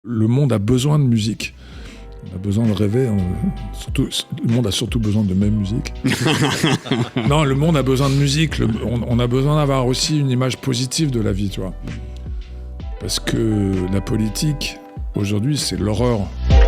le monde a besoin de musique. On a besoin de rêver. Le monde a surtout besoin de même musique. Non, le monde a besoin de musique. On a besoin d'avoir aussi une image positive de la vie, tu vois. Parce que la politique, aujourd'hui, c'est l'horreur.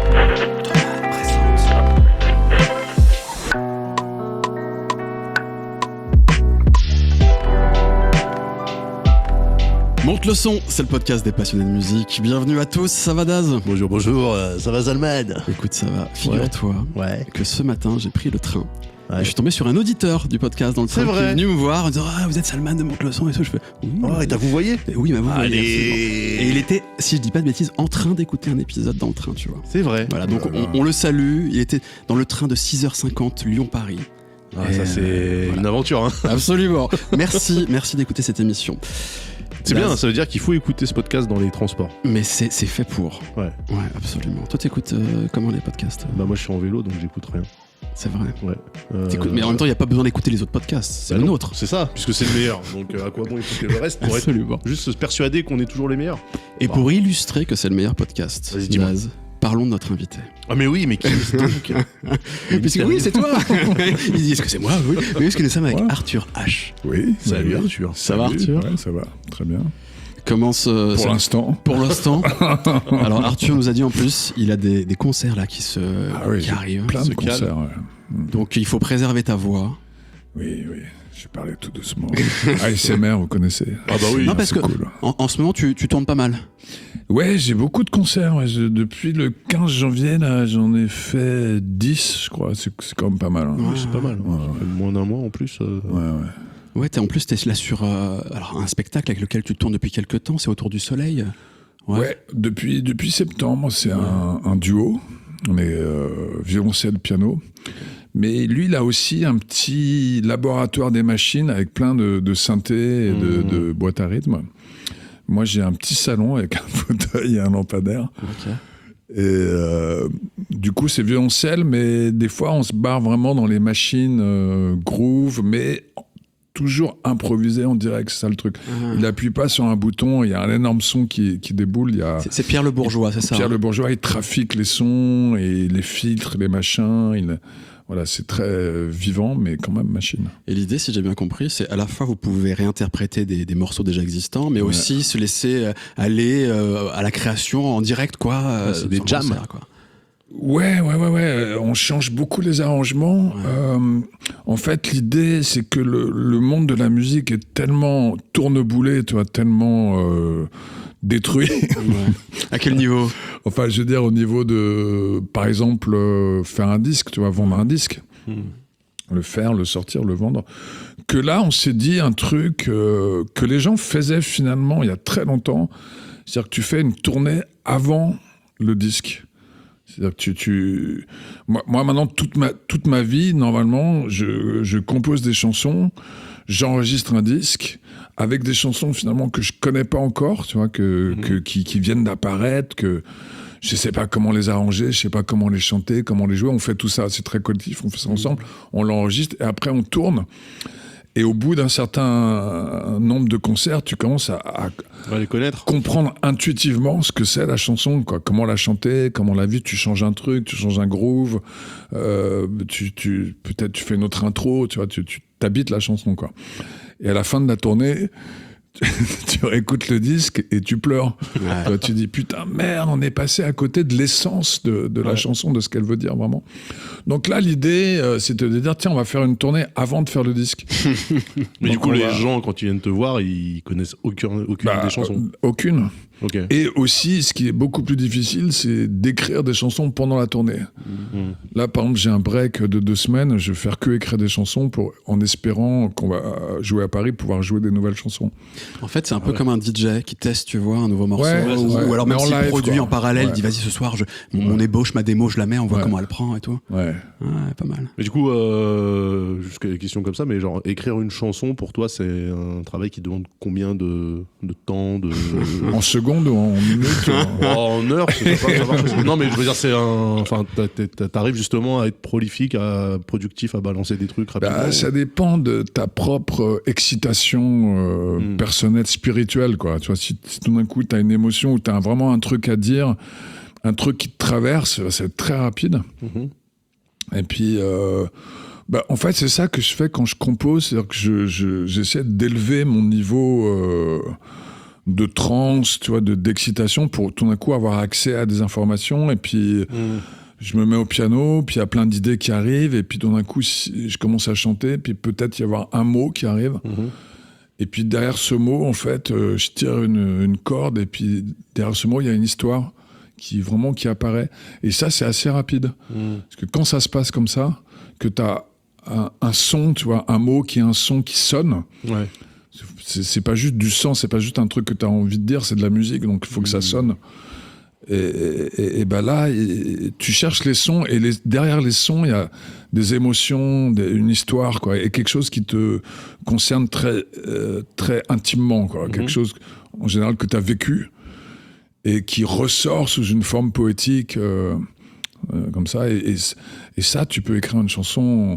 Monte le son, c'est le podcast des passionnés de musique. Bienvenue à tous, ça va Daz ? Bonjour, ça va Zalman ? Écoute, ça va. Figure-toi que ce matin, j'ai pris le train. Ouais. Et je suis tombé sur un auditeur du podcast dans le train qui est venu me voir en disant « Ah, vous êtes Salman de Monte le son » et tout. Je fais « Oui. » et t'as vous voyé ? Oui, vous voyez. Allez. Et il était, si je dis pas de bêtises, en train d'écouter un épisode dans le train, tu vois. C'est vrai. Voilà, donc on le salue. Il était dans le train de 6h50 Lyon-Paris. Ça c'est une aventure. Hein. Absolument. Merci d'écouter cette émission. C'est bien, ça veut dire qu'il faut écouter ce podcast dans les transports. Mais c'est fait pour. Ouais, absolument. Toi, t'écoutes comment les podcasts ? Bah moi je suis en vélo donc j'écoute rien. C'est vrai. Ouais. Mais en même temps, il n'y a pas besoin d'écouter les autres podcasts. C'est le nôtre. C'est ça, puisque c'est le meilleur. Donc à quoi bon écouter le reste pour Absolument. être juste se persuader qu'on est toujours les meilleurs. Et pour illustrer que c'est le meilleur podcast, vas-y, dis-moi. Daz, parlons de notre invité. Ah mais oui, mais qui est donc Puisque oui, c'est toi. Il dit est-ce que c'est moi ? Oui. Mais est-ce que nous sommes avec Arthur H. Oui. Salut Arthur. Ça va Arthur ? Ouais, ça va, très bien. Commence pour l'instant. Pour l'instant. Alors Arthur nous a dit en plus, il a des concerts là qui arrivent. Plein de concerts. Ouais. Donc il faut préserver ta voix. Oui. Je parlais tout doucement. ASMR, vous connaissez ? Ah bah oui. Non, parce que cool. en ce moment, tu tournes pas mal. Ouais, j'ai beaucoup de concerts. Ouais. Depuis le 15 janvier, là, j'en ai fait 10, je crois. C'est quand même pas mal. Hein. Ouais, c'est pas mal. Ça fait moins d'un mois en plus. Ouais, en plus, t'es là sur alors, un spectacle avec lequel tu tournes depuis quelques temps, c'est Autour du Soleil. Ouais, depuis septembre, c'est un duo. On est violoncelle, piano. Mais lui, il a aussi un petit laboratoire des machines avec plein de synthés et de boîtes à rythme. Moi, j'ai un petit salon avec un fauteuil et un lampadaire. Okay. Et du coup, c'est violoncelle, mais des fois, on se barre vraiment dans les machines groove, mais toujours improvisé en direct, c'est ça le truc. Il n'appuie pas sur un bouton, il y a un énorme son qui déboule. C'est Pierre Le Bourgeois, c'est ça ? Pierre Le Bourgeois, il trafique les sons et les filtres, les machins. Voilà, c'est très vivant, mais quand même machine. Et l'idée, si j'ai bien compris, c'est à la fois vous pouvez réinterpréter des morceaux déjà existants, mais aussi se laisser aller à la création en direct, quoi. C'est des jams. Concert, quoi. Ouais. On change beaucoup les arrangements. Ouais. En fait, l'idée, c'est que le monde de la musique est tellement tourneboulé, tu vois, tellement détruit. Ouais. À quel niveau ? Enfin, je veux dire, au niveau de, par exemple, faire un disque, tu vois, vendre un disque. Le faire, le sortir, le vendre. Que là, on s'est dit un truc que les gens faisaient finalement il y a très longtemps. C'est-à-dire que tu fais une tournée avant le disque. C'est-à-dire que moi maintenant, toute ma vie, normalement, je compose des chansons, j'enregistre un disque avec des chansons finalement que je connais pas encore, tu vois, qui viennent d'apparaître, que je sais pas comment les arranger, je sais pas comment les chanter, comment les jouer. On fait tout ça, c'est très collectif, on fait ça ensemble, on l'enregistre et après on tourne. Et au bout d'un certain nombre de concerts, tu commences à les connaître, comprendre intuitivement ce que c'est la chanson, quoi. Comment la chanter, comment la vivre. Tu changes un truc, tu changes un groove, peut-être tu fais une autre intro, tu vois, tu t'habites la chanson, quoi. Et à la fin de la tournée, tu réécoutes le disque et tu pleures. Ouais. Toi, tu dis putain, merde, on est passé à côté de l'essence de la chanson, de ce qu'elle veut dire vraiment. Donc là, l'idée, c'était de dire tiens, on va faire une tournée avant de faire le disque. Mais donc, du coup, les gens, quand ils viennent te voir, ils connaissent aucune des chansons. Aucune. Okay. Et aussi, ce qui est beaucoup plus difficile, c'est d'écrire des chansons pendant la tournée. Là, par exemple, j'ai un break de 2 semaines, je vais faire que écrire des chansons en espérant qu'on va jouer à Paris, pouvoir jouer des nouvelles chansons. En fait, c'est un peu comme un DJ qui teste, tu vois, un nouveau morceau. Ou alors même s'il produit en parallèle, il dit vas-y, ce soir, mon ébauche, ma démo, je la mets, on voit comment elle prend et tout. Ouais, pas mal. Mais du coup, jusqu'à des questions comme ça, mais genre, écrire une chanson, pour toi, c'est un travail qui demande combien de temps En secondes, secondes ou en minutes En heure, je sais pas. Non, mais je veux dire, enfin, t'arrives justement à être prolifique, productif, à balancer des trucs rapidement. Ça dépend de ta propre excitation personnelle, spirituelle, quoi. Tu vois, si tout d'un coup, t'as une émotion ou t'as vraiment un truc à dire, un truc qui te traverse, c'est très rapide. Et puis, en fait, c'est ça que je fais quand je compose, c'est-à-dire que j'essaie d'élever mon niveau de transe, tu vois, d'excitation pour tout d'un coup avoir accès à des informations. Et puis, je me mets au piano, puis il y a plein d'idées qui arrivent, et puis tout d'un coup, je commence à chanter, puis peut-être y avoir un mot qui arrive. Et puis derrière ce mot, en fait, je tire une corde, et puis derrière ce mot, il y a une histoire qui apparaît. Et ça, c'est assez rapide. Parce que quand ça se passe comme ça, que tu as un son, tu vois, un mot qui est un son qui sonne, c'est pas juste du sang, c'est pas juste un truc que tu as envie de dire, c'est de la musique, donc il faut que ça sonne. Et ben là, tu cherches les sons, et derrière les sons, il y a des émotions, une histoire, quoi, et quelque chose qui te concerne très, très intimement, quoi. Quelque chose, en général, que tu as vécu, et qui ressort sous une forme poétique, comme ça. Et ça, tu peux écrire une chanson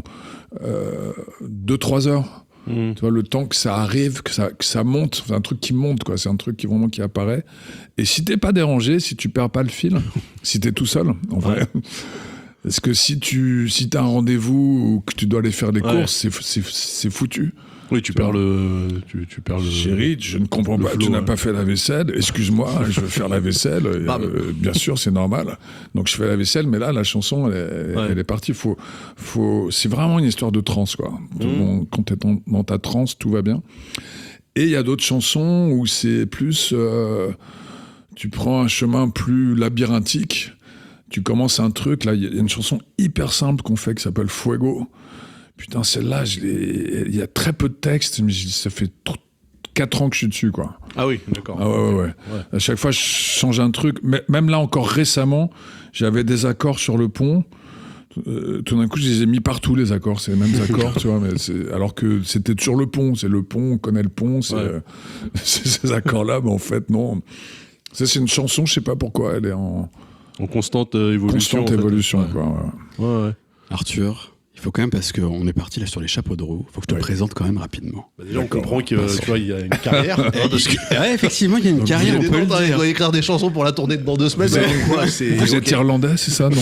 2-3 heures. Tu vois, le temps que ça arrive, que ça monte, c'est un truc qui monte, quoi. C'est un truc qui apparaît. Et si t'es pas dérangé, si tu perds pas le fil, si t'es tout seul, en vrai. Parce que si t'as un rendez-vous ou que tu dois aller faire des courses, c'est foutu. Oui, tu perds le. Chérie, je ne comprends pas. Tu n'as pas fait la vaisselle. Excuse-moi, je veux faire la vaisselle. Bien sûr, c'est normal. Donc je fais la vaisselle, mais là, la chanson, elle est partie. C'est vraiment une histoire de transe, quoi. Quand tu es dans ta transe, tout va bien. Et il y a d'autres chansons où c'est plus. Tu prends un chemin plus labyrinthique. Tu commences un truc. Là, il y a une chanson hyper simple qu'on fait qui s'appelle Fuego. Putain, celle-là, il y a très peu de texte, mais ça fait 4 ans que je suis dessus, quoi. Ah oui, d'accord. Ah ouais. À chaque fois, je change un truc. Mais même là, encore récemment, j'avais des accords sur le pont. Tout d'un coup, je les ai mis partout, les accords. C'est les mêmes accords, tu vois. Alors que c'était sur le pont. C'est le pont, on connaît le pont. C'est ces accords-là, mais en fait, non. Ça, c'est une chanson, je sais pas pourquoi, elle est en constante évolution. Constante évolution, quoi. Ouais. Arthur, il faut quand même, parce qu'on est parti là sur les chapeaux de roue, il faut que je te présente quand même rapidement. Déjà, on comprend qu'il y a une carrière. Ouais, effectivement, il y a une carrière, on peut le dire. Il doit écrire des chansons pour la tournée dans 2 semaines. Vous êtes irlandais, c'est ça, non?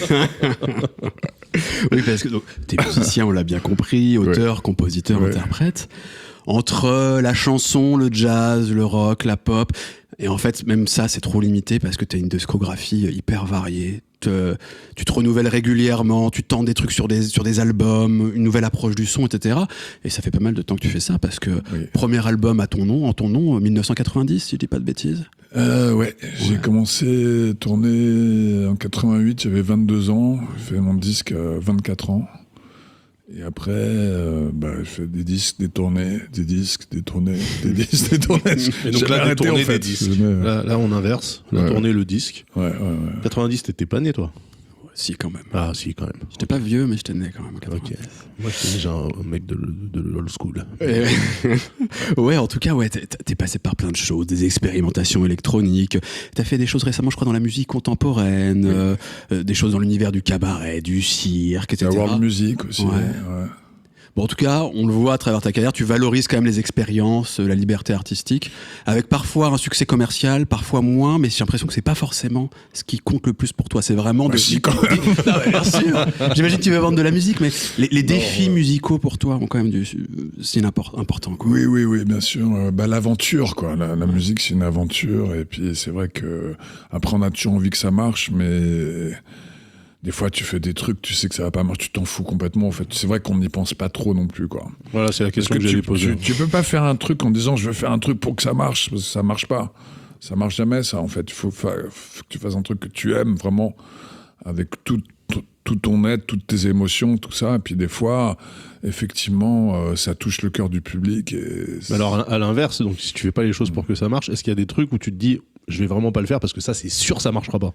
Oui, parce que t'es musicien, on l'a bien compris, auteur, compositeur, interprète. Entre la chanson, le jazz, le rock, la pop, et en fait, même ça, c'est trop limité parce que t'as une discographie hyper variée. Tu te renouvelles régulièrement, tu tentes des trucs sur des albums, une nouvelle approche du son, etc. Et ça fait pas mal de temps que tu fais ça parce que premier album en ton nom, 1990, si je dis pas de bêtises. J'ai commencé à tourner en 88, j'avais 22 ans, j'ai fait mon disque à 24 ans. Et après, je fais des disques, des tournées, des disques, des tournées, des disques, des tournées. Et donc là, des tournées, des disques. Là, on inverse. La tournée, le disque. 90, t'étais pas né, toi? Si, quand même. Ah, si, quand même. J'étais pas vieux, mais j'étais né quand même. Ok. Moi, j'étais déjà un mec de l'old school. Ouais, en tout cas, t'es passé par plein de choses, des expérimentations électroniques. T'as fait des choses récemment, je crois, dans la musique contemporaine, des choses dans l'univers du cabaret, du cirque, etc. La world music aussi. Bon, en tout cas, on le voit à travers ta carrière, tu valorises quand même les expériences, la liberté artistique, avec parfois un succès commercial, parfois moins, mais j'ai l'impression que c'est pas forcément ce qui compte le plus pour toi. C'est vraiment si, quand même. Non, bien sûr. J'imagine que tu veux vendre de la musique, mais les défis musicaux pour toi ont quand même c'est important, quoi. Oui, bien sûr. L'aventure, quoi. La musique, c'est une aventure, et puis c'est vrai que après, on a toujours envie que ça marche, mais des fois, tu fais des trucs, tu sais que ça va pas marcher, tu t'en fous complètement. En fait, c'est vrai qu'on n'y pense pas trop non plus, quoi. Voilà, c'est la question que j'allais poser. Tu peux pas faire un truc en disant je veux faire un truc pour que ça marche, parce que ça marche pas. Ça marche jamais, ça. En fait, il faut que tu fasses un truc que tu aimes vraiment, avec tout ton être, toutes tes émotions, tout ça. Et puis des fois, effectivement, ça touche le cœur du public. Alors à l'inverse, donc si tu fais pas les choses pour que ça marche, est-ce qu'il y a des trucs où tu te dis je vais vraiment pas le faire parce que ça c'est sûr ça marchera pas?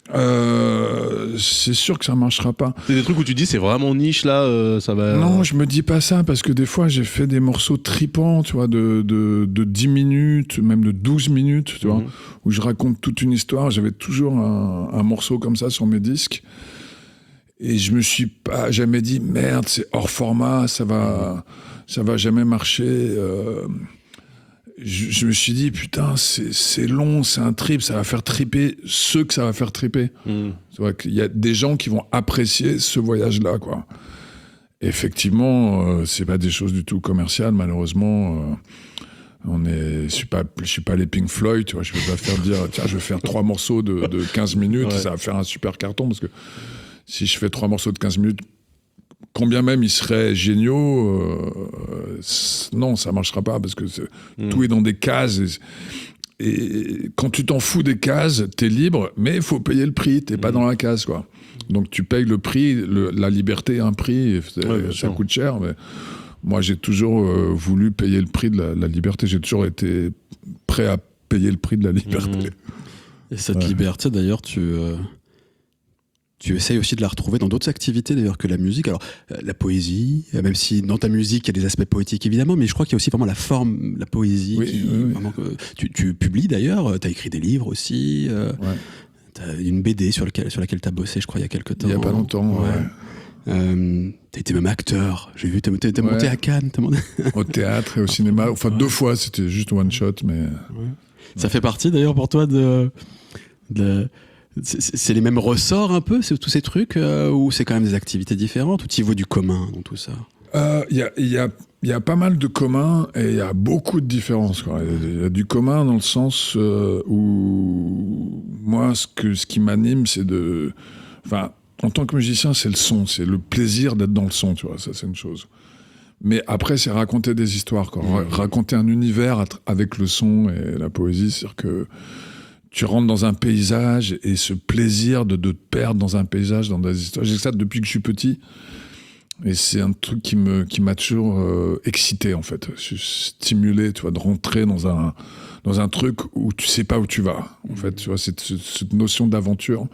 C'est sûr que ça marchera pas. C'est des trucs où tu dis c'est vraiment niche là, ça va. Non, je me dis pas ça parce que des fois j'ai fait des morceaux tripants, tu vois, de 10 minutes, même de 12 minutes, tu vois, où je raconte toute une histoire. J'avais toujours un morceau comme ça sur mes disques. Et je me suis pas jamais dit merde, c'est hors format, ça va jamais marcher. Je me suis dit putain, c'est long, c'est un trip, ça va faire triper ceux que ça va faire triper. Tu vois qu'il y a des gens qui vont apprécier ce voyage-là, quoi. Effectivement, c'est pas des choses du tout commerciales, malheureusement. Je suis pas les Pink Floyd, tu vois. Je vais pas faire dire tiens, je vais faire 3 morceaux de 15 minutes, ça va faire un super carton parce que si je fais 3 morceaux de 15 minutes, combien même ils seraient géniaux, non, ça marchera pas parce que tout est dans des cases. Et quand tu t'en fous des cases, t'es libre, mais il faut payer le prix, t'es pas dans la case, quoi. Donc tu payes le prix, la liberté a un prix, ça coûte cher, mais moi j'ai toujours voulu payer le prix de la liberté, j'ai toujours été prêt à payer le prix de la liberté. Et cette liberté, d'ailleurs, tu essayes aussi de la retrouver dans d'autres activités d'ailleurs que la musique. Alors, la poésie, même si dans ta musique il y a des aspects poétiques évidemment, mais je crois qu'il y a aussi vraiment la forme, la poésie. Vraiment, tu publies d'ailleurs, tu as écrit des livres aussi, tu as une BD sur laquelle tu as bossé, je crois, il y a quelques temps. Il n'y a pas longtemps, t'as été même acteur, j'ai vu, t'es monté à Cannes. Au théâtre et au cinéma, enfin 2 fois, c'était juste one shot, mais... Ça fait partie d'ailleurs pour toi de c'est les mêmes ressorts un peu, tous ces trucs, ou c'est quand même des activités différentes, ou tu y vois du commun dans tout ça? Il y a pas mal de communs et il y a beaucoup de différences, quoi. Il y a du commun dans le sens où moi, ce qui m'anime, c'est enfin, en tant que musicien, c'est le son, c'est le plaisir d'être dans le son, tu vois, ça c'est une chose. Mais après, c'est raconter des histoires, quoi. Raconter un univers avec le son et la poésie, c'est-à-dire que tu rentres dans un paysage et ce plaisir de te perdre dans un paysage, dans des histoires. J'ai ça depuis que je suis petit. Et c'est un truc qui m'a toujours excité, en fait. Je suis stimulé, tu vois, de rentrer dans un truc où tu sais pas où tu vas. En fait, tu vois, cette notion d'aventure,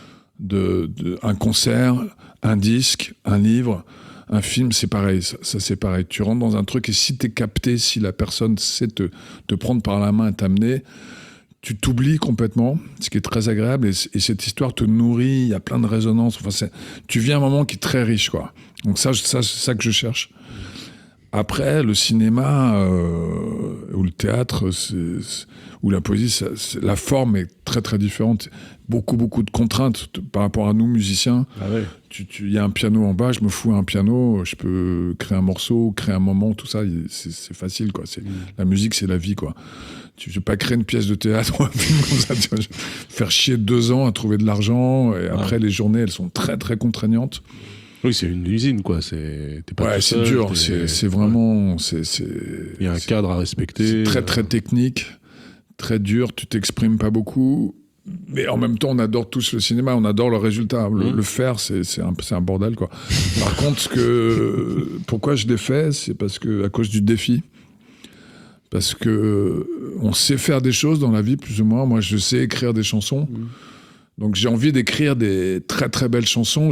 un concert, un disque, un livre, un film, c'est pareil. Ça c'est pareil. Tu rentres dans un truc et si t'es capté, si la personne sait te prendre par la main et t'amener, tu t'oublies complètement, ce qui est très agréable, et cette histoire te nourrit, il y a plein de résonances, enfin, tu vis un moment qui est très riche, quoi. Donc c'est ça que je cherche. Après, le cinéma ou le théâtre ou la poésie, la forme est très très différente. Beaucoup de contraintes par rapport à nous, musiciens. Il y a un piano en bas, je me fous à un piano, je peux créer un morceau, créer un moment, tout ça, c'est facile, quoi. La musique, c'est la vie, quoi. Tu ne veux pas créer une pièce de théâtre ou un film comme ça, tu vas faire chier 2 ans à trouver de l'argent, et après, les journées, elles sont très très contraignantes. Oui, c'est une usine, quoi. T'es pas tout seul, c'est dur, c'est vraiment... Il y a un cadre à respecter. C'est très très technique, très dur, tu t'exprimes pas beaucoup, mais en même temps, on adore tous le cinéma, on adore le résultat. Le faire, c'est un bordel, quoi. Par contre, pourquoi je l'ai fait, c'est à cause du défi. Parce que on sait faire des choses dans la vie, plus ou moins. Moi, je sais écrire des chansons. Donc, j'ai envie d'écrire des très, très belles chansons.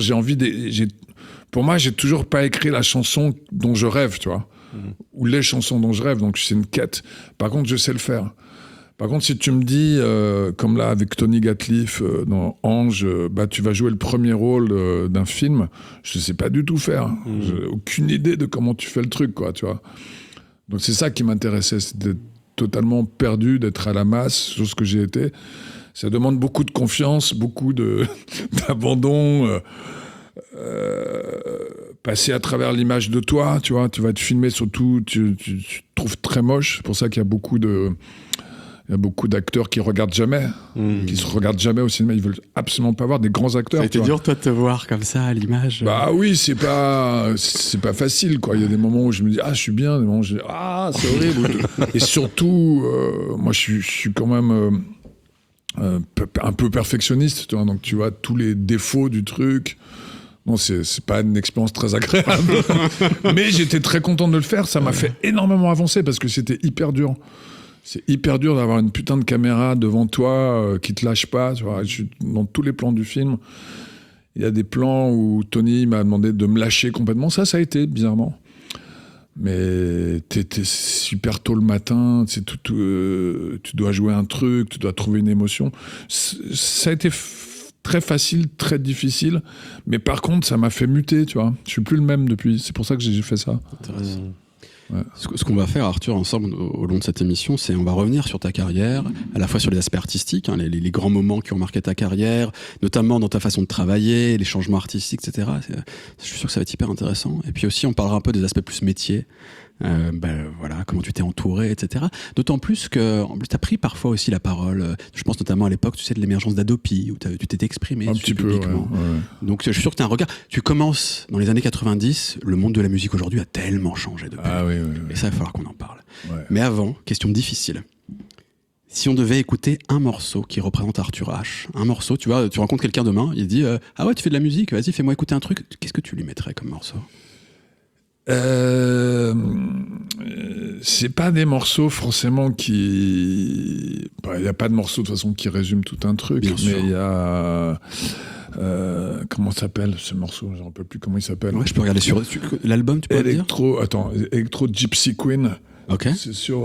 Pour moi, j'ai toujours pas écrit la chanson dont je rêve, tu vois. Ou les chansons dont je rêve. Donc, c'est une quête. Par contre, je sais le faire. Par contre, si tu me dis, comme là, avec Tony Gatliff, dans Ange, tu vas jouer le premier rôle d'un film, je sais pas du tout faire. J'ai aucune idée de comment tu fais le truc, quoi, tu vois. Donc c'est ça qui m'intéressait, c'est d'être totalement perdu, d'être à la masse, chose que j'ai été. Ça demande beaucoup de confiance, beaucoup d'abandon, passer à travers l'image de toi, tu vois, tu vas te filmer surtout, tu te trouves très moche, c'est pour ça qu'il y a beaucoup d'acteurs qui regardent jamais, qui se regardent jamais au cinéma, ils veulent absolument pas voir des grands acteurs. Ça a été dur, toi, de te voir comme ça à l'image. Bah oui, c'est pas facile, quoi. Il y a des moments où je me dis je suis bien, des moments où je dis c'est horrible. Et surtout, moi je suis quand même un peu perfectionniste, tu vois, donc tu vois tous les défauts du truc. Bon, c'est pas une expérience très agréable, mais j'étais très content de le faire. Ça m'a fait énormément avancer parce que c'était hyper dur. C'est hyper dur d'avoir une putain de caméra devant toi qui te lâche pas. Tu vois. Dans tous les plans du film, il y a des plans où Tony m'a demandé de me lâcher complètement. Ça a été, bizarrement. Mais t'es super tôt le matin, tu dois jouer un truc, tu dois trouver une émotion. Ça a été très facile, très difficile. Mais par contre, ça m'a fait muter, tu vois. Je suis plus le même depuis. C'est pour ça que j'ai fait ça. Intéressant. Ouais. Ce qu'on va faire, Arthur, ensemble au long de cette émission, c'est on va revenir sur ta carrière, à la fois sur les aspects artistiques, hein, les grands moments qui ont marqué ta carrière, notamment dans ta façon de travailler, les changements artistiques, etc. Je suis sûr que ça va être hyper intéressant. Et puis aussi, on parlera un peu des aspects plus métiers. Voilà, comment tu t'es entouré, etc. D'autant plus que tu as pris parfois aussi la parole. Je pense notamment à l'époque, tu sais, de l'émergence d'Adopi, où tu t'étais exprimé un petit peu publiquement. Ouais. Donc je suis sûr que tu as un regard. Tu commences dans les années 90, le monde de la musique aujourd'hui a tellement changé depuis. Ah oui. Et ça, il va falloir qu'on en parle. Ouais. Mais avant, question difficile. Si on devait écouter un morceau qui représente Arthur H, un morceau, tu vois, tu rencontres quelqu'un demain, il dit ah ouais, tu fais de la musique, vas-y, fais-moi écouter un truc. Qu'est-ce que tu lui mettrais comme morceau? C'est pas des morceaux forcément qui... Il n'y a pas de morceau de toute façon qui résume tout un truc. Bien mais sûr. il y a... comment s'appelle ce morceau? Je ne rappelle plus comment il s'appelle. Ouais, je peux regarder sur l'album, tu peux le dire? Electro Gypsy Queen. Ok. C'est sur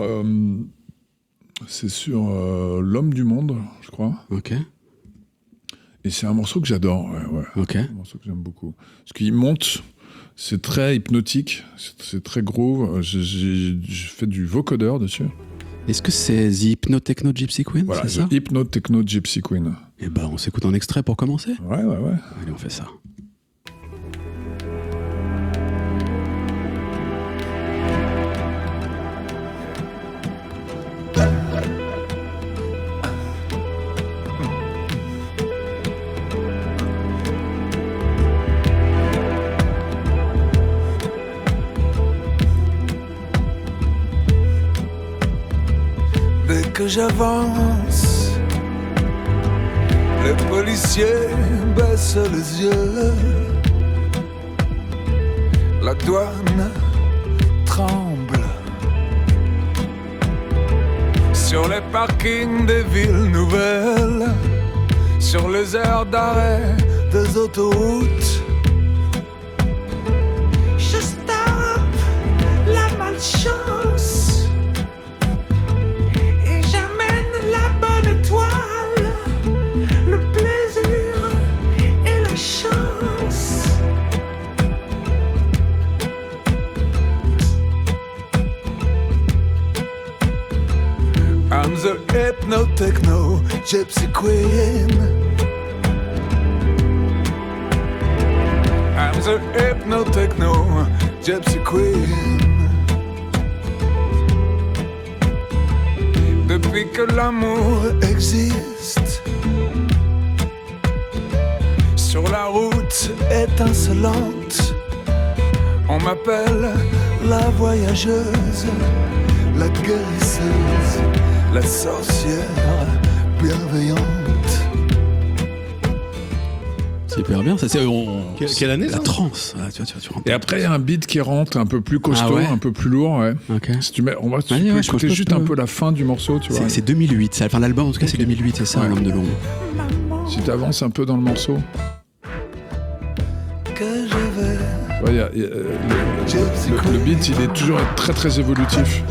L'Homme du Monde, je crois. Ok. Et c'est un morceau que j'adore. Ouais. Ok. C'est un morceau que j'aime beaucoup. Parce qu'il monte... C'est très hypnotique, c'est très groove. J'ai fait du vocodeur dessus. Est-ce que c'est The Hypno Techno Gypsy Queen? Voilà, c'est ça? Hypno Techno Gypsy Queen. Eh ben, on s'écoute un extrait pour commencer? Ouais. Allez, on fait ça. Que j'avance, les policiers baissent les yeux, la douane tremble. Sur les parkings des villes nouvelles, sur les aires d'arrêt des autoroutes, je stoppe la malchance. I'm the Hypno Techno Gypsy Queen. I'm the Hypno Techno Gypsy Queen. Depuis que l'amour existe, sur la route étincelante, on m'appelle la voyageuse, la guérisseuse, la sorcière bienveillante. C'est hyper bien, ça c'est Quelle année la ça? trance. Ah, tu rentres. Et après, il y a un beat qui rentre un peu plus costaud, un peu plus lourd. Ouais. Ok. Si tu mets, tu peux je écouter juste un peu la fin du morceau, tu vois. C'est 2008, enfin l'album en tout cas c'est 2008, c'est ça, Ouais. L'Homme de l'ombre. Si tu avances un peu dans le morceau. Que je vais. Ouais, le beat, il est toujours très très évolutif.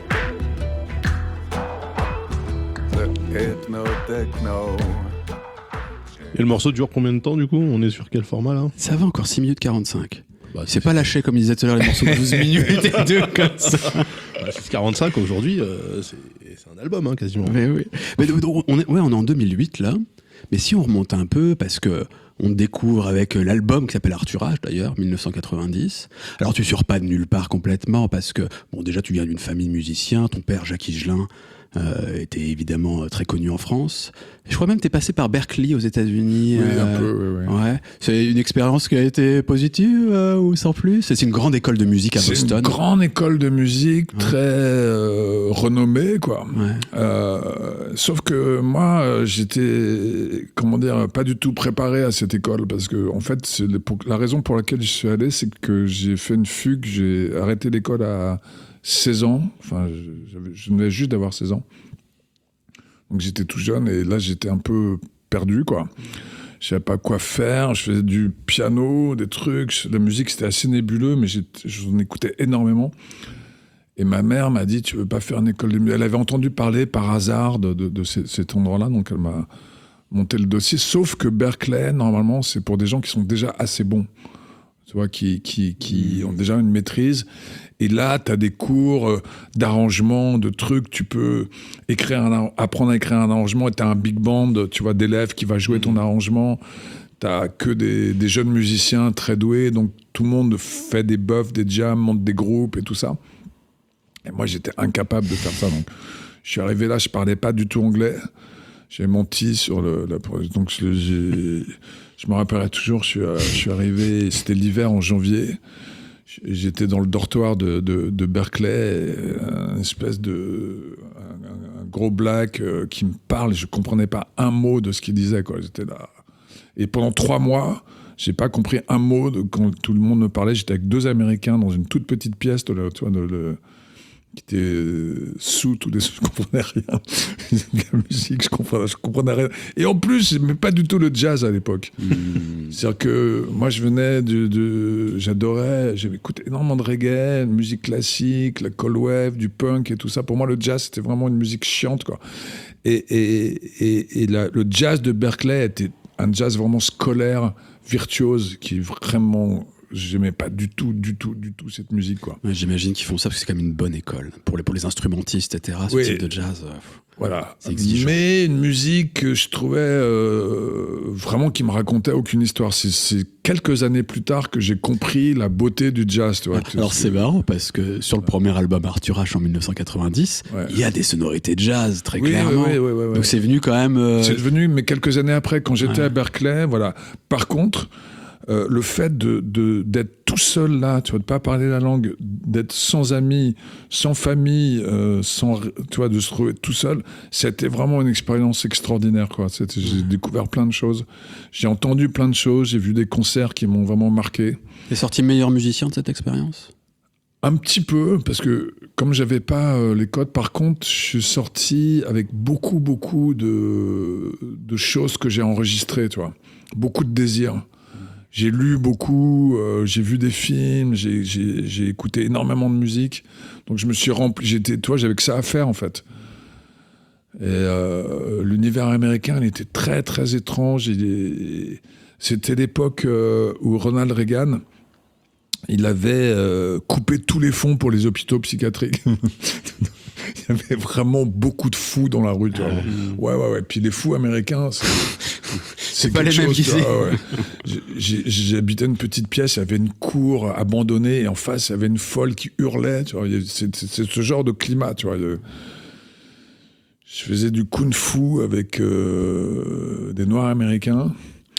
Hypno Techno. Et le morceau dure combien de temps du coup? On est sur quel format là? Ça va encore 6 minutes 45. Bah, c'est pas lâché comme il disait tout à l'heure les morceaux de 12 minutes et deux comme ça. 45 aujourd'hui, c'est un album hein, quasiment. Mais oui. Mais on est en 2008 là. Mais si on remonte un peu, parce que on te découvre avec l'album qui s'appelle Arthur H d'ailleurs, 1990. Alors tu sors pas de nulle part complètement parce que bon déjà tu viens d'une famille de musiciens, ton père Jacques Higelin était évidemment très connu en France. Je crois même que t'es passé par Berklee aux États-Unis. Oui, un peu, oui. Ouais. C'est une expérience qui a été positive ou sans plus? C'est une grande école de musique à Boston. C'est une grande école de musique très renommée, quoi. Ouais. Sauf que moi, j'étais, pas du tout préparé à cette école parce que, en fait, la raison pour laquelle je suis allé, c'est que j'ai fait une fugue. J'ai arrêté l'école à 16 ans. Enfin, je venais juste d'avoir 16 ans. Donc j'étais tout jeune et là j'étais un peu perdu, quoi. Je savais pas quoi faire, je faisais du piano, des trucs, la musique c'était assez nébuleux, mais j'en écoutais énormément. Et ma mère m'a dit, tu veux pas faire une école de musique? Elle avait entendu parler par hasard de cet endroit-là, donc elle m'a monté le dossier. Sauf que Berklee, normalement, c'est pour des gens qui sont déjà assez bons, tu vois, qui ont déjà une maîtrise. Et là, tu as des cours d'arrangement, de trucs. Tu peux apprendre à écrire un arrangement et tu as un big band, tu vois, d'élèves qui va jouer ton arrangement. Tu n'as que des jeunes musiciens très doués. Donc, tout le monde fait des buffs, des jams, monte des groupes et tout ça. Et moi, j'étais incapable de faire ça. Donc, je suis arrivé là, je parlais pas du tout anglais. J'ai menti sur donc, je me rappellerai toujours, je suis arrivé, c'était l'hiver en janvier. J'étais dans le dortoir de Berklee, un gros black qui me parle, je comprenais pas un mot de ce qu'il disait, quoi. J'étais là. Et pendant 3 mois, j'ai pas compris un mot quand tout le monde me parlait. J'étais avec 2 Américains dans une toute petite pièce, tu vois, qui était sous tous les... Je comprenais rien. La musique, je comprenais rien. Et en plus, j'aimais pas du tout le jazz à l'époque. C'est-à-dire que moi, je venais j'avais écouté énormément de reggae, de musique classique, la cold wave, du punk et tout ça. Pour moi, le jazz, c'était vraiment une musique chiante, quoi. Le jazz de Berklee était un jazz vraiment scolaire, virtuose, qui vraiment... J'aimais pas du tout cette musique, quoi. Ouais, j'imagine qu'ils font ça parce que c'est quand même une bonne école pour les instrumentistes, etc. Ce type de jazz. Voilà. C'est exigeant. Mais une musique que je trouvais vraiment qui me racontait aucune histoire. C'est quelques années plus tard que j'ai compris la beauté du jazz, tu vois. Alors c'est marrant parce que sur le premier album Arthur H en 1990, il y a des sonorités de jazz très clairement. Ouais. Donc c'est venu quand même. C'est venu, mais quelques années après, quand j'étais à Berklee, voilà. Par contre. Le fait d'être tout seul là, tu vois, de pas parler la langue, d'être sans amis, sans famille, tu vois, de se trouver tout seul, c'était vraiment une expérience extraordinaire, quoi. J'ai découvert plein de choses, j'ai entendu plein de choses, j'ai vu des concerts qui m'ont vraiment marqué. T'es sorti meilleur musicien de cette expérience ? Un petit peu, parce que comme j'avais pas les codes, par contre, je suis sorti avec beaucoup de choses que j'ai enregistrées, tu vois, beaucoup de désirs. J'ai lu beaucoup, j'ai vu des films, j'ai écouté énormément de musique. Donc je me suis rempli, j'avais que ça à faire en fait. Et l'univers américain, il était très très étrange. C'était l'époque où Ronald Reagan, il avait coupé tous les fonds pour les hôpitaux psychiatriques. Il y avait vraiment beaucoup de fous dans la rue. Tu vois. Ouais. Puis les fous américains, c'est pas les mêmes qu'ici. J'habitais une petite pièce, il y avait une cour abandonnée et en face, il y avait une folle qui hurlait. Tu vois. C'est ce genre de climat. Tu vois. Je faisais du kung-fu avec des Noirs américains.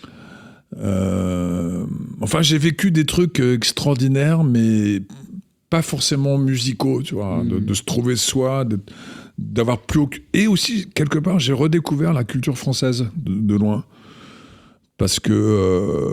Enfin, j'ai vécu des trucs extraordinaires, mais pas forcément musicaux, tu vois, de se trouver soi, d'avoir plus aucun... Et aussi, quelque part, j'ai redécouvert la culture française de loin. Parce que,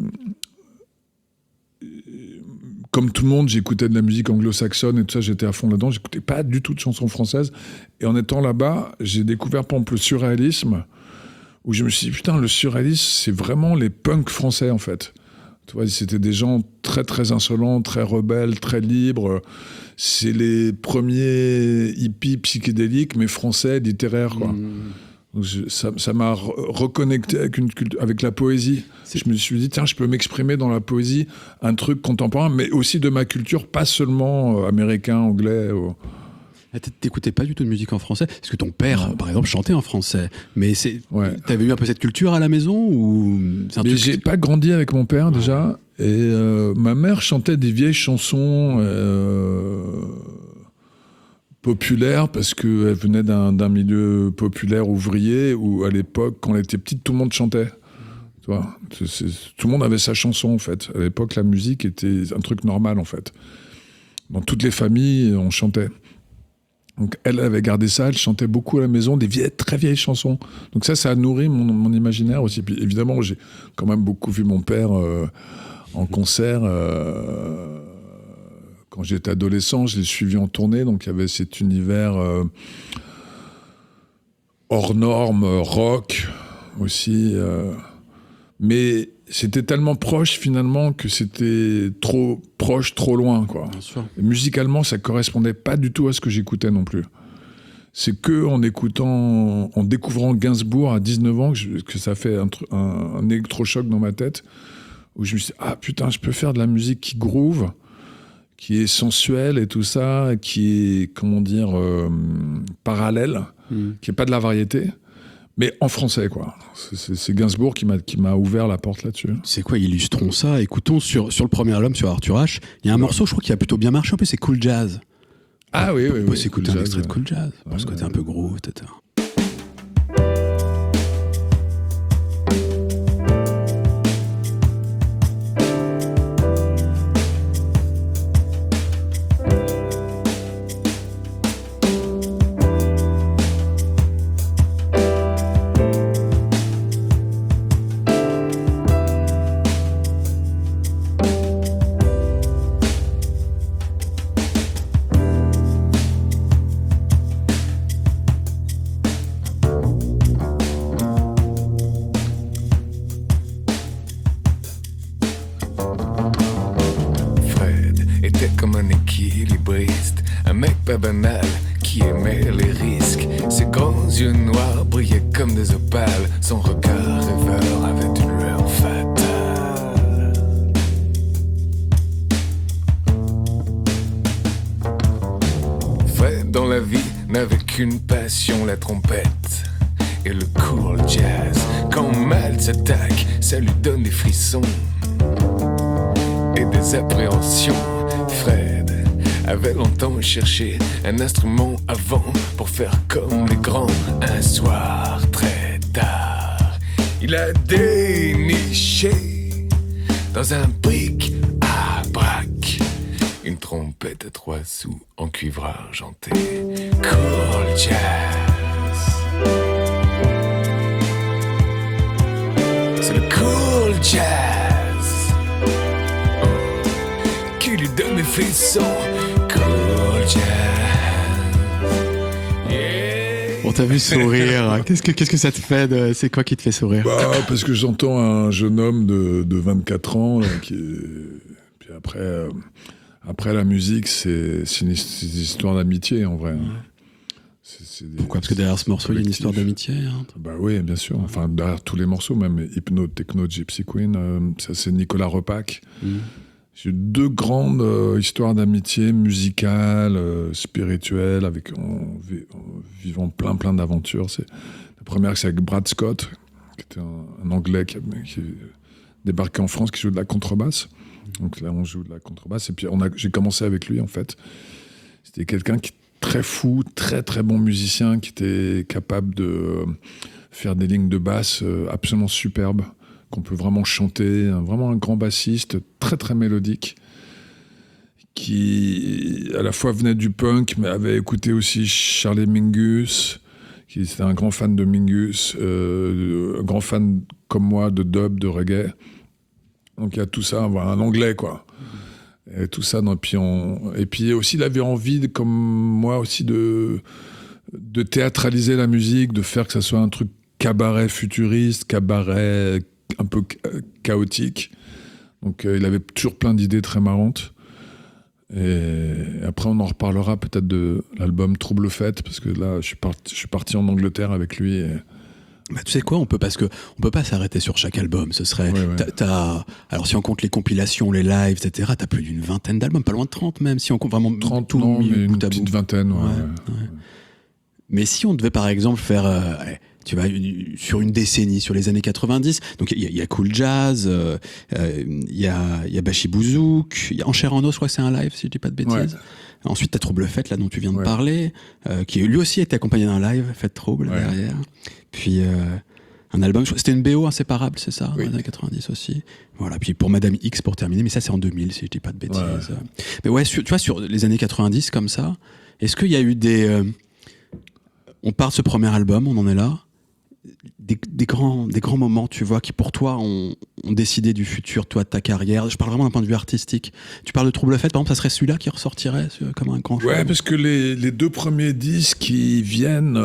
comme tout le monde, j'écoutais de la musique anglo-saxonne et tout ça, j'étais à fond là-dedans, j'écoutais pas du tout de chansons françaises. Et en étant là-bas, j'ai découvert, par exemple, le surréalisme, où je me suis dit, putain, le surréalisme, c'est vraiment les punks français, en fait. Tu vois, c'était des gens très, très insolents, très rebelles, très libres. C'est les premiers hippies psychédéliques, mais français, littéraires, quoi. Donc ça m'a reconnecté avec la poésie. Je me suis dit, tiens, je peux m'exprimer dans la poésie un truc contemporain, mais aussi de ma culture, pas seulement américain, anglais. T'écoutais pas du tout de musique en français? Parce que ton père, par exemple, chantait en français. Mais t'avais eu un peu cette culture à la maison ou j'ai pas grandi avec mon père déjà. Et ma mère chantait des vieilles chansons populaires parce qu'elle venait d'un milieu populaire ouvrier où à l'époque, quand elle était petite, tout le monde chantait. Tu vois, tout le monde avait sa chanson en fait. À l'époque, la musique était un truc normal en fait. Dans toutes les familles, on chantait. Donc elle avait gardé ça, elle chantait beaucoup à la maison, des très vieilles chansons. Donc ça a nourri mon imaginaire aussi. Puis évidemment, j'ai quand même beaucoup vu mon père en concert quand j'étais adolescent, je l'ai suivi en tournée, donc il y avait cet univers hors norme, rock aussi. Mais c'était tellement proche finalement que c'était trop proche, trop loin, quoi. Bien sûr. Et musicalement, ça correspondait pas du tout à ce que j'écoutais non plus. C'est que en découvrant Gainsbourg à 19 ans que ça fait un électrochoc dans ma tête, où je me suis dit, ah putain, je peux faire de la musique qui groove, qui est sensuelle et tout ça, qui est, comment dire, parallèle, qui est pas de la variété, mais en français, quoi. C'est Gainsbourg qui m'a ouvert la porte là-dessus. C'est quoi, illustrons ça. Écoutons sur le premier album, sur Arthur H, il y a un morceau, je crois, qui a plutôt bien marché, un peu, c'est Cool Jazz. Ah oui, oui, On peut oui. s'écouter un extrait de Cool Jazz, pour ce côté un peu gros, etc. Pas banal, qui aimait les risques. Ses grands yeux noirs brillaient comme des opales. Son regard rêveur avait une lueur fatale. Fred dans la vie n'avait qu'une passion, la trompette et le cool jazz. Quand mal s'attaque, ça lui donne des frissons et des appréhensions. Fred avait longtemps cherché un instrument avant pour faire comme les grands. Un soir très tard, il a déniché dans un bric-à-brac une trompette à 3 sous en cuivre argenté. Cool jazz, c'est le cool jazz qui lui donne des frissons. Cool jazz, yeah. On t'a vu sourire. Qu'est-ce que ça te fait c'est quoi qui te fait sourire? Parce que j'entends un jeune homme de 24 ans puis après la musique, c'est une histoire d'amitié en vrai. Pourquoi? Parce que derrière ce morceau, il y a une histoire d'amitié. Hein. Bah oui, bien sûr. Enfin, derrière tous les morceaux, même Hypno, Techno, Gypsy Queen, ça c'est Nicolas Repac. J'ai eu 2 grandes histoires d'amitié musicale, spirituelle, en vivant plein d'aventures. La première, c'est avec Brad Scott, qui était un Anglais qui est débarqué en France, qui joue de la contrebasse. Donc là, on joue de la contrebasse. Et puis, j'ai commencé avec lui, en fait. C'était quelqu'un qui est très fou, très très bon musicien, qui était capable de faire des lignes de basse absolument superbes, qu'on peut vraiment chanter, vraiment un grand bassiste, très très mélodique, qui à la fois venait du punk, mais avait écouté aussi Charlie Mingus, qui était un grand fan de Mingus, un grand fan comme moi de dub, de reggae. Donc il y a tout ça, voilà, un anglais quoi. Et tout ça, et puis aussi il avait envie, comme moi aussi, de théâtraliser la musique, de faire que ça soit un truc cabaret futuriste, cabaret un peu chaotique. Donc il avait toujours plein d'idées très marrantes. Et après on en reparlera peut-être de l'album Trouble Fête, parce que là je suis parti en Angleterre avec lui. Bah, tu sais quoi, on peut pas s'arrêter sur chaque album. Ce serait, alors si on compte les compilations, les lives, etc., t'as plus d'une 20aine d'albums, pas loin de 30 même, si on compte vraiment 30, tout non, mis mais bout une à petite bout. vingtaine. Ouais. Mais si on devait par exemple faire, tu vas sur une décennie, sur les années 90, donc il y a Cool Jazz, il y a Bashi Bouzouk, il y a Enchère en os, je crois que c'est un live, si je dis pas de bêtises. Ouais. Ensuite, t'as Trouble Fête, là, dont tu viens de parler, qui lui aussi était accompagné d'un live, Fête Trouble, derrière. Puis, un album, c'était une BO inséparable, c'est ça, dans les années 90 aussi. Voilà, puis pour Madame X, pour terminer, mais ça, c'est en 2000, si je dis pas de bêtises. Ouais. Mais ouais, tu vois, sur les années 90, comme ça, est-ce qu'il y a eu des... on part de ce premier album, on en est là. des grands moments, tu vois, qui pour toi ont décidé du futur, toi, de ta carrière. Je parle vraiment d'un point de vue artistique. Tu parles de Trouble Fête, par exemple, ça serait celui-là qui ressortirait comme un grand choix. Ouais, parce que les deux premiers disques qui viennent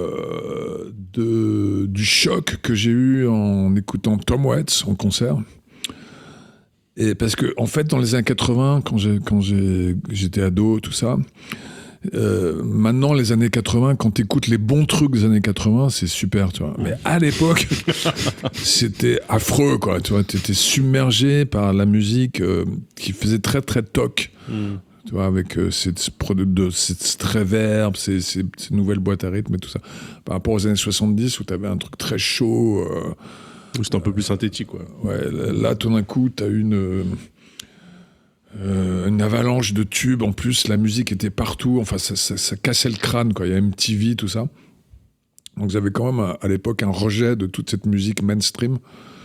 du choc que j'ai eu en écoutant Tom Waits en concert. Et parce que, en fait, dans les années 80, quand j'étais ado, tout ça, maintenant, les années 80, quand t'écoutes les bons trucs des années 80, c'est super, tu vois. Mais à l'époque, c'était affreux, quoi. Tu vois, t'étais submergé par la musique qui faisait très, très toc. Tu vois, avec cette reverb, ces nouvelles boîtes à rythme et tout ça. Par rapport aux années 70, où t'avais un truc très chaud. C'était un peu plus synthétique, quoi. Ouais, là, tout d'un coup, t'as une avalanche de tubes. En plus, la musique était partout. Enfin, ça cassait le crâne, quoi. Il y a MTV, tout ça. Donc, j'avais quand même, à l'époque, un rejet de toute cette musique mainstream.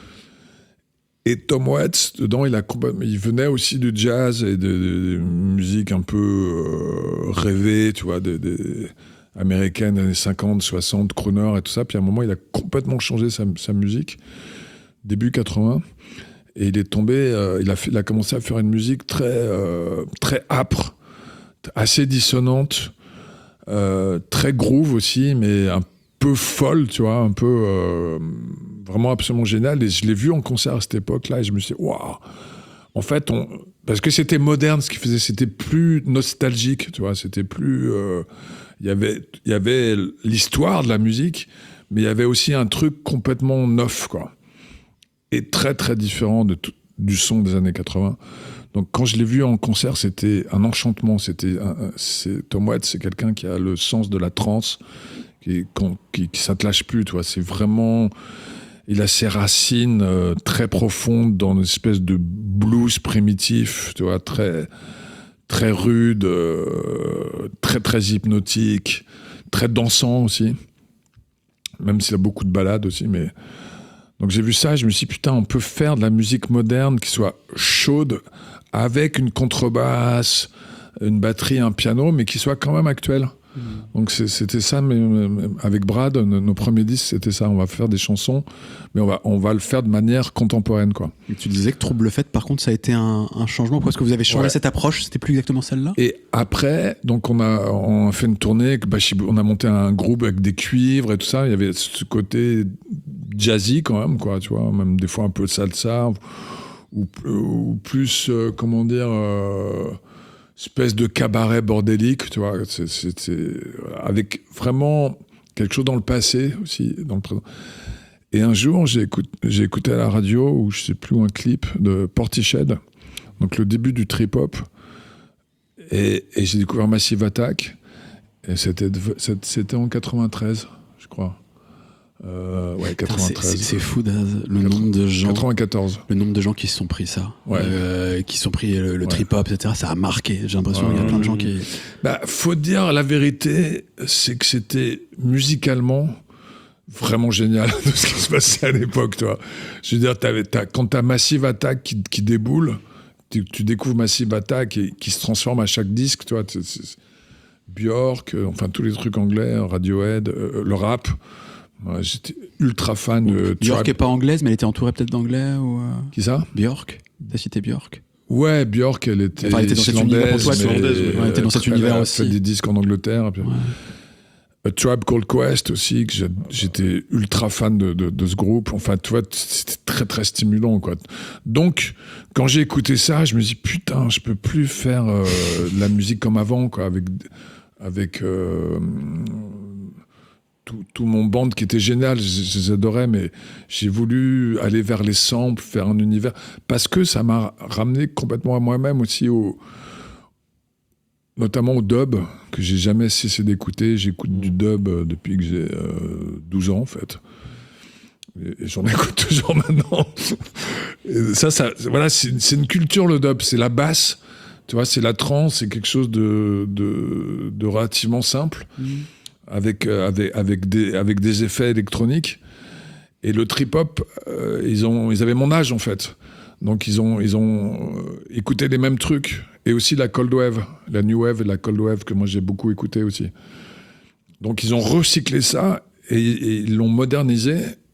Et Tom Waits, dedans, il venait aussi du jazz et de musique un peu rêvée, tu vois, des américaines, années 50, 60, crooner et tout ça. Puis à un moment, il a complètement changé sa musique, début 80. Et il est tombé, il a commencé à faire une musique très âpre, assez dissonante, très groove aussi, mais un peu folle, tu vois, un peu vraiment absolument génial. Et je l'ai vu en concert à cette époque-là et je me suis dit, waouh! En fait, parce que c'était moderne, ce qu'il faisait, c'était plus nostalgique, tu vois, c'était plus. Il y avait l'histoire de la musique, mais il y avait aussi un truc complètement neuf, quoi. Et très très différent du son des années 80. Donc quand je l'ai vu en concert, c'était un enchantement. Tom Waits, c'est quelqu'un qui a le sens de la trance, qui s'attache plus, tu vois. C'est vraiment, il a ses racines très profondes dans une espèce de blues primitif, tu vois, très très rude, très très hypnotique, très dansant aussi. Même s'il y a beaucoup de ballades aussi, mais. Donc j'ai vu ça et je me suis dit, putain, on peut faire de la musique moderne qui soit chaude, avec une contrebasse, une batterie, un piano, mais qui soit quand même actuelle. Donc c'était ça, mais avec Brad, nos premiers disques, c'était ça. On va faire des chansons, mais on va le faire de manière contemporaine, quoi. Et tu disais que Trouble Fête, par contre, ça a été un changement. Pourquoi est-ce que vous avez changé cette approche? C'était plus exactement celle-là? Et après, donc on a fait une tournée, on a monté un groupe avec des cuivres et tout ça. Il y avait ce côté jazzy quand même, quoi, tu vois, même des fois un peu salsa ou plus, comment dire, espèce de cabaret bordélique, tu vois, c'était avec vraiment quelque chose dans le passé aussi, dans le présent. Et un jour, j'ai écouté à la radio, ou je sais plus où, un clip de Portishead, donc le début du trip-hop, et j'ai découvert Massive Attack, et c'était en 93, je crois. Ouais, 93. C'est fou, le nombre de gens. 94. Le nombre de gens qui se sont pris ça, qui se sont pris le Ouais. trip-hop, etc. Ça a marqué. J'ai l'impression qu'il y a plein de gens qui. Bah, faut dire la vérité, c'est que c'était musicalement vraiment génial de ce qui se passait à l'époque, toi. Je veux dire, quand t'as Massive Attack qui déboule, tu découvres Massive Attack et qui se transforme à chaque disque, tu vois. Björk, enfin tous les trucs anglais, Radiohead, le rap. Ouais, j'étais ultra fan de Björk n'est pas anglaise, mais elle était entourée peut-être d'anglais ou. Qui ça? Björk. T'as cité Björk? Ouais, Björk, elle était dans cet univers pour toi, elle était dans cet univers aussi. Elle a fait des disques en Angleterre. Puis... A Tribe Called Quest aussi, que j'étais ultra fan de ce groupe. Enfin, tu vois, c'était très très stimulant, quoi. Donc, quand j'ai écouté ça, je me dis putain, je peux plus faire de la musique comme avant, quoi, avec tout mon band qui était génial, je les adorais, mais j'ai voulu aller vers les samples, faire un univers, parce que ça m'a ramené complètement à moi-même aussi, notamment au dub, que j'ai jamais cessé d'écouter. J'écoute du dub depuis que j'ai 12 ans, en fait. Et j'en écoute toujours maintenant. Et ça, voilà, c'est une culture, le dub. C'est la basse, tu vois, c'est la trance, c'est quelque chose de relativement simple. Avec des effets électroniques. Et le trip-hop, ils avaient mon âge, en fait. Donc, ils ont écouté les mêmes trucs. Et aussi la cold wave, la new wave et la cold wave, que moi, j'ai beaucoup écouté aussi. Donc, ils ont recyclé ça. et ils l'ont modernisé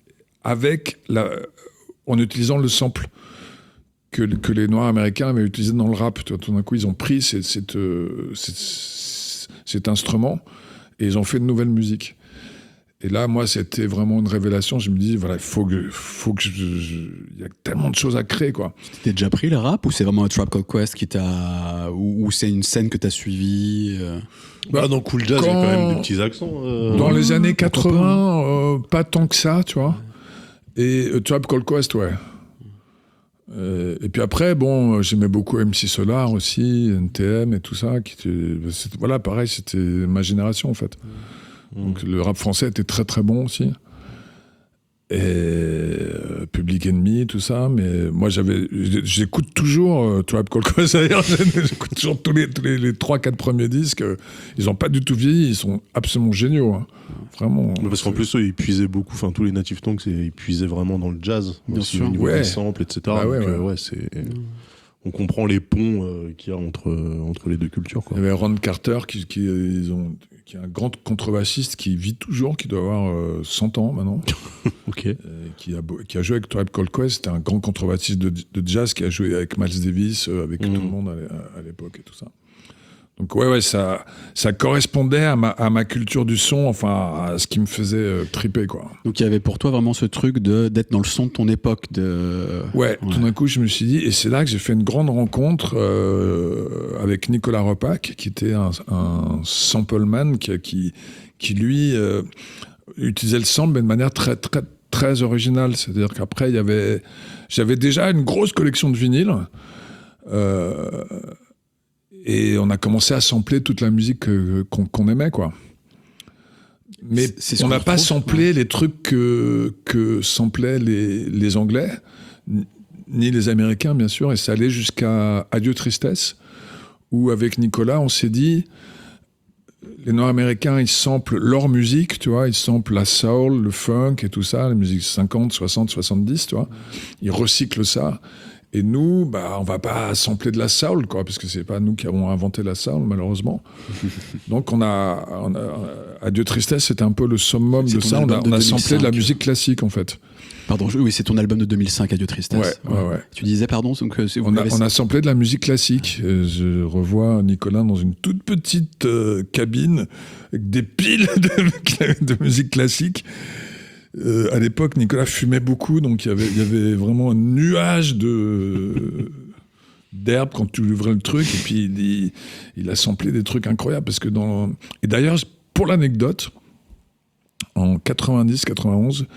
en utilisant le sample que les Noirs américains avaient utilisé dans le rap. Tout d'un coup, ils ont pris cet instrument et ils ont fait de nouvelles musiques. Et là, moi, c'était vraiment une révélation. Je me dis, voilà, il faut que il y a tellement de choses à créer, quoi. Tu t'es déjà pris le rap ou c'est vraiment un Tribe Called Quest qui t'a, ou c'est une scène que t'as suivie Dans Cool Jazz, il y a quand même des petits accents. Dans les années 80, pas tant que ça, tu vois. Et Tribe Called Quest, ouais. Et puis après, bon, j'aimais beaucoup MC Solar aussi, NTM et tout ça. Voilà, pareil, c'était ma génération, en fait. Donc le rap français était très très bon aussi. Et Public Enemy, tout ça. Mais moi, j'écoute toujours Tribe Called Quest, d'ailleurs. J'écoute toujours tous les 3-4 premiers disques. Ils n'ont pas du tout vieilli, ils sont absolument géniaux. Hein. Vraiment. Parce qu'en plus, ils puisaient beaucoup, enfin tous les Native Tongues, ils puisaient vraiment dans le jazz. Bien aussi, sûr. au niveau des samples, etc. Bah ouais, Donc, c'est... On comprend les ponts qu'il y a entre les deux cultures, quoi. Il y avait Ron Carter qui est un grand contrebassiste qui vit toujours, qui doit avoir 100 ans maintenant. Ok. Qui a joué avec Tribe Called Quest. C'était un grand contrebassiste de jazz qui a joué avec Miles Davis, avec tout le monde à l'époque et tout ça. Donc ouais, ça correspondait à ma culture du son, enfin à ce qui me faisait triper, quoi. Donc il y avait pour toi vraiment ce truc d'être dans le son de ton époque. Ouais, tout d'un coup je me suis dit, et c'est là que j'ai fait une grande rencontre avec Nicolas Repac, qui était un sampleman qui lui utilisait le sample mais de manière très très très originale. C'est-à-dire qu'après j'avais déjà une grosse collection de vinyles. Et on a commencé à sampler toute la musique qu'on aimait, quoi. Mais on n'a pas samplé les trucs que samplaient les Anglais, ni les Américains, bien sûr. Et ça allait jusqu'à Adieu Tristesse, où avec Nicolas, on s'est dit, les Nord-Américains, ils samplent leur musique, tu vois. Ils samplent la soul, le funk et tout ça, la musique 50, 60, 70, tu vois. Ils recyclent ça. Et nous, on va pas sampler de la soul, quoi, parce que c'est pas nous qui avons inventé la soul, malheureusement. Donc on a Adieu Tristesse, c'était un peu le summum de ça. On a samplé de la musique classique, en fait. Pardon, oui, c'est ton album de 2005, Adieu Tristesse. Ouais. Tu disais, pardon, donc on a samplé de la musique classique. Je revois Nicolas dans une toute petite cabine avec des piles de musique classique. À l'époque, Nicolas fumait beaucoup, donc il y avait vraiment un nuage d'herbe quand tu ouvrais le truc, et puis il a samplé des trucs incroyables. Parce que et d'ailleurs, pour l'anecdote, en 90-91,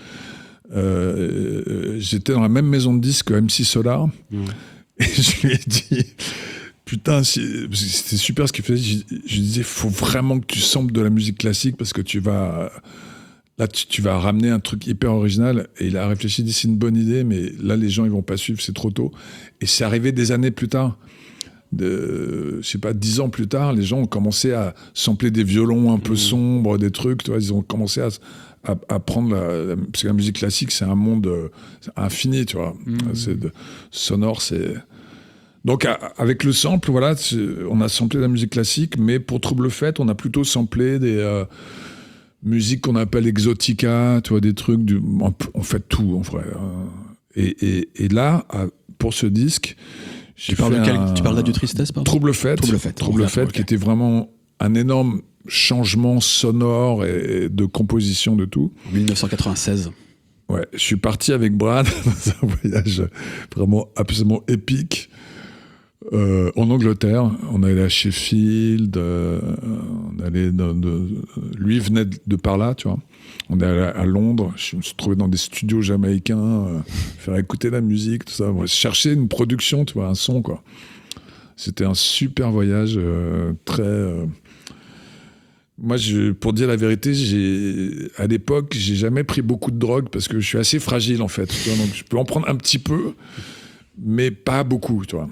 j'étais dans la même maison de disques que MC Solar, et je lui ai dit... Putain, c'était super ce qu'il faisait. Je disais, faut vraiment que tu samples de la musique classique, parce que tu vas ramener un truc hyper original. Et il a réfléchi, il dit, c'est une bonne idée, mais là, les gens, ils vont pas suivre, c'est trop tôt. Et c'est arrivé des années plus tard. Je sais pas, 10 ans plus tard, les gens ont commencé à sampler des violons un peu sombres, des trucs, tu vois, ils ont commencé à prendre parce que la musique classique, c'est un monde infini, tu vois. Sonore, c'est... Donc, avec le sample, voilà, on a samplé la musique classique, mais pour Trouble Fête, on a plutôt samplé des... musique qu'on appelle exotica, tu vois, des trucs, on fait tout, en vrai. Et là, pour ce disque, tu parles d'Adieu Tristesse, pardon. Trouble Fête, qui était vraiment un énorme changement sonore et de composition de tout. 1996. Ouais, je suis parti avec Brad dans un voyage vraiment absolument épique. En Angleterre, on allait à Sheffield, on allait lui venait de par là, tu vois. On est allé à Londres, je me suis trouvé dans des studios jamaïcains, faire écouter la musique, tout ça. Chercher une production, tu vois, un son, quoi. C'était un super voyage, très... Moi, pour dire la vérité, à l'époque, j'ai jamais pris beaucoup de drogue parce que je suis assez fragile, en fait. Tu vois, donc je peux en prendre un petit peu, mais pas beaucoup, tu vois.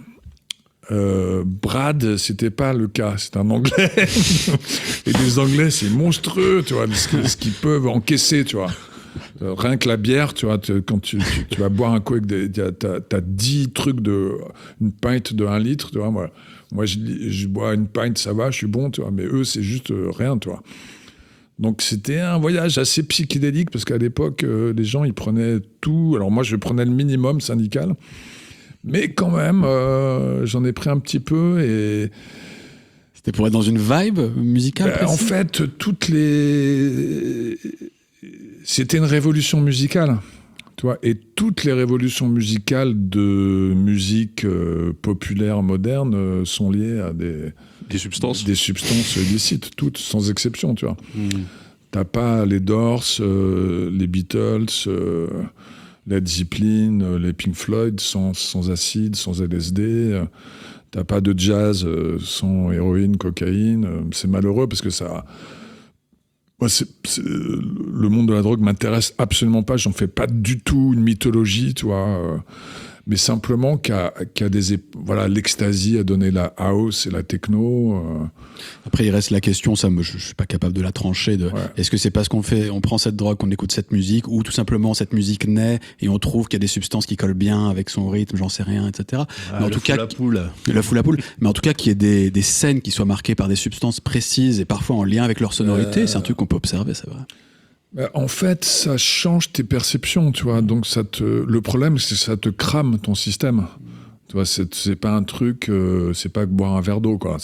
Brad, c'était pas le cas, c'est un Anglais. Et les Anglais, c'est monstrueux, tu vois, ce qu'ils peuvent encaisser, tu vois. Rien que la bière, tu vois, quand tu vas boire un coup avec t'as 10 trucs une pinte de 1 litre, tu vois. Moi je bois une pinte, ça va, je suis bon, tu vois, mais eux, c'est juste rien, tu vois. Donc c'était un voyage assez psychédélique parce qu'à l'époque, les gens, ils prenaient tout. Alors moi, je prenais le minimum syndical. Mais quand même, j'en ai pris un petit peu et... C'était pour être dans une vibe musicale En fait, c'était une révolution musicale. Tu vois, et toutes les révolutions musicales de musique populaire moderne sont liées à des substances illicites, toutes, sans exception, tu vois. T'as pas les Doors, les Beatles, Led Zeppelin, les Pink Floyd sans acide, sans LSD. T'as pas de jazz sans héroïne, cocaïne. C'est malheureux parce que ça... Moi, le monde de la drogue m'intéresse absolument pas. J'en fais pas du tout une mythologie, tu vois. Mais simplement l'ecstasy a donné la house et la techno. Après, il reste la question, ça, je suis pas capable de la trancher. Est-ce que c'est parce on prend cette drogue, qu'on écoute cette musique, ou tout simplement cette musique naît et on trouve qu'il y a des substances qui collent bien avec son rythme, j'en sais rien, etc. Mais en tout cas, la foule à poule. Mais en tout cas, qu'il y ait des scènes qui soient marquées par des substances précises et parfois en lien avec leur sonorité, c'est un truc qu'on peut observer, c'est vrai. En fait, ça change tes perceptions, tu vois. Donc, le problème, c'est que ça te crame ton système. Tu vois, c'est pas un truc, c'est pas que boire un verre d'eau, quoi.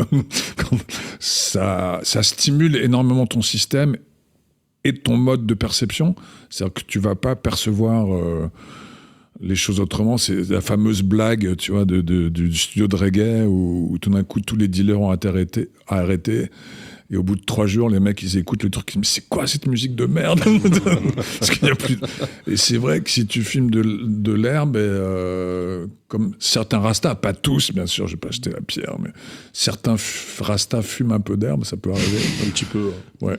Ça stimule énormément ton système et ton mode de perception. C'est-à-dire que tu vas pas percevoir les choses autrement. C'est la fameuse blague, tu vois, du studio de reggae où tout d'un coup, tous les dealers ont arrêté. Et au bout de 3 jours, les mecs, ils écoutent le truc, ils disent, mais c'est quoi cette musique de merde? Parce qu'il y a plus... Et c'est vrai que si tu fumes de l'herbe, comme certains rastas, pas tous, bien sûr, je vais pas jeter la pierre, mais certains rastas fument un peu d'herbe, ça peut arriver. Un petit peu. Ouais.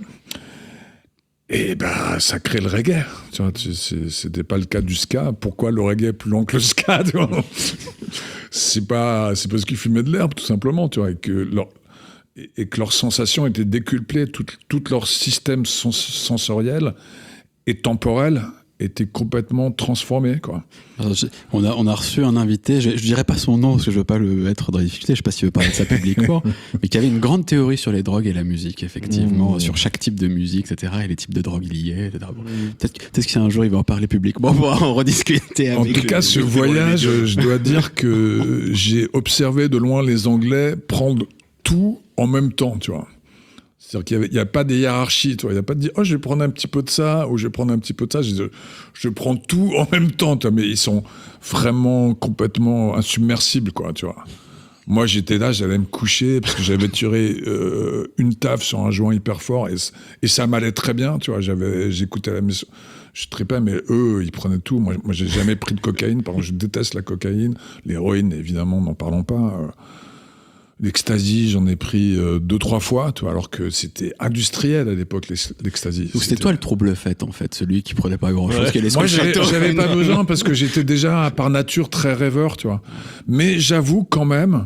Et ça crée le reggae. Tu vois, c'était pas le cas du ska. Pourquoi le reggae est plus long que le ska, tu vois? C'est parce qu'ils fumaient de l'herbe, tout simplement, tu vois, et que leurs sensations étaient décuplées, tout leur système sensoriel et temporel était complètement transformé, quoi. Alors, on a reçu un invité, je dirais pas son nom parce que je veux pas le mettre dans la difficulté, je sais pas s'il veut parler de ça publiquement, mais qui avait une grande théorie sur les drogues et la musique, effectivement, sur chaque type de musique, etc., et les types de drogues liées, etc. Peut-être qu'un jour il va en parler publiquement, on va en rediscuter. En tout cas, ce voyage, je dois dire que j'ai observé de loin les Anglais prendre tout en même temps, tu vois. C'est-à-dire qu'il n'y a pas des hiérarchies, tu vois. Il n'y a pas de dire, je vais prendre un petit peu de ça, ou je vais prendre un petit peu de ça. Je prends tout en même temps, tu vois. Mais ils sont vraiment complètement insubmersibles, quoi, tu vois. Moi, j'étais là, j'allais me coucher, parce que j'avais tiré une taf sur un joint hyper fort, et ça m'allait très bien, tu vois. J'écoutais la musique. Je tripais, mais eux, ils prenaient tout. Moi, j'ai jamais pris de cocaïne. Par contre, je déteste la cocaïne. L'héroïne, évidemment, n'en parlons pas. L'ecstasy, j'en ai pris 2-3 fois, tu vois, alors que c'était industriel à l'époque, l'ecstasy. Donc c'était toi le trouble fait, en fait, celui qui prenait pas grand-chose. Ouais. Moi, j'avais pas besoin parce que j'étais déjà par nature très rêveur, tu vois. Mais j'avoue quand même,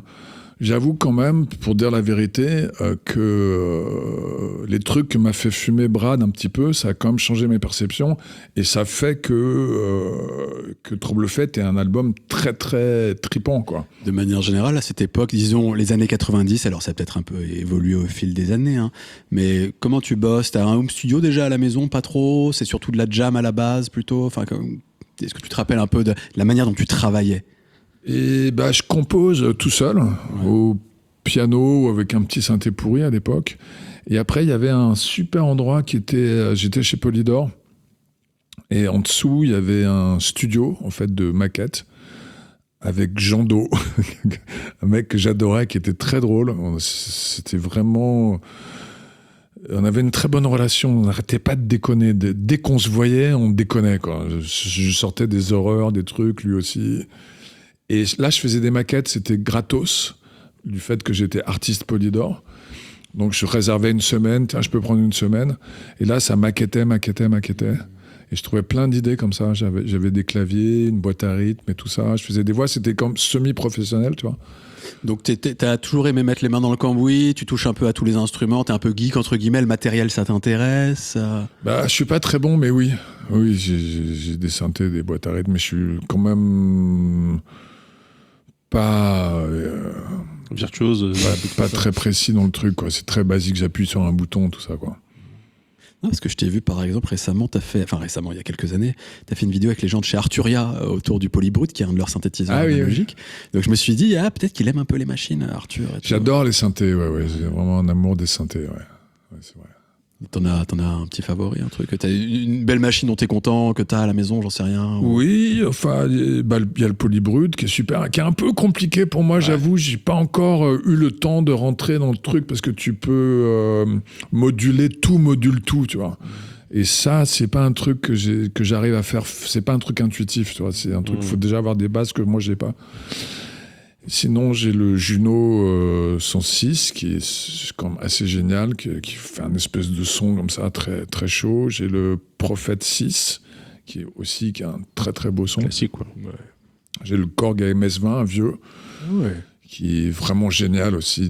pour dire la vérité, que les trucs que m'a fait fumer Brad un petit peu, ça a quand même changé mes perceptions et ça fait que Trouble Fête est un album très très tripant, quoi. De manière générale, à cette époque, disons les années 90, alors ça a peut-être un peu évolué au fil des années, hein, mais comment tu bosses? T'as un home studio déjà à la maison? Pas trop? C'est surtout de la jam à la base plutôt? Enfin, est-ce que tu te rappelles un peu de la manière dont tu travaillais? Et je compose tout seul, au piano, avec un petit synthé pourri à l'époque. Et après, il y avait un super endroit j'étais chez Polydor. Et en dessous, il y avait un studio, en fait, de maquettes, avec Jean Do, un mec que j'adorais, qui était très drôle. C'était vraiment... On avait une très bonne relation, on n'arrêtait pas de déconner. Dès qu'on se voyait, on déconnait, quoi. Je sortais des horreurs, des trucs, lui aussi... Et là, je faisais des maquettes, c'était gratos, du fait que j'étais artiste Polydor. Donc, je réservais une semaine, tiens, je peux prendre une semaine. Et là, ça maquettait. Et je trouvais plein d'idées comme ça. J'avais des claviers, une boîte à rythme et tout ça. Je faisais des voix, c'était comme semi-professionnel, tu vois. Donc, t'as toujours aimé mettre les mains dans le cambouis, tu touches un peu à tous les instruments, t'es un peu geek, entre guillemets, le matériel, ça t'intéresse? Je suis pas très bon, mais oui. Oui, j'ai des synthés, des boîtes à rythme, mais je suis quand même... pas virtuose, pas très précis dans le truc, quoi. C'est très basique, j'appuie sur un bouton, tout ça, quoi. Non, parce que je t'ai vu par exemple récemment, il y a quelques années, tu as fait une vidéo avec les gens de chez Arturia autour du Polybrute, qui est un de leurs synthétiseurs analogiques. Donc je me suis dit, peut-être qu'il aime un peu les machines, Arthur. J'adore les synthés, ouais. J'ai vraiment un amour des synthés, ouais, c'est vrai. T'en as un petit favori, un truc, t'as une belle machine dont t'es content, que t'as à la maison, j'en sais rien. Oui, enfin, il y a le Polybrute qui est super, qui est un peu compliqué pour moi, j'avoue. J'ai pas encore eu le temps de rentrer dans le truc parce que tu peux module tout, tu vois. Et ça, c'est pas un truc que j'arrive à faire. C'est pas un truc intuitif, tu vois. C'est un truc. Faut déjà avoir des bases que moi j'ai pas. Sinon, j'ai le Juno 106 qui est quand même assez génial, qui fait un espèce de son comme ça, très, très chaud. J'ai le Prophet 6 qui est un très très beau son. Classique, quoi. Ouais. J'ai le Korg AMS20, un vieux, qui est vraiment génial aussi.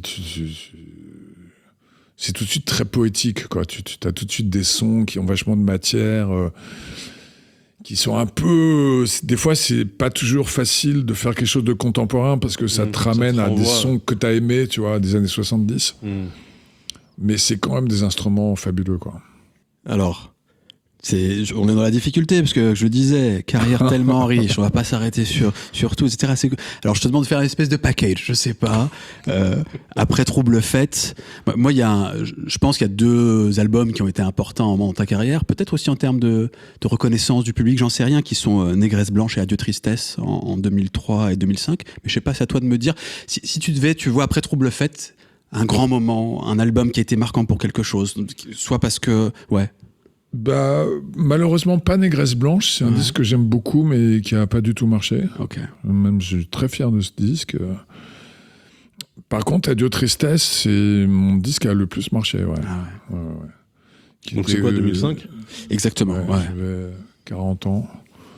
C'est tout de suite très poétique, quoi. Tu as tout de suite des sons qui ont vachement de matière. Qui sont un peu... Des fois, c'est pas toujours facile de faire quelque chose de contemporain parce que ça te ramène à des sons que t'as aimés, tu vois, des années 70. Mais c'est quand même des instruments fabuleux, quoi. Alors, on est dans la difficulté parce que je le disais, carrière tellement riche, on va pas s'arrêter sur tout, etc. Alors je te demande de faire une espèce de package, je sais pas. Après Trouble Fête, moi je pense qu'il y a 2 albums qui ont été importants dans ta carrière, peut-être aussi en termes de reconnaissance du public, j'en sais rien, qui sont Négresse Blanche et Adieu Tristesse en 2003 et 2005. Mais je sais pas, c'est à toi de me dire si tu vois après Trouble Fête un grand moment, un album qui a été marquant pour quelque chose, soit parce que malheureusement pas Négresse Blanche, c'est un disque que j'aime beaucoup mais qui a pas du tout marché. Même je suis très fier de ce disque. Par contre, Adieu Tristesse, c'est mon disque qui a le plus marché, ouais. Donc c'est quoi, 2005 Exactement, J'avais 40 ans.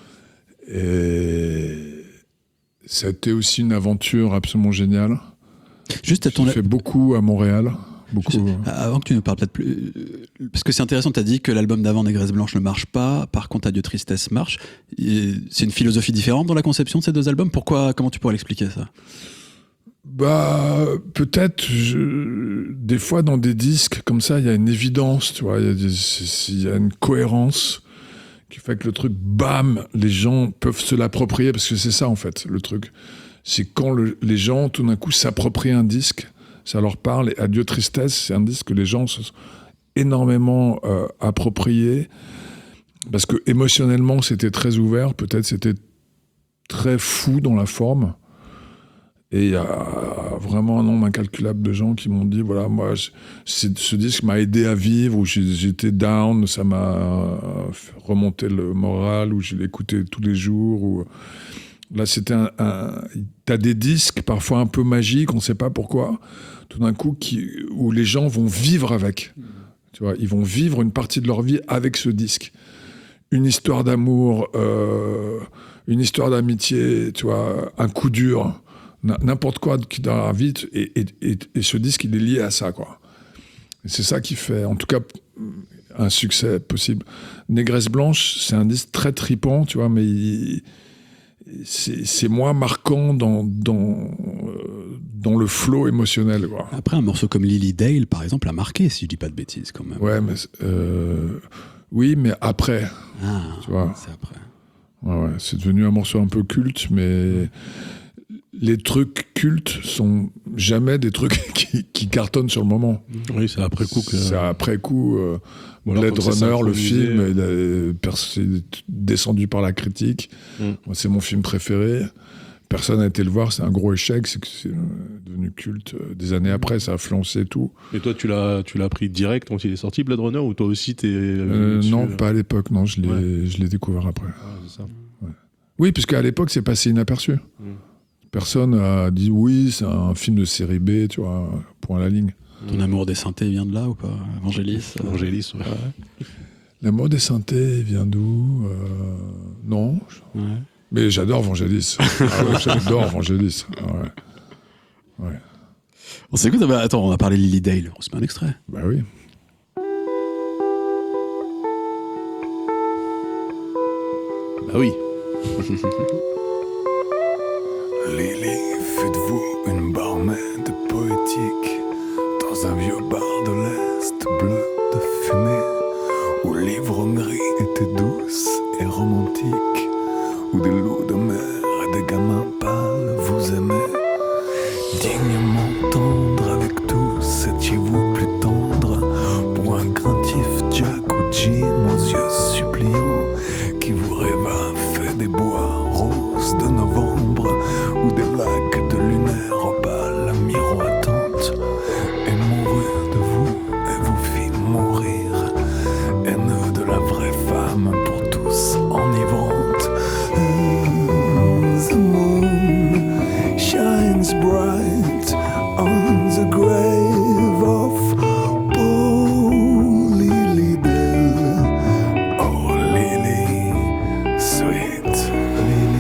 Et ça a été aussi une aventure absolument géniale. Juste à ton... J'ai fait beaucoup à Montréal. Avant que tu nous parles peut-être plus, parce que c'est intéressant, tu as dit que l'album d'avant Négresse Blanche ne marche pas, par contre Adieu Tristesse marche. C'est une philosophie différente dans la conception de ces 2 albums. Pourquoi? Comment tu pourrais l'expliquer, ça? Peut-être, des fois dans des disques comme ça, il y a une évidence, tu vois, il y a une cohérence qui fait que le truc, bam, les gens peuvent se l'approprier, parce que c'est ça en fait, le truc. C'est quand les gens, tout d'un coup, s'approprient un disque, ça leur parle. Et Adieu Tristesse, c'est un disque que les gens se sont énormément appropriés, parce que émotionnellement, c'était très ouvert, peut-être c'était très fou dans la forme. Et il y a vraiment un nombre incalculable de gens qui m'ont dit, voilà, moi, ce disque m'a aidé à vivre, où j'étais down, ça m'a remonté le moral, où je l'écoutais tous les jours, où... Là, c'était t'as des disques parfois un peu magiques, on ne sait pas pourquoi, tout d'un coup, où les gens vont vivre avec. Tu vois, ils vont vivre une partie de leur vie avec ce disque. Une histoire d'amour, une histoire d'amitié, tu vois, un coup dur, n'importe quoi qui dans la vie, et ce disque, il est lié à ça, quoi. Et c'est ça qui fait, en tout cas, un succès possible. Négresse Blanche, c'est un disque très tripant, tu vois, mais c'est moins marquant dans le flow émotionnel, quoi. Après, un morceau comme Lily Dale, par exemple, a marqué, si je dis pas de bêtises, quand même. Ouais, mais oui, mais après. Tu vois. C'est après. Ouais, c'est devenu un morceau un peu culte, mais les trucs cultes sont jamais des trucs qui cartonnent sur le moment. Oui, c'est après coup que... C'est après coup. Blade Runner, le film, c'est descendu par la critique. Moi, c'est mon film préféré. Personne n'a été le voir, c'est un gros échec. C'est devenu culte des années après, ça a influencé tout. Et toi, tu l'as pris direct quand il est sorti, Blade Runner, ou toi aussi t'es... Non, pas à l'époque, non, je l'ai découvert après. C'est ça. Ouais. Oui, puisqu'à l'époque, c'est passé inaperçu. Personne a dit oui, c'est un film de série B, tu vois, point à la ligne. Ton amour des synthés vient de là ou pas, Vangelis? Vangelis, ouais. L'amour des synthés vient d'où? Non. Ouais. Mais j'adore Vangelis. J'adore Vangelis. Ouais. On s'écoute, attends, on a parlé de Lily Dale, on se met un extrait. Bah oui. Bah oui. Lily, fut de vous une barmaid poétique dans un vieux bar de l'Est bleu de fumée l'ivrognerie était douce et romantique, où des loups de mer et des gamins pâles vous aimaient. Dignement tendre avec tous, étiez-vous plus tendre pour un craintif Jack ou Jim aux yeux suppliants qui vous rêva fait des bois roses de novembre ou des lacs de lunaire opale miroitante et mourut de vous et vous fit mourir, haineux de la vraie femme pour tous enivrante. The moon shines bright on the grave of poor Lily Bell. Oh Lily, sweet Lily.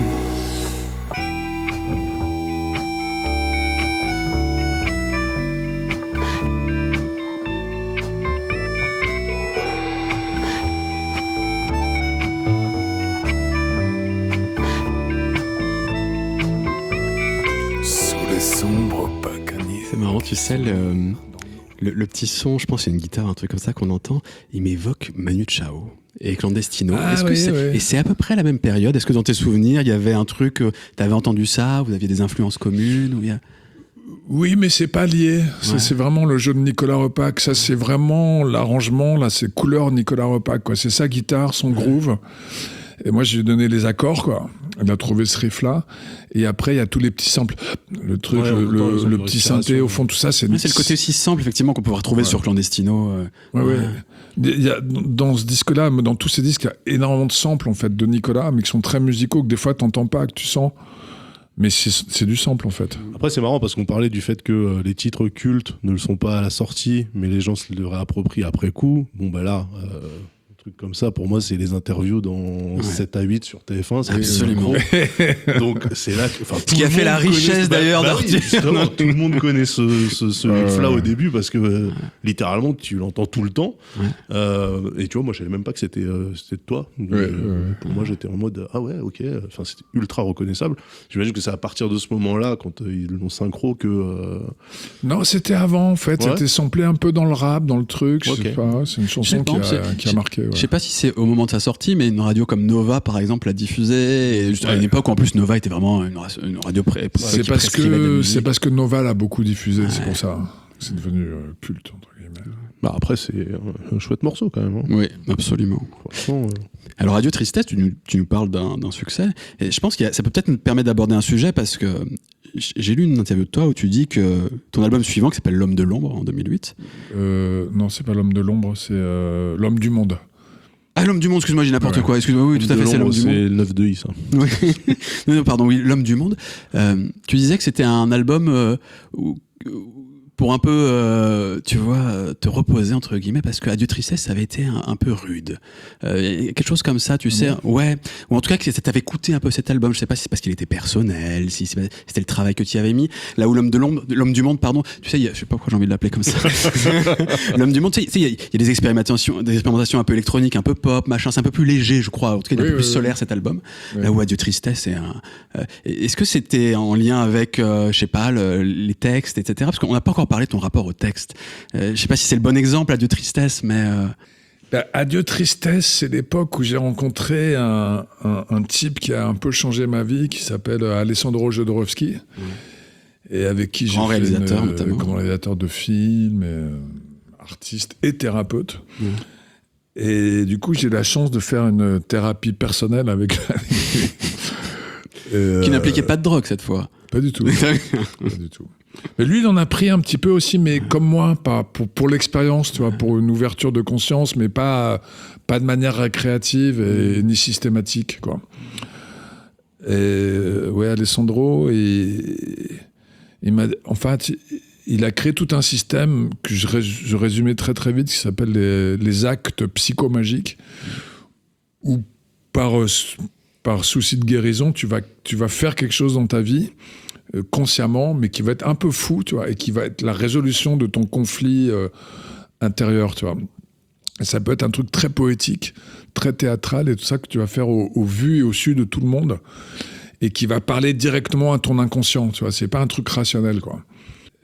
Sous les sombres pacaniers. C'est marrant, tu sais, le petit son, je pense c'est une guitare, un truc comme ça qu'on entend, il m'évoque Manu Chao et Clandestino. Ah, Est-ce que oui, c'est... oui. Et c'est à peu près la même période. Est-ce que dans tes souvenirs, il y avait un truc, t'avais entendu ça, vous aviez des influences communes ou il y a... Oui, mais c'est pas lié. Ça, Ouais. c'est vraiment le jeu de Nicolas Repac. Ça, c'est vraiment l'arrangement. Là, c'est couleur Nicolas Repac, quoi. C'est sa guitare, son groove. Et moi, je lui ai donné les accords, quoi. Il a trouvé ce riff-là. Et après, il y a tous les petits samples. Le truc, Ouais, en même temps, ils ont le une petit respiration. synthé, au fond, tout ça, c'est... Ouais, c'est le côté aussi simple, effectivement, qu'on peut retrouver sur Clandestino. Ouais, ouais. Il y a, dans ce disque-là, dans tous ces disques, il y a énormément de samples, en fait, de Nicolas, mais qui sont très musicaux, que des fois, t'entends pas, que tu sens. Mais c'est du sample, en fait. Après, c'est marrant parce qu'on parlait du fait que les titres cultes ne le sont pas à la sortie, mais les gens se le réapproprient après coup. Bon, bah là, un truc comme ça, pour moi, c'est les interviews dans 7 à 8 sur TF1. C'est Absolument. Donc, c'est là que. Ce qui a fait la richesse, d'ailleurs, oui, d'Arthur. justement, tout le monde connaît ce riff-là au début parce que littéralement, tu l'entends tout le temps. Et tu vois, moi, je savais même pas que c'était de toi. Pour moi, j'étais en mode ah ouais, ok. Enfin, c'était ultra reconnaissable. J'imagine que c'est à partir de ce moment-là, quand ils l'ont synchro, que. Non, c'était avant, en fait. Ouais. C'était samplé un peu dans le rap, dans le truc. Je sais Ok. pas, c'est une chanson qui a marqué. Ouais. Je sais pas si c'est au moment de sa sortie, mais une radio comme Nova, par exemple, l'a diffusée. Et juste à une époque où, en plus, Nova était vraiment une radio C'est qui parce prescrivait de la musique. c'est parce que Nova l'a beaucoup diffusé, c'est pour ça. C'est devenu culte, entre guillemets. Bah après, c'est un chouette morceau quand même. Hein. Oui, absolument. Franchement. Alors, Radio Tristesse, tu nous parles d'un succès. Et je pense que ça peut peut-être nous permettre d'aborder un sujet parce que j'ai lu une interview de toi où tu dis que ton album suivant, qui s'appelle L'Homme de l'Ombre en 2008. Non, c'est pas L'Homme de l'Ombre, c'est L'Homme du Monde. Ah, L'Homme du Monde, excuse-moi, j'ai n'importe quoi. Excuse-moi, oui, tout à fait, c'est L'Homme du Monde. C'est le 9 de I, ça. Oui. Non, pardon, oui, L'Homme du Monde. Tu disais que c'était un album pour un peu, tu vois, te reposer, entre guillemets, parce que Adieu Tristesse, ça avait été un peu rude. Quelque chose comme ça, tu sais, ouais. Ou en tout cas, que ça t'avait coûté un peu cet album. Je sais pas si c'est parce qu'il était personnel, si c'était le travail que tu y avais mis. Là où L'Homme du Monde, pardon, tu sais, je sais pas pourquoi j'ai envie de l'appeler comme ça. L'Homme du Monde, tu sais, il y a des expérimentations un peu électroniques, un peu pop, machin, c'est un peu plus léger, je crois. En tout cas, il est un peu plus solaire, cet album. Là où Adieu Tristesse, c'est est-ce que c'était en lien avec, je sais pas, les textes, etc. Parce qu'on n'a pas encore parlé de ton rapport au texte. Je sais pas si c'est le bon exemple, Adieu Tristesse, mais... Adieu Tristesse, c'est l'époque où j'ai rencontré un type qui a un peu changé ma vie, qui s'appelle Alessandro Jodorowsky, et avec qui j'ai Grand fait réalisateur, notamment. grand réalisateur de films, artiste et thérapeute. Et du coup, j'ai la chance de faire une thérapie personnelle avec qui n'impliquait pas de drogue, cette fois. Pas du tout. Pas du tout. Mais lui, il en a pris un petit peu aussi, mais comme moi, pas pour l'expérience, tu vois, pour une ouverture de conscience, mais pas de manière récréative et ni systématique, quoi. Et ouais, Alessandro, en fait, il a créé tout un système que je résumais très très vite, qui s'appelle les actes psychomagiques, où par souci de guérison, tu vas faire quelque chose dans ta vie consciemment, mais qui va être un peu fou, tu vois, et qui va être la résolution de ton conflit intérieur, tu vois. Et ça peut être un truc très poétique, très théâtral, et tout ça que tu vas faire au vu et au su de tout le monde, et qui va parler directement à ton inconscient, tu vois. C'est pas un truc rationnel, quoi.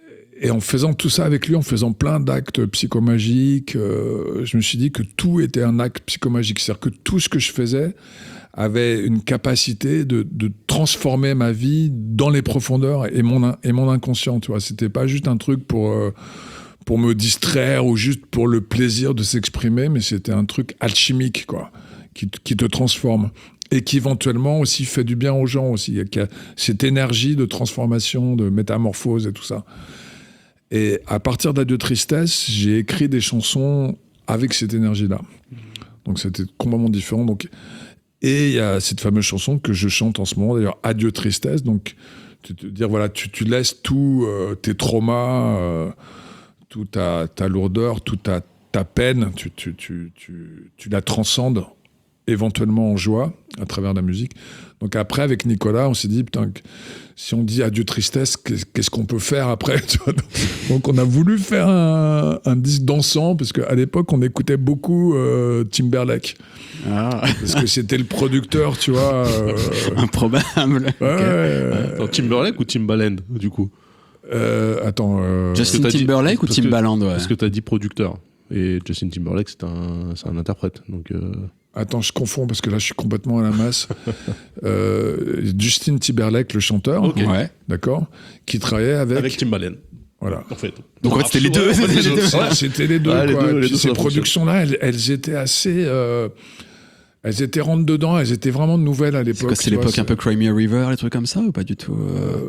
Et en faisant tout ça avec lui, en faisant plein d'actes psychomagiques, je me suis dit que tout était un acte psychomagique. C'est-à-dire que tout ce que je faisais avait une capacité de transformer ma vie dans les profondeurs et mon inconscient. Tu vois, c'était pas juste un truc pour me distraire ou juste pour le plaisir de s'exprimer, mais c'était un truc alchimique, quoi, qui te transforme. Et qui éventuellement aussi fait du bien aux gens aussi. Il y a cette énergie de transformation, de métamorphose et tout ça. Et à partir d'Adieu Tristesse, j'ai écrit des chansons avec cette énergie-là. Donc c'était complètement différent. Donc, et il y a cette fameuse chanson que je chante en ce moment, d'ailleurs, Adieu Tristesse. Donc, dire, voilà, tu laisses tous tes traumas, toute ta lourdeur, toute ta peine, tu la transcendes éventuellement en joie à travers la musique. Donc après, avec Nicolas, on s'est dit, putain, si on dit Adieu Tristesse, qu'est-ce qu'on peut faire après, tu vois. Donc on a voulu faire un disque dansant, parce qu'à l'époque, on écoutait beaucoup Timberlake. Parce que c'était le producteur, tu vois. Improbable. Attends, Timberlake ou Timbaland, du coup Justin Timberlake ou Timbaland, ouais. Parce que t'as dit producteur. Et Justin Timberlake, c'est un interprète. Donc... Attends, je confonds parce que là, je suis complètement à la masse. Justin Timberlake, le chanteur, okay. Ouais. D'accord, qui travaillait avec Timbaland. Voilà. En fait. Donc c'était les deux. C'était les deux. Ah, quoi. Les deux, Et puis ces productions-là, elles étaient assez... elles étaient rentres dedans, elles étaient vraiment nouvelles à l'époque. C'est l'époque un peu Cry Me a River, les trucs comme ça, ou pas du tout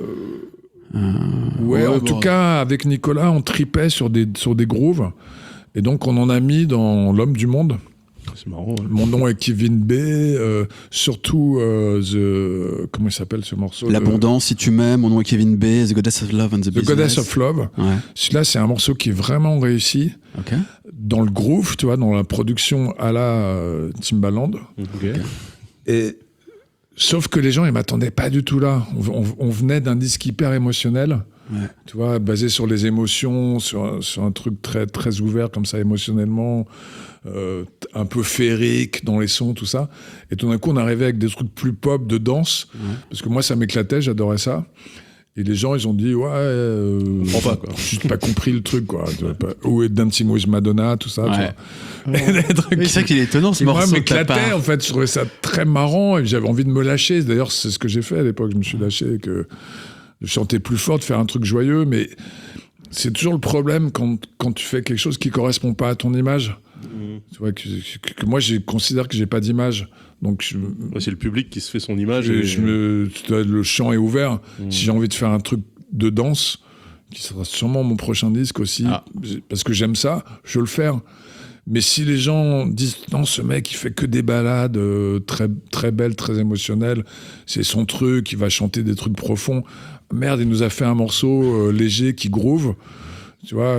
Ouais, en tout cas, avec Nicolas, on tripait sur des grooves. Et donc, on en a mis dans L'Homme du Monde. C'est marrant. Ouais. Mon nom est Kevin B. Surtout, comment il s'appelle ce morceau L'abondance, si tu m'aimes. Mon nom est Kevin B. The Goddess of Love and the Business. The Goddess of Love. Ouais. Celui-là, c'est un morceau qui est vraiment réussi. Okay. Dans le groove, tu vois, dans la production à la Timbaland. Okay. Et sauf que les gens, ils m'attendaient pas du tout là. On venait d'un disque hyper émotionnel. Ouais. Tu vois, basé sur les émotions, sur un truc très, très ouvert comme ça émotionnellement, un peu féerique dans les sons, tout ça. Et tout d'un coup, on arrivait avec des trucs plus pop, de danse, parce que moi, ça m'éclatait, j'adorais ça. Et les gens, ils ont dit, quoi. J'ai pas compris le truc, quoi. Où est Dancing with Madonna, tout ça, ouais. Tu vois. C'est ça qu'il est étonnant, ce morceau. Moi, m'éclatait, en fait. Je trouvais ça très marrant et j'avais envie de me lâcher. D'ailleurs, c'est ce que j'ai fait à l'époque. Je me suis lâché, de chanter plus fort, de faire un truc joyeux, mais c'est toujours le problème quand tu fais quelque chose qui correspond pas à ton image. Tu vois, que moi, je considère que j'ai pas d'image. Donc, c'est le public qui se fait son image. Le champ est ouvert. Si j'ai envie de faire un truc de danse, qui sera sûrement mon prochain disque aussi, parce que j'aime ça, je vais le faire. Mais si les gens disent non, ce mec il fait que des ballades très très belles, très émotionnelles, c'est son truc, il va chanter des trucs profonds. Merde, il nous a fait un morceau léger qui groove. Tu vois,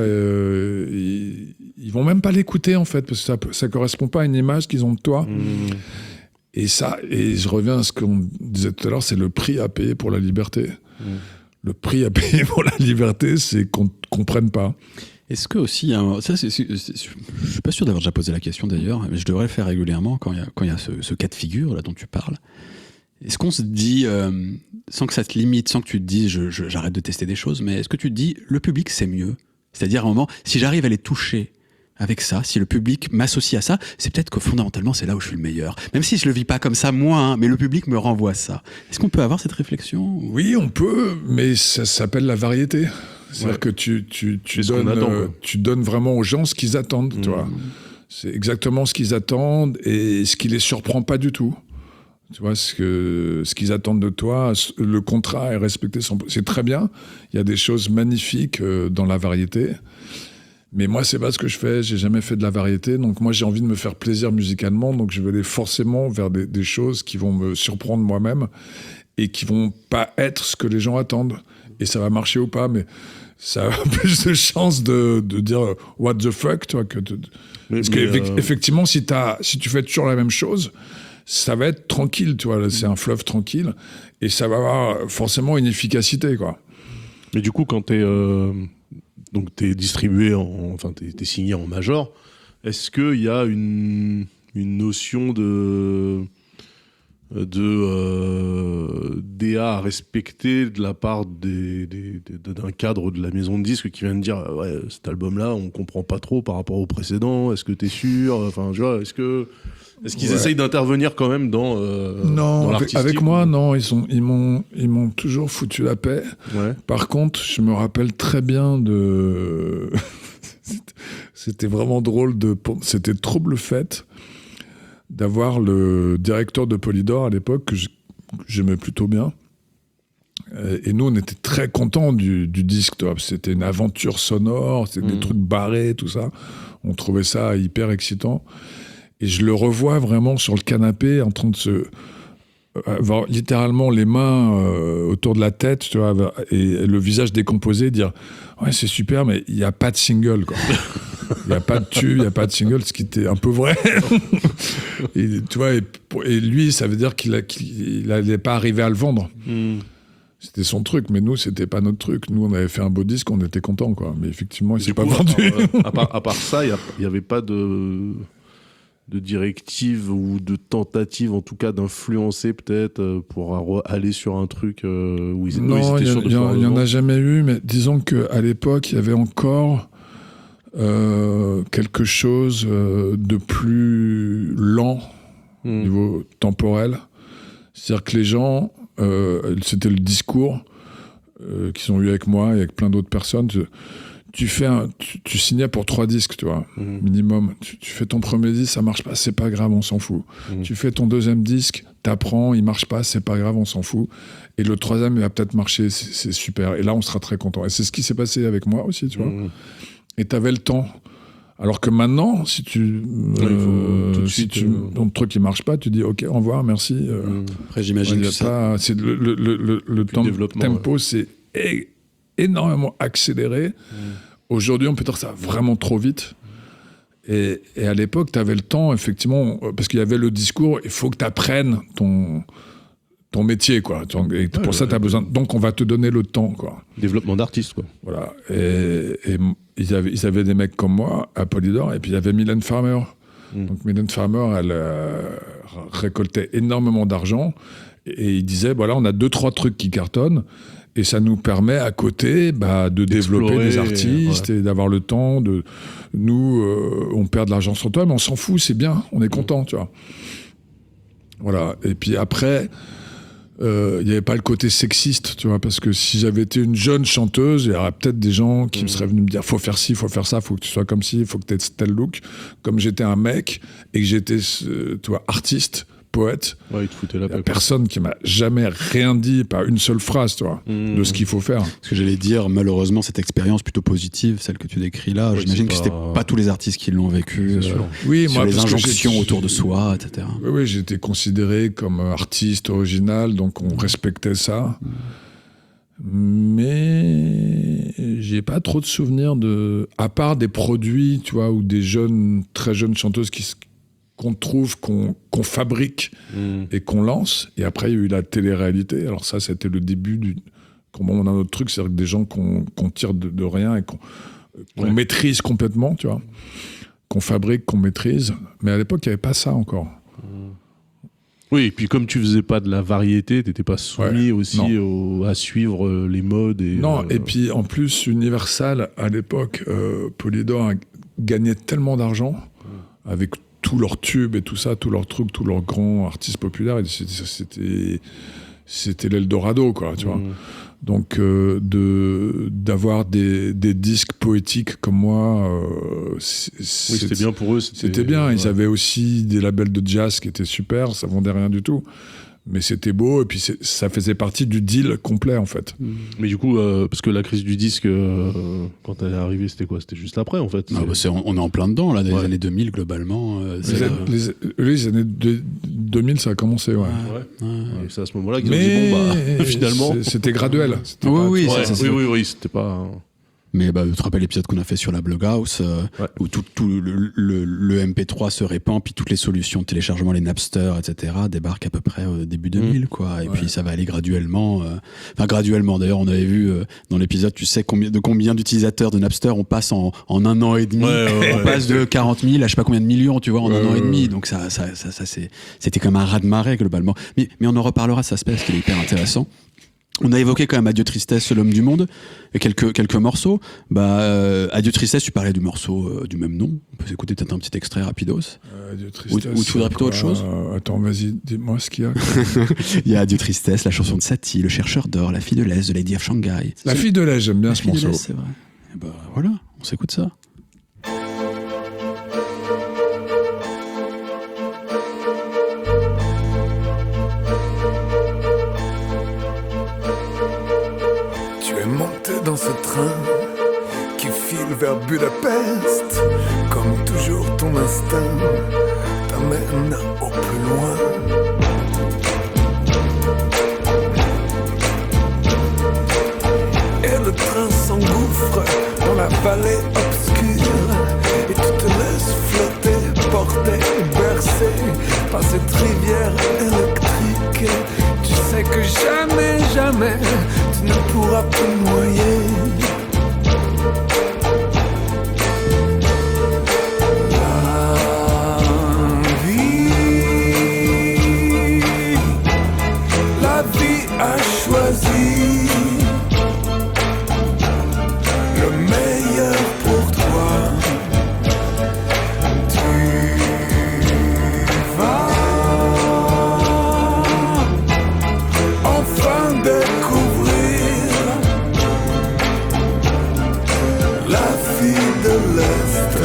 ils vont même pas l'écouter en fait parce que ça correspond pas à une image qu'ils ont de toi. Et je reviens à ce qu'on disait tout à l'heure, c'est le prix à payer pour la liberté. Le prix à payer pour la liberté, c'est qu'on ne comprenne pas. Est-ce que aussi, je suis pas sûr d'avoir déjà posé la question d'ailleurs, mais je devrais le faire régulièrement quand il y a ce cas de figure là dont tu parles. Est-ce qu'on se dit, sans que ça te limite, sans que tu te dises j'arrête de tester des choses, mais est-ce que tu te dis le public c'est mieux ? C'est-à-dire à un moment, si j'arrive à les toucher avec ça, si le public m'associe à ça, c'est peut-être que fondamentalement c'est là où je suis le meilleur. Même si je le vis pas comme ça moi, mais le public me renvoie ça. Est-ce qu'on peut avoir cette réflexion ? Oui, on peut, mais ça s'appelle la variété. C'est-à-dire que tu donnes vraiment aux gens ce qu'ils attendent, tu vois. C'est exactement ce qu'ils attendent et ce qui les surprend pas du tout. Tu vois, ce qu'ils attendent de toi, le contrat est respecté. C'est très bien. Il y a des choses magnifiques dans la variété. Mais moi, c'est pas ce que je fais. J'ai jamais fait de la variété. Donc moi, j'ai envie de me faire plaisir musicalement. Donc je vais aller forcément vers des choses qui vont me surprendre moi-même et qui vont pas être ce que les gens attendent. Et ça va marcher ou pas, mais ça a plus de chances de dire what the fuck, tu vois, parce qu'effectivement, si tu fais toujours la même chose, ça va être tranquille, tu vois, c'est un fleuve tranquille, et ça va avoir forcément une efficacité, quoi. Mais du coup, quand t'es distribué, t'es signé en major, est-ce qu'il y a une notion de DA à respecter de la part d'un cadre de la maison de disques qui vient de dire ouais, cet album-là, on comprend pas trop par rapport au précédent, est-ce que t'es sûr? Enfin, tu vois, est-ce qu'ils essayent d'intervenir quand même dans non, l'artistique? avec moi, non, ils m'ont toujours foutu la paix. Ouais. Par contre, je me rappelle très bien de... C'était vraiment drôle, c'était Trouble Fête, d'avoir le directeur de Polydor à l'époque, que j'aimais plutôt bien. Et nous, on était très contents du disque. C'était une aventure sonore, c'était des trucs barrés, tout ça. On trouvait ça hyper excitant. Et je le revois vraiment sur le canapé, en train de avoir littéralement les mains autour de la tête, tu vois, et le visage décomposé, dire « Ouais, c'est super, mais il n'y a pas de single, quoi. » Il n'y a pas de tube, il n'y a pas de single, ce qui était un peu vrai. Et, tu vois, et lui, ça veut dire qu'il n'allait pas arriver à le vendre. C'était son truc, mais nous, c'était pas notre truc. Nous, on avait fait un beau disque, on était contents, quoi. Mais effectivement, il s'est pas vendu. À part ça, il n'y avait pas de directive ou de tentative, en tout cas, d'influencer peut-être pour aller sur un truc où ils étaient sûrs de faire. Il n'y en a jamais eu, mais disons qu'à l'époque, il y avait encore quelque chose de plus lent au niveau temporel. C'est-à-dire que les gens, c'était le discours qu'ils ont eu avec moi et avec plein d'autres personnes. Tu signais pour 3 disques, tu vois, minimum. Tu fais ton premier disque, ça marche pas, c'est pas grave, on s'en fout. Tu fais ton deuxième disque, t'apprends, il marche pas, c'est pas grave, on s'en fout. Et le troisième, il va peut-être marcher, c'est super. Et là, on sera très content. Et c'est ce qui s'est passé avec moi aussi, tu vois. Et t'avais le temps. Alors que maintenant, si ton truc il marche pas, tu dis ok, au revoir, merci. Après, j'imagine que ça... c'est le tempo, c'est énormément accéléré. Aujourd'hui, on peut dire que ça va vraiment trop vite. Et à l'époque, tu avais le temps, effectivement, parce qu'il y avait le discours, il faut que tu apprennes ton métier, quoi. Et pour ça, tu as besoin. Donc, on va te donner le temps, quoi. Développement d'artiste, quoi. Voilà. Et ils avaient des mecs comme moi à Polydor, et puis il y avait Mylène Farmer. Donc, Mylène Farmer, elle récoltait énormément d'argent, et il disait voilà, on a 2-3 trucs qui cartonnent. Et ça nous permet à côté de développer des artistes et d'avoir le temps de... Nous, on perd de l'argent sur toi, mais on s'en fout, c'est bien, on est content, tu vois. Voilà. Et puis après, il n'y avait pas le côté sexiste, tu vois, parce que si j'avais été une jeune chanteuse, il y aurait peut-être des gens qui me seraient venus me dire faut faire ci, faut faire ça, faut que tu sois comme ci, faut que tu aies tel look. Comme j'étais un mec et que j'étais, tu vois, artiste, poète, il te foutait la paix, personne qui m'a jamais rien dit, pas une seule phrase, tu vois, de ce qu'il faut faire. Ce que j'allais dire, malheureusement, cette expérience plutôt positive, celle que tu décris là, j'imagine que c'était pas tous les artistes qui l'ont vécu. Oui, sur moi, les injonctions autour de soi, etc. Oui, j'étais considéré comme artiste original, donc on respectait ça. Mais j'ai pas trop de souvenirs à part des produits, tu vois, ou des très jeunes chanteuses qu'on trouve, qu'on fabrique et qu'on lance. Et après, il y a eu la télé-réalité. Alors ça, c'était le début on a notre truc, c'est-à-dire que des gens qu'on tire de rien et qu'on maîtrise complètement, tu vois. Qu'on fabrique, qu'on maîtrise. Mais à l'époque, il n'y avait pas ça encore. Oui, et puis comme tu faisais pas de la variété, t'étais pas soumis aussi à suivre les modes. Et puis en plus, Universal, à l'époque, Polydor gagnait tellement d'argent avec tous leurs tubes et tout ça, tous leurs trucs, tous leurs grands artistes populaires. C'était l'Eldorado, quoi, tu vois. Donc, d'avoir des disques poétiques comme moi, c'était bien pour eux. C'était bien. Ils avaient aussi des labels de jazz qui étaient super, ça vendait rien du tout. Mais c'était beau, et puis ça faisait partie du deal complet, en fait. Mais du coup, parce que la crise du disque, quand elle est arrivée, c'était quoi? C'était juste après, en fait. On est en plein dedans, là, dans les années 2000, globalement. Les années 2000, ça a commencé, Et c'est à ce moment-là qu'ils ont dit, finalement... C'était graduel. Oui, c'était pas... Mais tu te rappelles l'épisode qu'on a fait sur la Bloghouse, où tout le MP3 se répand, puis toutes les solutions de téléchargement, les Napster, etc., débarquent à peu près au début 2000, quoi. Et puis ça va aller graduellement. Graduellement. D'ailleurs, on avait vu dans l'épisode, tu sais combien d'utilisateurs de Napster on passe en 1 an et demi. On passe de 40 000 à je sais pas combien de millions, tu vois, en 1 an et demi. Donc ça c'était comme un raz-de-marée globalement. Mais on en reparlera de cet aspect parce qu'il est hyper intéressant. On a évoqué quand même Adieu Tristesse, l'homme du monde, et quelques morceaux. Adieu Tristesse, tu parlais du morceau du même nom. On peut s'écouter peut-être un petit extrait rapidos. Adieu Tristesse. Ou tu voudrais plutôt autre chose? Attends, vas-y, dis-moi ce qu'il y a. Il y a Adieu Tristesse, la chanson de Satie, Le chercheur d'or, La fille de l'Est, de Lady of Shanghai. La fille de l'Est, j'aime bien ce morceau. C'est vrai. Et voilà, on s'écoute ça. Dans ce train qui file vers Budapest, comme toujours ton instinct t'amène au plus loin. Et le train s'engouffre dans la vallée obscure, et tu te laisses flotter, porter, bercer par cette rivière électrique. Tu sais que jamais tu ne pourras plus noyer. La vie a choisi le meilleur pour toi. Tu vas enfin découvrir la fille de l'Est,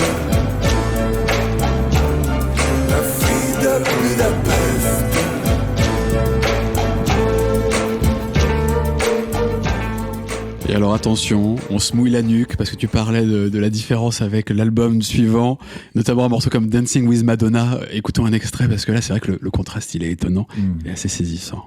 la fille de Budapest. Et alors attention, on se mouille la nuque parce que tu parlais de la différence avec l'album suivant, notamment un morceau comme Dancing with Madonna. Écoutons un extrait parce que là c'est vrai que le contraste il est étonnant, il est assez saisissant.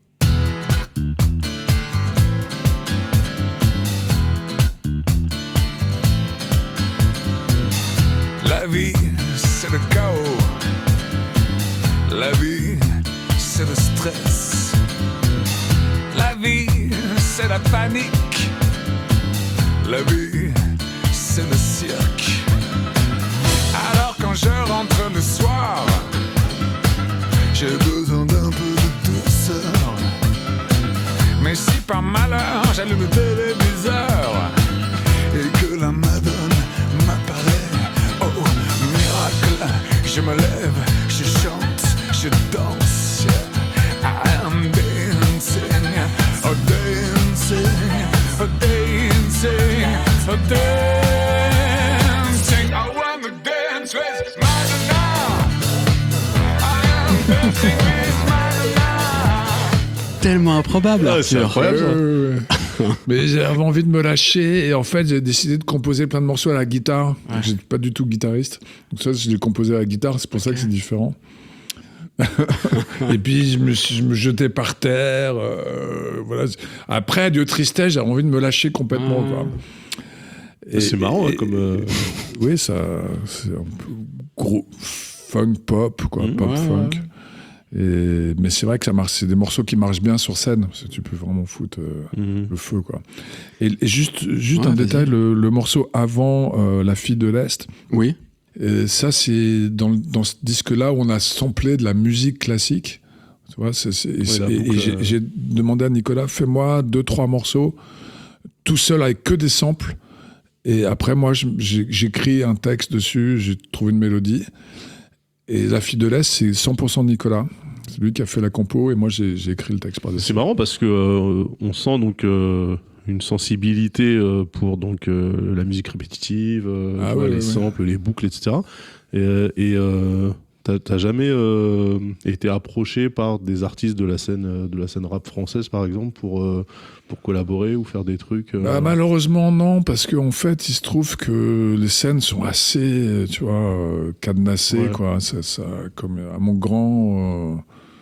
La vie, c'est le chaos. La vie, c'est le stress. La vie, c'est la panique. La vie, c'est le cirque. Alors quand je rentre le soir, j'ai besoin d'un peu de douceur. Mais si par malheur j'allume le téléviseur et que la Madone m'apparaît, oh miracle, je me lève, je chante, je danse. I'm dancing, oh dancing, oh dancing, oh dancing. I wanna dance with Madonna. I am dancing with Madonna. Tellement improbable, Arthur. C'est incroyable ça. Mais j'avais envie de me lâcher et en fait j'ai décidé de composer plein de morceaux à la guitare. Ouais. J'étais pas du tout guitariste, donc ça je l'ai composé à la guitare, c'est pour ça que c'est différent. Et puis je me jetais par terre, voilà. Après Adieu Tristesse, j'avais envie de me lâcher complètement. Quoi. Et c'est marrant comme. Oui, ça c'est un peu gros funk pop, quoi, pop funk. Mais c'est vrai que ça marche, c'est des morceaux qui marchent bien sur scène, parce que tu peux vraiment foutre le feu, quoi. Et juste un détail, le morceau avant La fille de l'Est. Oui. Et ça, c'est dans ce disque-là où on a samplé de la musique classique. Tu vois, et j'ai demandé à Nicolas, fais-moi 2-3 morceaux, tout seul avec que des samples. Et après, moi, j'écris un texte dessus, j'ai trouvé une mélodie. Et La fille de l'Est, c'est 100% Nicolas. C'est lui qui a fait la compo et moi, j'ai écrit le texte par-dessus. C'est marrant parce que on sent donc une sensibilité pour donc la musique répétitive, les samples, les boucles, etc. Et t'as jamais été approché par des artistes de la scène rap française, par exemple, pour collaborer ou faire des trucs Malheureusement, non, parce qu'en fait, il se trouve que les scènes sont assez, tu vois, cadenassées, quoi. Ça, comme à mon grand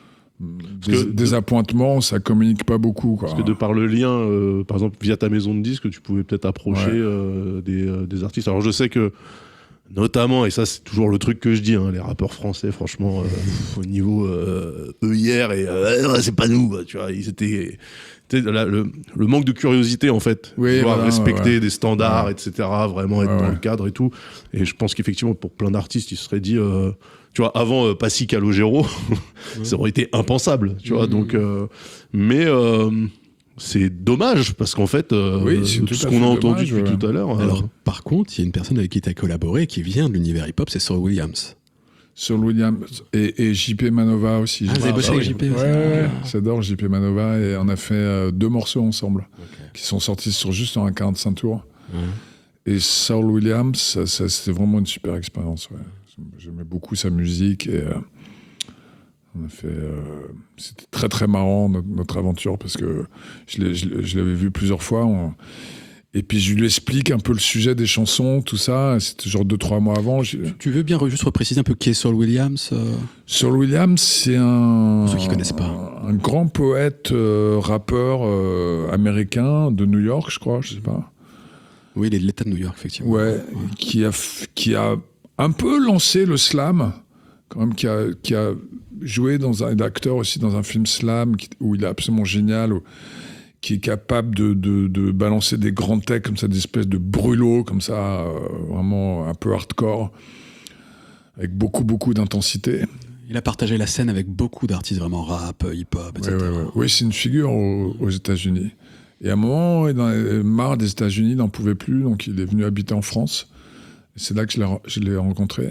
des appointements, ça communique pas beaucoup, quoi. Parce que de par le lien, par exemple, via ta maison de disques, tu pouvais peut-être approcher des artistes. Alors je sais que, notamment, et ça c'est toujours le truc que je dis, hein, les rappeurs français, franchement, au niveau EIR, c'est pas nous, tu vois, ils étaient... Le manque de curiosité, en fait, respecter des standards, etc., vraiment être dans le cadre et tout. Et je pense qu'effectivement, pour plein d'artistes, ils se seraient dit... tu vois, avant Passy Calogero, ça aurait été impensable, tu vois. Donc, mais c'est dommage parce qu'en fait, tout ce qu'on a entendu depuis tout à l'heure. Alors, par contre, il y a une personne avec qui tu as collaboré qui vient de l'univers hip-hop, c'est Saul Williams. Saul Williams et JP Manova aussi. Vous avez bossé avec JP aussi. Ouais, j'adore JP Manova et on a fait 2 morceaux ensemble qui sont sortis sur juste un 45 tours. Et Saul Williams, c'était vraiment une super expérience. Ouais. J'aimais beaucoup sa musique et on a fait. C'était très très marrant notre aventure parce que je l'avais vu plusieurs fois. Et puis je lui explique un peu le sujet des chansons, tout ça. C'était genre 2-3 mois avant. Tu veux bien juste repréciser un peu qui est Saul Williams Saul Williams, c'est un. Ceux qui connaissent pas. Un grand poète, rappeur américain de New York, je crois, je sais pas. Oui, il est de l'État de New York, effectivement. Ouais. Qui a un peu lancé le slam, quand même, qui a joué d'acteur aussi dans un film slam où il est absolument génial, qui est capable de balancer des grands textes comme ça, des espèces de brûlots comme ça, vraiment un peu hardcore, avec beaucoup d'intensité. Il a partagé la scène avec beaucoup d'artistes vraiment rap, hip-hop, etc. Oui, c'est une figure aux États-Unis. Et à un moment, il en avait marre des États-Unis, il n'en pouvait plus, donc il est venu habiter en France. C'est là que je l'ai rencontré.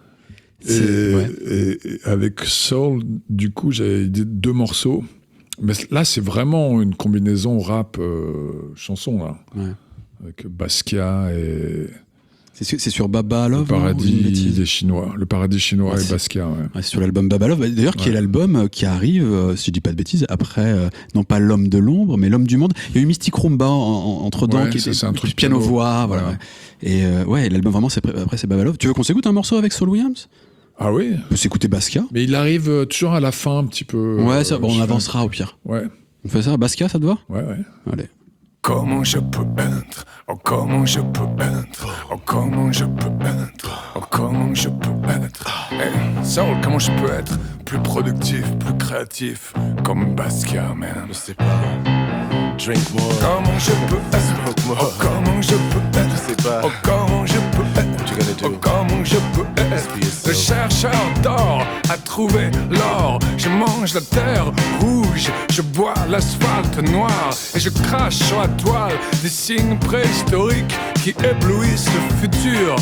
Et avec Saul, du coup, j'avais 2 morceaux. Mais là, c'est vraiment une combinaison rap-chanson, là. Ouais. Avec Basquiat et... C'est sur Baba Love. Le paradis des Chinois. Le paradis chinois et Basquiat, c'est sur l'album Baba Love. D'ailleurs, qui est l'album qui arrive, si je dis pas de bêtises, après, non pas L'Homme de l'Ombre, mais L'Homme du Monde. Il y a eu Mystic Rumba entre-temps, qui était un truc piano-voix. Voilà. Et l'album vraiment, après, c'est Baba Love. Tu veux qu'on s'écoute un morceau avec Saul Williams ? Ah oui. On peut s'écouter Basquiat. Mais il arrive toujours à la fin, un petit peu. Ouais, on avancera au pire. Ouais. On fait ça, Basquiat, ça te va ? Ouais. Allez. Comment je peux être, oh comment je peux être, oh comment je peux être, oh comment je peux être. Hey, Saul, comment je peux être plus productif, plus créatif, comme Basquiat, man. Je sais pas. Drink more. Comment je peux être, oh comment je peux être, je sais pas. Oh comment je peux être, oh comment je peux être. Le chercheur d'or a trouvé l'or. Je mange la terre rouge, je bois l'asphalte noir et je crache sur la toile des signes préhistoriques qui éblouissent le futur.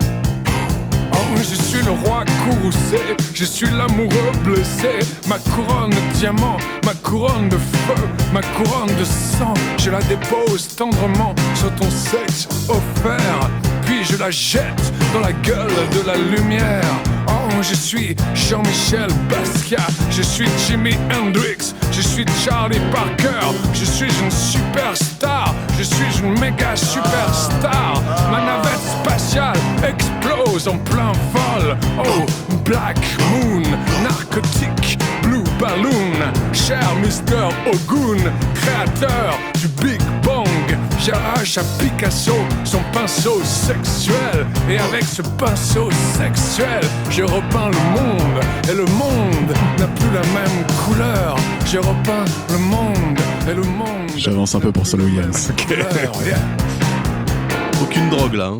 Oh, je suis le roi courroucé, je suis l'amoureux blessé. Ma couronne de diamant, ma couronne de feu, ma couronne de sang, je la dépose tendrement sur ton sexe offert. Puis je la jette dans la gueule de la lumière. Oh, je suis Jean-Michel Basquiat, je suis Jimi Hendrix, je suis Charlie Parker, je suis une superstar, je suis une méga superstar. Ma navette spatiale explose en plein vol. Oh, Black Moon, narcotique, Blue Balloon, cher Mr. Ogun, créateur du Big Bang. J'arrache à Picasso son pinceau sexuel, et avec ce pinceau sexuel, je repeins le monde, et le monde n'a plus la même couleur. Je repeins le monde, et le monde... J'avance un peu pour Saul Williams. Aucune drogue là. Hein.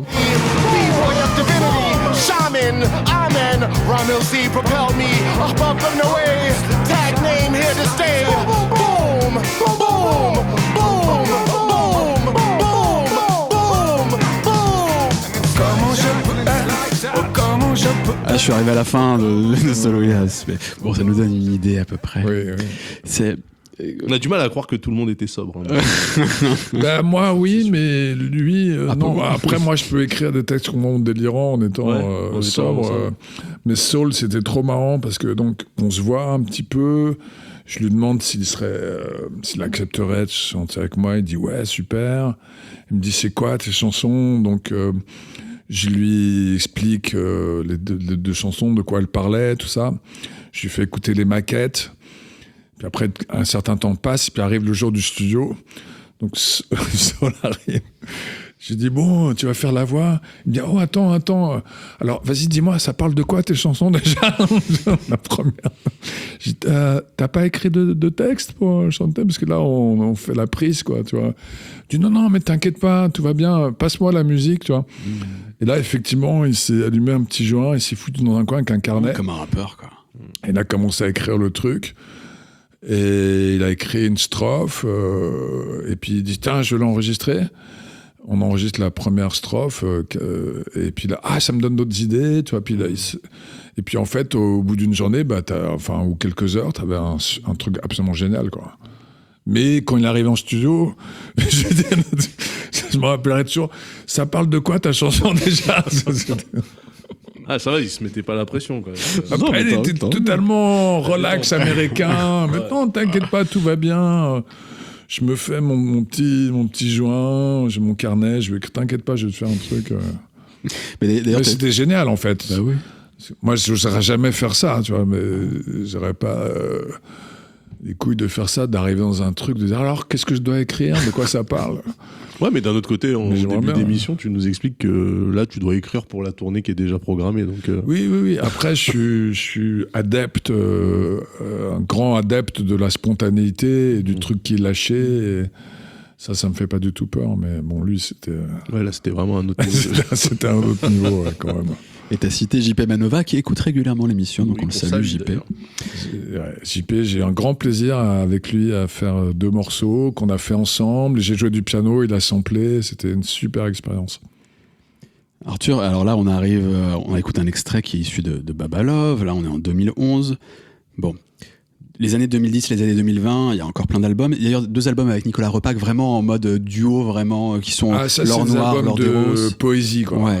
Shaman, Amen, Ramil C propelled me up and away. Tag name here to stay. Boom, boom, boom, boom, boom, boom, boom. Comment je peux être, oh comment je peux être. Je suis arrivé à la fin de Saul Williams. Mais bon, ça nous donne une idée à peu près. Oui. C'est... On a du mal à croire que tout le monde était sobre. Hein. Bah, moi, oui, mais lui, non. Après, moi, je peux écrire des textes complètement délirants en étant sobre. Mais Saul, c'était trop marrant parce que, donc, on se voit un petit peu. Je lui demande s'il accepterait de chanter avec moi. Il dit, ouais, super. Il me dit, c'est quoi tes chansons? Donc, je lui explique les deux chansons, de quoi elles parlaient, tout ça. Je lui fais écouter les maquettes. Puis après, un certain temps passe, puis arrive le jour du studio. Donc, on arrive. J'ai dit, bon, tu vas faire la voix. Il me dit, oh, attends. Alors, vas-y, dis-moi, ça parle de quoi tes chansons déjà? La première. J'ai dit, t'as pas écrit de texte pour chanter? Parce que là, on fait la prise, quoi, tu vois. Je dis, non, mais t'inquiète pas, tout va bien, passe-moi la musique, tu vois. Et là, effectivement, il s'est allumé un petit joint, il s'est foutu dans un coin avec un carnet. Comme un rappeur, quoi. Et il a commencé à écrire le truc. Et il a écrit une strophe. Et puis il dit, tiens, je vais l'enregistrer. On enregistre la première strophe. Et puis là, ça me donne d'autres idées. Tu vois, puis là, et puis en fait, au bout d'une journée, ou quelques heures, t'avais un truc absolument génial, quoi. Mais quand il arrive en studio, je me rappellerai toujours, ça parle de quoi ta chanson déjà? Ah, ça va, il se mettait pas la pression, quoi. Après, il était totalement relax américain. Maintenant, t'inquiète pas, tout va bien. Je me fais mon petit joint, j'ai mon carnet, t'inquiète pas, je vais te faire un truc. Mais c'était génial, en fait. Bah oui. Moi, je n'oserais jamais faire ça, tu vois, mais j'aurais pas les couilles de faire ça, d'arriver dans un truc, de dire alors, qu'est-ce que je dois écrire, de quoi ça parle? Ouais, mais d'un autre côté, en début d'émission, tu nous expliques que là, tu dois écrire pour la tournée qui est déjà programmée. Donc, Oui. Après, je suis adepte, un grand adepte de la spontanéité et du truc qui est lâché. Et ça me fait pas du tout peur. Mais bon, lui, c'était... Ouais, là, c'était vraiment un autre niveau. C'était un autre niveau, quand même. Et t'as cité JP Manova qui écoute régulièrement l'émission, donc on le salue, JP. JP, j'ai un grand plaisir avec lui à faire 2 morceaux qu'on a fait ensemble. J'ai joué du piano, il a samplé, c'était une super expérience. Arthur, alors là on arrive, on écoute un extrait qui est issu de Baba Love, là on est en 2011. Bon, les années 2010, les années 2020, il y a encore plein d'albums. Il y a d'ailleurs 2 albums avec Nicolas Repac, vraiment en mode duo, vraiment, qui sont L'Or Noir, L'Or de Rose. Poésie, quoi. Ouais.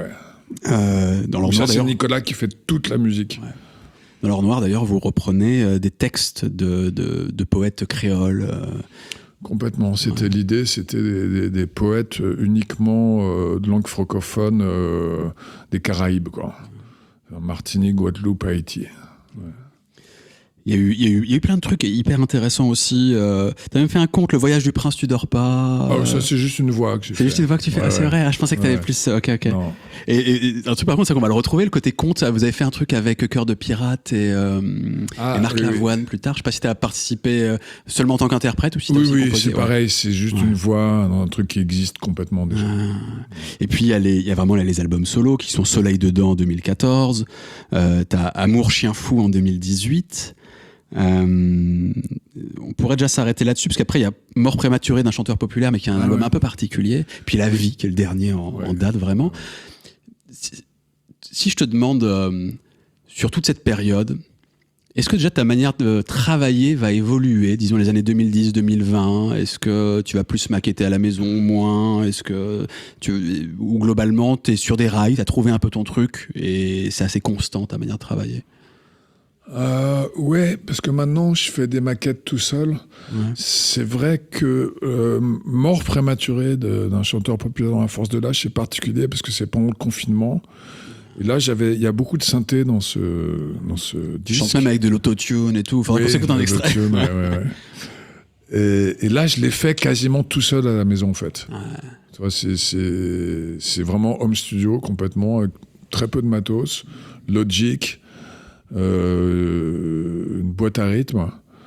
Dans L'Or Noir, c'est Nicolas qui fait toute la musique. Ouais. Dans L'Or Noir, d'ailleurs, vous reprenez des textes de poètes créoles. Complètement. C'était l'idée, c'était des poètes uniquement de langue francophone des Caraïbes, quoi. Martinique, Guadeloupe, Haïti. Ouais. Il y a eu plein de trucs hyper intéressants aussi. T'as même fait un conte, Le Voyage du Prince, tu dors pas. Ça, c'est juste une voix que j'ai fait. C'est juste une voix que tu fais. C'est vrai. Je pensais que t'avais plus. Ok. Non. Et un truc par contre, c'est qu'on va le retrouver, le côté conte. Vous avez fait un truc avec Cœur de Pirate et Marc Lavoine plus tard. Je sais pas si t'as participé seulement en tant qu'interprète ou si t'as aussi composé. C'est pareil. C'est juste une voix, un truc qui existe complètement déjà. Et puis il y a vraiment les albums solo qui sont Soleil dedans en 2014. T'as Amour chien fou en 2018. On pourrait déjà s'arrêter là-dessus parce qu'après il y a Mort prématurée d'un chanteur populaire mais qui a un album un peu particulier, puis La Vie qui est le dernier en date vraiment. Si je te demande sur toute cette période, est-ce que déjà ta manière de travailler va évoluer, disons les années 2010-2020? Est-ce que tu vas plus maqueter à la maison ou moins? Est-ce que ou globalement t'es sur des rails, t'as trouvé un peu ton truc et c'est assez constant ta manière de travailler? Ouais, parce que maintenant je fais des maquettes tout seul. Ouais. C'est vrai que Mort prématurée d'un chanteur populaire dans la force de l'âge, c'est particulier parce que c'est pendant le confinement. Et là, il y a beaucoup de synthé dans ce disque. Tu chantes même avec de l'autotune et tout. Faudrait qu'on s'écoute un extrait. Et là, je l'ai fait quasiment tout seul à la maison, en fait. Ouais. Tu vois, c'est vraiment home studio complètement, avec très peu de matos, Logic. Une boîte à rythme,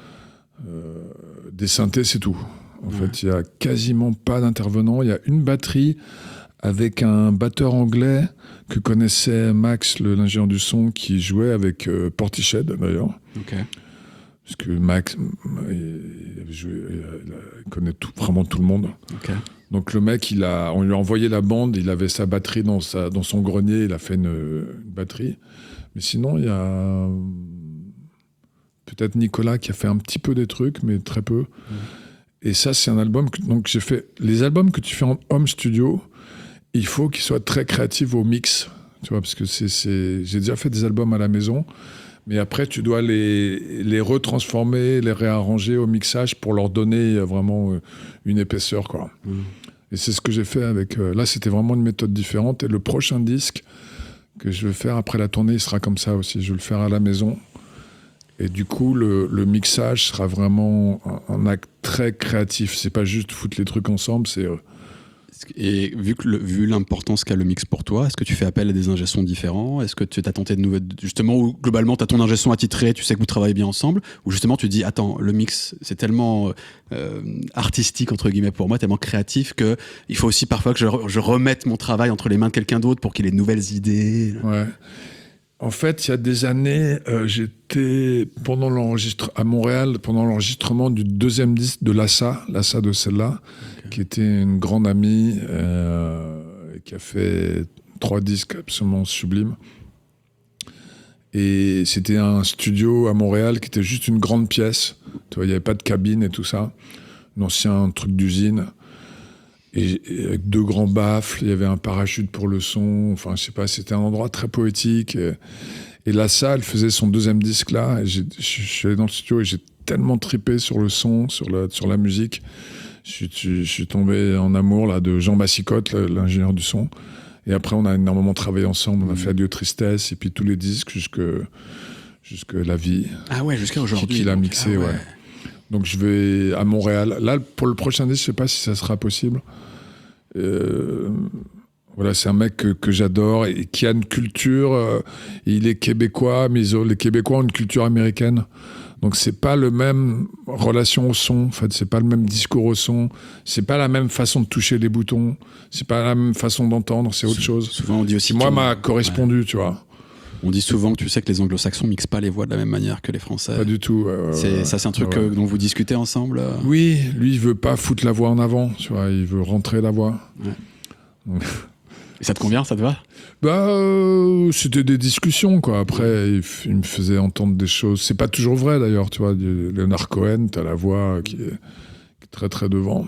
des synthés, c'est tout. En fait, il y a quasiment pas d'intervenants. Il y a une batterie avec un batteur anglais que connaissait Max, l'ingénieur du son, qui jouait avec Portiched d'ailleurs. Okay. Parce que Max, il connaît vraiment tout le monde. Okay. Donc le mec, on lui a envoyé la bande, il avait sa batterie dans son grenier, il a fait une batterie. Mais sinon, il y a peut-être Nicolas qui a fait un petit peu des trucs, mais très peu. Et ça, c'est un album donc j'ai fait. Les albums que tu fais en home studio, il faut qu'ils soient très créatifs au mix, tu vois, parce que j'ai déjà fait des albums à la maison, mais après tu dois les retransformer, les réarranger au mixage pour leur donner vraiment une épaisseur, quoi. Et c'est ce que j'ai fait avec. Là, c'était vraiment une méthode différente. Et le prochain disque que je vais faire après la tournée, il sera comme ça aussi. Je vais le faire à la maison. Et du coup, le mixage sera vraiment un acte très créatif. C'est pas juste foutre les trucs ensemble, c'est... Et vu l'importance qu'a le mix pour toi, est-ce que tu fais appel à des ingé sons différents? Est-ce que tu as tenté de nouvelles... Justement, où globalement, tu as ton ingé son attitré, tu sais que vous travaillez bien ensemble, ou justement tu dis, attends, le mix, c'est tellement artistique, entre guillemets, pour moi, tellement créatif, qu'il faut aussi parfois que je remette mon travail entre les mains de quelqu'un d'autre pour qu'il ait de nouvelles idées. Ouais. En fait, il y a des années, j'étais à Montréal pendant l'enregistrement du 2e disque de Lassa de celle-là, qui était une grande amie, qui a fait 3 disques absolument sublimes. Et c'était un studio à Montréal qui était juste une grande pièce. Tu vois, il n'y avait pas de cabine et tout ça. Un ancien truc d'usine. Et avec 2 grands baffles, il y avait un parachute pour le son. Enfin, je sais pas, c'était un endroit très poétique. Et Lassa, elle faisait son 2e disque là. Et je suis allé dans le studio et j'ai tellement trippé sur le son, sur la musique. Je suis tombé en amour là, de Jean Bassicotte, l'ingénieur du son. Et après, on a énormément travaillé ensemble. On a fait Adieu Tristesse et puis tous les disques jusque La Vie. Ah ouais, jusqu'à aujourd'hui. Qu'il a mixé, ouais. Donc je vais à Montréal. Là, pour le prochain disque, je sais pas si ça sera possible. Voilà, c'est un mec que j'adore et qui a une culture. Il est québécois, mais les Québécois ont une culture américaine. Donc c'est pas le même relation au son. En fait, c'est pas le même discours au son. C'est pas la même façon de toucher les boutons. C'est pas la même façon d'entendre. C'est autre chose. Souvent on dit aussi. Moi, m'a correspondu, tu vois. On dit souvent que tu sais que les anglo-saxons mixent pas les voix de la même manière que les français. Pas du tout. Ça, c'est un truc dont vous discutez ensemble. Oui, lui, il veut pas foutre la voix en avant, tu vois. Il veut rentrer la voix. Ouais. Et ça te convient, ça te va? C'était des discussions, quoi. Après, il me faisait entendre des choses. C'est pas toujours vrai, d'ailleurs, tu vois. Leonard Cohen, t'as la voix qui est très, très devant.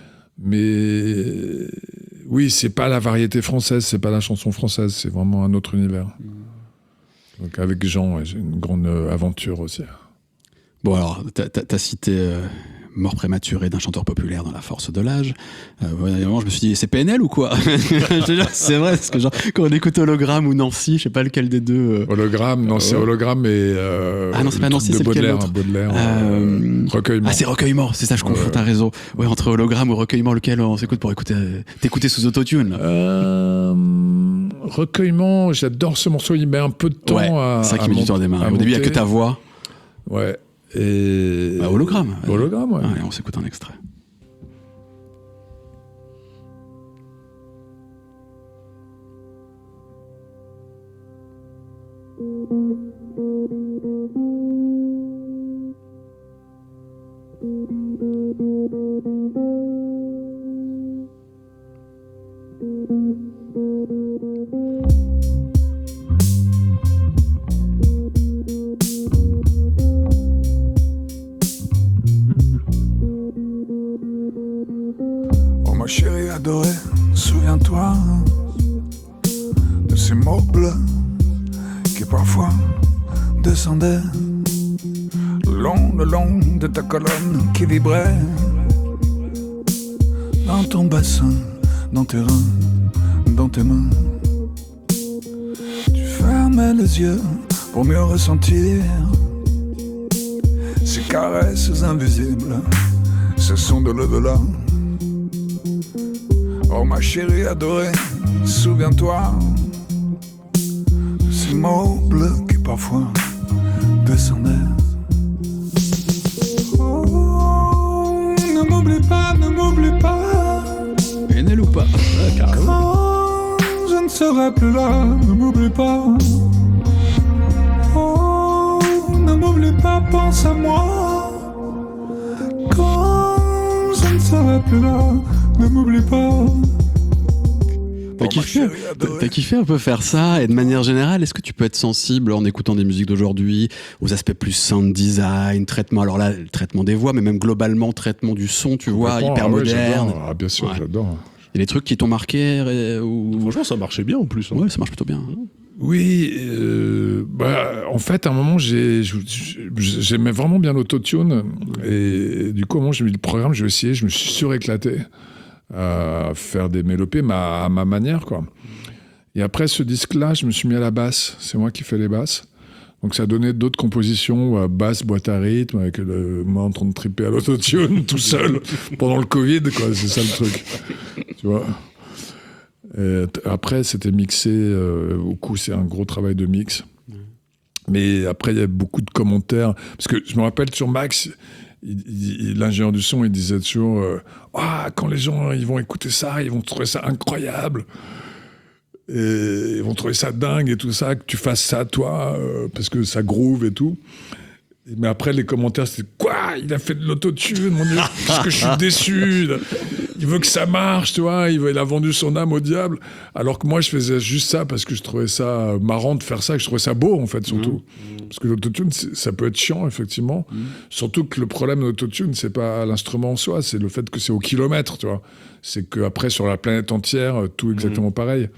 Mais oui, c'est pas la variété française, c'est pas la chanson française, c'est vraiment un autre univers. Donc avec Jean, j'ai une grande aventure aussi. Bon alors, t'as cité mort prématurée d'un chanteur populaire dans la force de l'âge. Je me suis dit, c'est PNL ou quoi? C'est vrai, parce que genre, quand on écoute Hologramme ou Nancy, je sais pas lequel des deux. Hologramme, non, c'est Hologramme et... ah non, c'est pas Nancy, c'est Baudelaire, Baudelaire. Recueillement. Ah, c'est Recueillement, c'est ça, je confonds, t'as raison. Ouais, entre Hologramme ou Recueillement, lequel on s'écoute pour t'écouter sous autotune? Recueillement, j'adore ce morceau, il met un peu de temps à... C'est ça qui met du temps à démarrer. Au début, il n'y a que ta voix. Ouais. Et... Hologramme. Hologramme, ouais. Allez, on s'écoute un extrait. Oh ma chérie adorée, souviens-toi de ces mots bleus qui parfois descendaient le long de ta colonne qui vibrait dans ton bassin, dans tes reins, dans tes mains. Tu fermais les yeux pour mieux ressentir ces caresses invisibles, ce son de l'au-delà. Oh ma chérie adorée, souviens-toi de ces mots bleus qui parfois descendaient. Oh, ne m'oublie pas, ne m'oublie pas. PNL ou pas? Quand je ne serai plus là, ne m'oublie pas. Oh, ne m'oublie pas, pense à moi. Quand je ne serai plus là, ne m'oublie pas. T'as kiffé un peu faire ça, et de manière générale, est-ce que tu peux être sensible en écoutant des musiques d'aujourd'hui aux aspects plus sound design, traitement, alors là, le traitement des voix, mais même globalement, traitement du son, tu vois, hyper moderne. Ah bien sûr, j'adore. Il y a des trucs qui t'ont marqué Franchement, ça marchait bien en plus. Hein. Ouais, ça marche plutôt bien. Oui, en fait, à un moment, j'aimais vraiment bien l'autotune. Et du coup, à un moment, j'ai mis le programme, j'ai essayé, je me suis suréclaté à faire des mélopées à ma manière, quoi. Et après ce disque-là, je me suis mis à la basse. C'est moi qui fais les basses. Donc ça donnait d'autres compositions, basse, boîte à rythme, avec moi en train de triper à l'autotune tout seul pendant le Covid, quoi. C'est ça le truc. Tu vois. Et après, c'était mixé. Au coup, c'est un gros travail de mix. Mais après, il y a beaucoup de commentaires. Parce que je me rappelle sur Max, l'ingénieur du son, il disait toujours quand les gens ils vont écouter ça, ils vont trouver ça incroyable. Et ils vont trouver ça dingue et tout ça, que tu fasses ça toi, parce que ça groove et tout. Mais après, les commentaires, c'était quoi ? Il a fait de l'autotune, mon Dieu, qu'est-ce que je suis déçu. Il veut que ça marche, tu vois. Il a vendu son âme au diable. Alors que moi, je faisais juste ça parce que je trouvais ça marrant de faire ça, que je trouvais ça beau, en fait, surtout. Parce que l'autotune, ça peut être chiant, effectivement. Surtout que le problème de l'autotune, c'est pas l'instrument en soi, c'est le fait que c'est au kilomètre, tu vois. C'est qu'après, sur la planète entière, tout exactement pareil.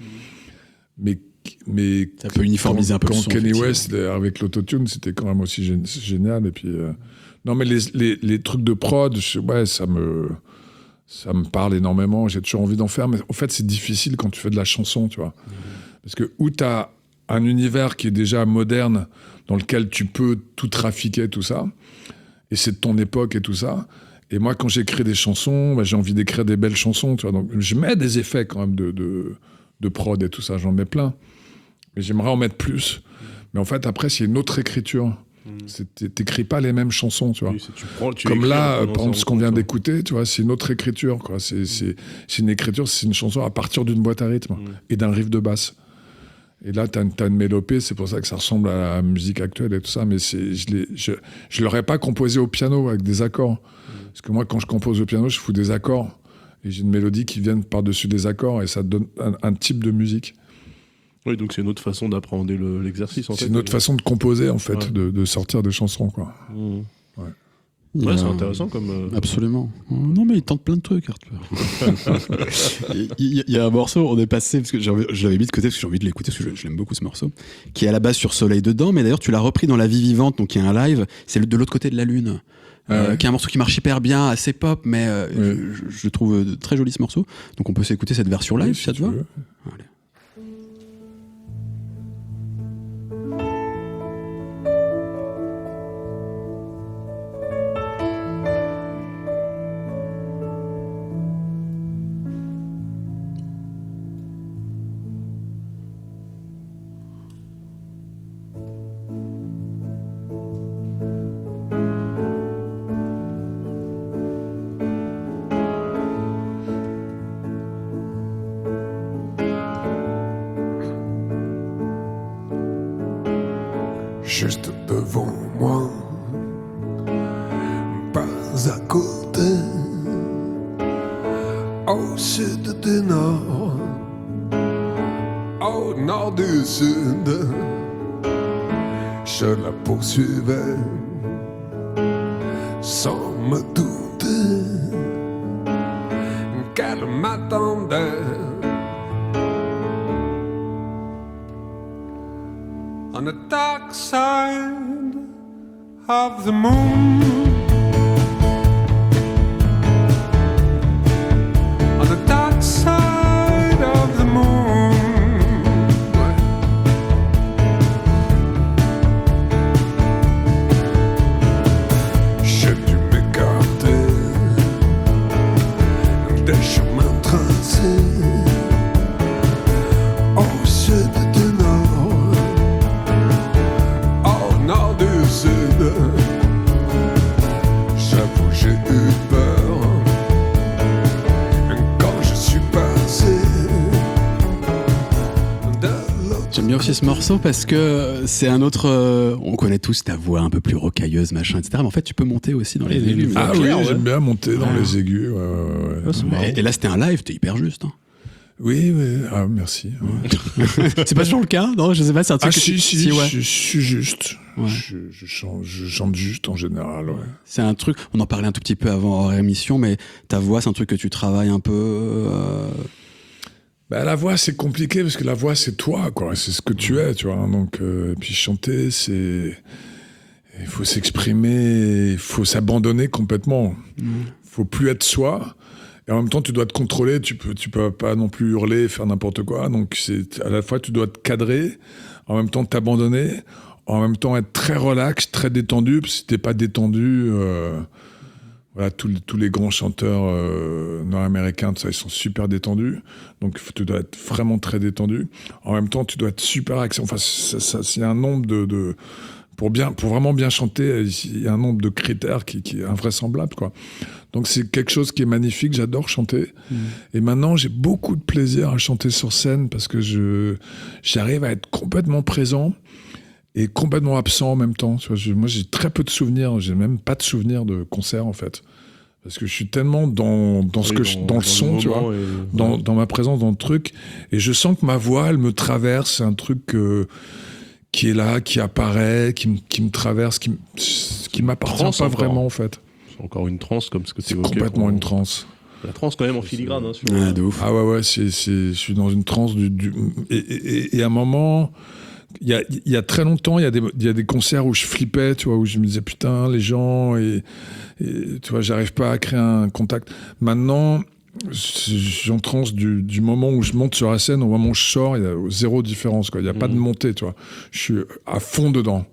Mais ça peut uniformiser un peu le son. Quand Kanye West avec l'autotune, c'était quand même aussi génial. Et puis non, mais les trucs de prod, ça me parle énormément. J'ai toujours envie d'en faire, mais en fait, c'est difficile quand tu fais de la chanson, tu vois, parce que où t'as un univers qui est déjà moderne, dans lequel tu peux tout trafiquer, tout ça, et c'est de ton époque et tout ça. Et moi, quand j'écris des chansons, j'ai envie d'écrire des belles chansons, tu vois. Donc, je mets des effets quand même de prod et tout ça, j'en mets plein. Mais j'aimerais en mettre plus. Mais en fait, après, c'est une autre écriture. T'écris pas les mêmes chansons, tu vois. Oui, comme là, par exemple, ce qu'on vient d'écouter, tu vois, c'est une autre écriture, quoi. C'est une écriture, c'est une chanson à partir d'une boîte à rythme et d'un riff de basse. Et là, t'as une mélopée, c'est pour ça que ça ressemble à la musique actuelle et tout ça. Mais je l'aurais pas composé au piano avec des accords. Parce que moi, quand je compose au piano, je fous des accords. Et j'ai une mélodie qui vient par-dessus des accords et ça donne un type de musique. Oui, donc c'est une autre façon d'appréhender l'exercice, en fait. C'est une autre façon de composer, en fait, de sortir des chansons, quoi. Ouais, c'est intéressant comme... Absolument. Non, mais il tente plein de trucs, Arthur. Il y a un morceau, on est passé, parce que je l'avais mis de côté, parce que j'ai envie de l'écouter, parce que je l'aime beaucoup, ce morceau, qui est à la base sur Soleil dedans, mais d'ailleurs, tu l'as repris dans La Vie Vivante, donc il y a un live, c'est de l'autre côté de la Lune. Qui est un morceau qui marche hyper bien, assez pop, mais je trouve très joli ce morceau. Donc on peut s'écouter cette version live, si ça te va. Allez. Juste devant moi, pas à côté, au sud du nord, au nord du sud, je la poursuivais sans me douter qu'elle m'attendait. On the dark side of the moon, on the dark side of the moon, j'ai dû m'écarter des chemins tracés au sud du nord, nord du sud. J'avoue, j'ai eu peur quand je suis passé de l'autre. J'aime bien aussi ce morceau parce que c'est un autre. On connaît tous ta voix un peu plus rocailleuse, machin, etc. Mais en fait, tu peux monter aussi dans les aigus. Ah oui, j'aime bien monter dans les aigus. Et là, c'était un live, t'es hyper juste. Hein. Oui, merci. C'est pas toujours le cas, non? Je sais pas, c'est un truc. Si, ouais. je suis juste. Ouais. Je chante juste en général, ouais. C'est un truc, on en parlait un tout petit peu avant hors émission, mais ta voix, c'est un truc que tu travailles un peu. La voix, c'est compliqué parce que la voix, c'est toi, quoi. C'est ce que tu es, tu vois. Donc, puis chanter, c'est. Il faut s'exprimer, il faut s'abandonner complètement. Faut plus être soi. Et en même temps, tu dois te contrôler, tu peux pas non plus hurler, faire n'importe quoi. Donc, à la fois, tu dois te cadrer, en même temps t'abandonner, en même temps être très relax, très détendu. Si t'es pas détendu, voilà, tous les grands chanteurs nord-américains, ça, ils sont super détendus. Donc tu dois être vraiment très détendu. En même temps, tu dois être super axé. Enfin, il y a un nombre de pour vraiment bien chanter, il y a un nombre de critères qui est invraisemblable, quoi. Donc c'est quelque chose qui est magnifique, j'adore chanter. Et maintenant, j'ai beaucoup de plaisir à chanter sur scène parce que j'arrive à être complètement présent et complètement absent en même temps. Tu vois, moi, j'ai très peu de souvenirs, j'ai même pas de souvenirs de concert, en fait. Parce que je suis tellement dans le son, tu vois, dans ma présence, dans le truc. Et je sens que ma voix, elle me traverse, c'est un truc qui est là, qui apparaît, qui me traverse, qui m'appartient pas vraiment, en fait. C'est encore une transe comme ce que tu C'est évoquais. complètement une transe. La transe quand même en filigrane. Hein, Ouais, de ouf. Ah ouais, je suis dans une transe et à un moment, il y a très longtemps, il y a des concerts où je flippais, tu vois, où je me disais putain, les gens, et tu vois, j'arrive pas à créer un contact. Maintenant, j'en transe du moment où je monte sur la scène au moment où je sors, il y a zéro différence, quoi. Il y a pas de montée, tu vois. Je suis à fond dedans.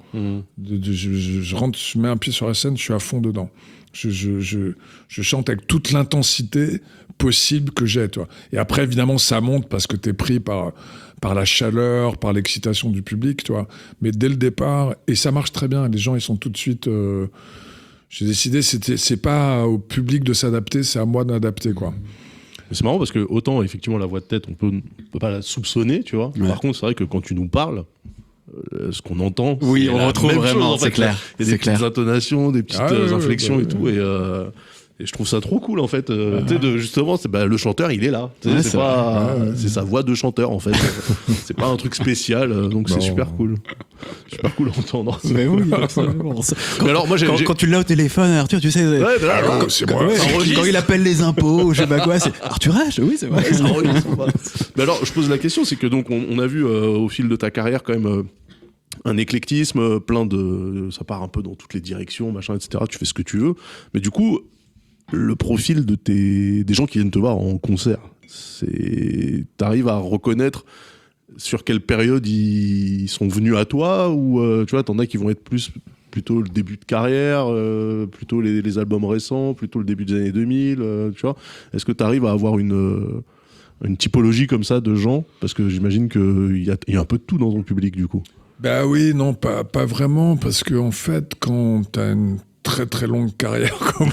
Je rentre, je mets un pied sur la scène, je suis à fond dedans. Je chante avec toute l'intensité possible que j'ai, tu vois. Et après, évidemment, ça monte parce que t'es pris par la chaleur, par l'excitation du public, tu vois. Mais dès le départ, et ça marche très bien, les gens, ils sont tout de suite... j'ai décidé, c'est pas au public de s'adapter, c'est à moi d'adapter, quoi. C'est marrant parce que autant, effectivement, la voix de tête, on peut pas la soupçonner, tu vois. Ouais. Par contre, c'est vrai que quand tu nous parles, ce qu'on entend, Oui, c'est on la retrouve même vraiment, chose, en c'est fait. clair. Il y a des petites intonations, des petites inflexions et tout, et je trouve ça trop cool, en fait. Tu sais, justement, le chanteur, il est là. Tu sais, Ouais, c'est c'est pas, c'est sa voix de chanteur, en fait. C'est pas un truc spécial, donc c'est super cool. Super cool à entendre. Mais oui, absolument. Mais alors, moi, Quand tu l'as au téléphone, Arthur, tu sais, C'est moi. quand il appelle les impôts, je sais pas quoi, c'est Arthur H, oui, c'est vrai. Mais alors, je pose la question, c'est que donc on a vu au fil de ta carrière quand même un éclectisme, plein de, ça part un peu dans toutes les directions, machin, etc. Tu fais ce que tu veux, mais du coup, le profil des gens qui viennent te voir en concert, t'arrives à reconnaître sur quelle période ils sont venus à toi, ou tu vois, t'en as qui vont être plutôt le début de carrière, plutôt les albums récents, plutôt le début des années 2000, tu vois. Est-ce que tu arrives à avoir une typologie comme ça de gens? Parce que j'imagine qu'il y a un peu de tout dans ton public, du coup. Bah oui, non, pas vraiment, parce que en fait, quand t'as une très très longue carrière comme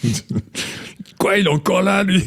quoi, il est encore là, lui.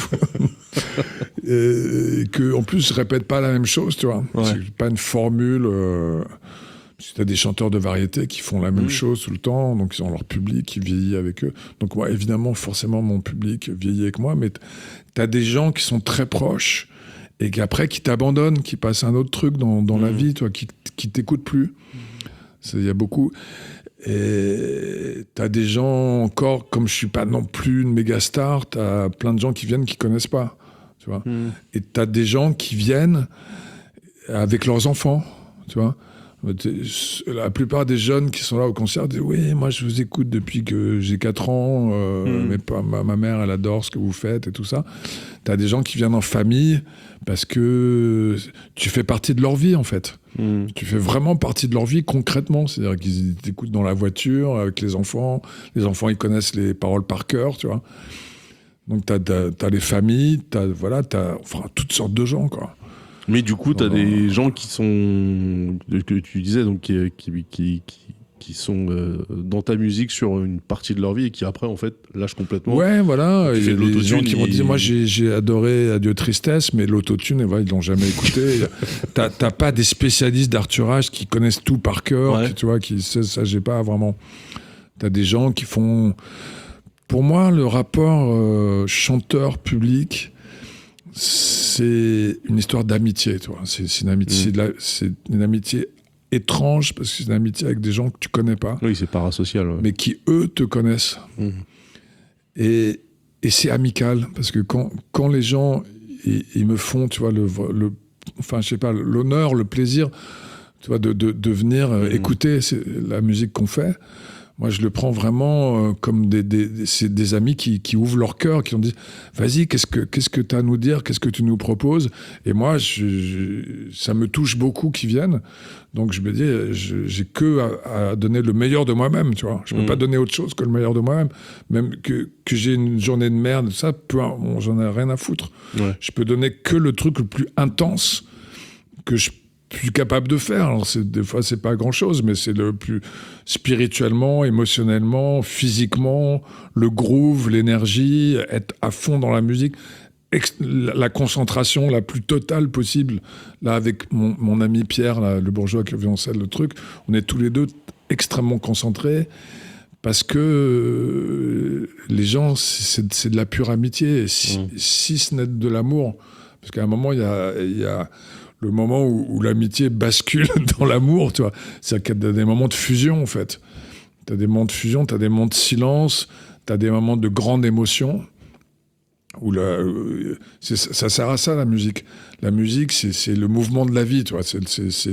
Et que en plus, je répète pas la même chose, tu vois. Ouais. C'est pas une formule. Parce que t'as des chanteurs de variété qui font la même chose tout le temps, donc ils ont leur public qui vieillit avec eux. Donc moi, évidemment, forcément, mon public vieillit avec moi, mais t'as des gens qui sont très proches et qu'après qui t'abandonnent, qui passent à un autre truc dans la vie, toi, qui t'écoutent plus. Il y a beaucoup. Et t'as des gens encore, comme je suis pas non plus une méga star, t'as plein de gens qui viennent qui connaissent pas, tu vois. Et t'as des gens qui viennent avec leurs enfants, tu vois. La plupart des jeunes qui sont là au concert disent oui, moi je vous écoute depuis que j'ai 4 ans, mais ma mère elle adore ce que vous faites et tout ça. T'as des gens qui viennent en famille parce que tu fais partie de leur vie, en fait. Tu fais vraiment partie de leur vie concrètement, c'est-à-dire qu'ils t'écoutent dans la voiture avec les enfants ils connaissent les paroles par cœur, tu vois. Donc t'as les familles, t'as toutes sortes de gens, quoi. Mais du coup, t'as des gens qui sont, que tu disais, donc qui sont dans ta musique sur une partie de leur vie et qui après en fait lâchent complètement. Ouais, voilà. Il y a des gens qui m'ont dit, et... moi j'ai adoré Adieu Tristesse, mais l'autotune, voilà, ils l'ont jamais écouté. T'as pas des spécialistes d'Arthur H qui connaissent tout par cœur, Ouais. qui, tu vois, ça j'ai pas vraiment. T'as des gens qui font. Pour moi, le rapport chanteur-public, c'est une histoire d'amitié, tu vois. C'est une amitié, c'est une amitié étrange parce que c'est une amitié avec des gens que tu connais pas. Oui, c'est parasocial. Ouais. Mais qui eux te connaissent. Et c'est amical parce que quand les gens ils me font, tu vois, enfin je sais pas, l'honneur, le plaisir, tu vois, de venir écouter la musique qu'on fait. Moi, je le prends vraiment comme c'est des amis qui ouvrent leur cœur, qui ont dit « Vas-y, qu'est-ce que tu as à nous dire? Qu'est-ce que tu nous proposes ?» Et moi, ça me touche beaucoup qu'ils viennent. Donc, je me dis, j'ai que à donner le meilleur de moi-même, tu vois. Je peux pas donner autre chose que le meilleur de moi-même. Même que j'ai une journée de merde, ça, j'en ai rien à foutre. Ouais. Je peux donner que le truc le plus intense que je suis capable de faire. Alors des fois, c'est pas grand-chose, mais c'est le plus spirituellement, émotionnellement, physiquement, le groove, l'énergie, être à fond dans la musique, la concentration la plus totale possible. Là, avec mon ami Pierre, là, le bourgeois avec le violoncelle, le truc, on est tous les deux extrêmement concentrés parce que les gens, c'est de la pure amitié, si ce n'est de l'amour. Parce qu'à un moment, il y a le moment où l'amitié bascule dans l'amour, tu vois. C'est-à-dire qu'il y a des moments de fusion, en fait. Tu as des moments de fusion, tu as des moments de silence, tu as des moments de grande émotion. Ça sert à ça, la musique. La musique, c'est le mouvement de la vie, tu vois. Ça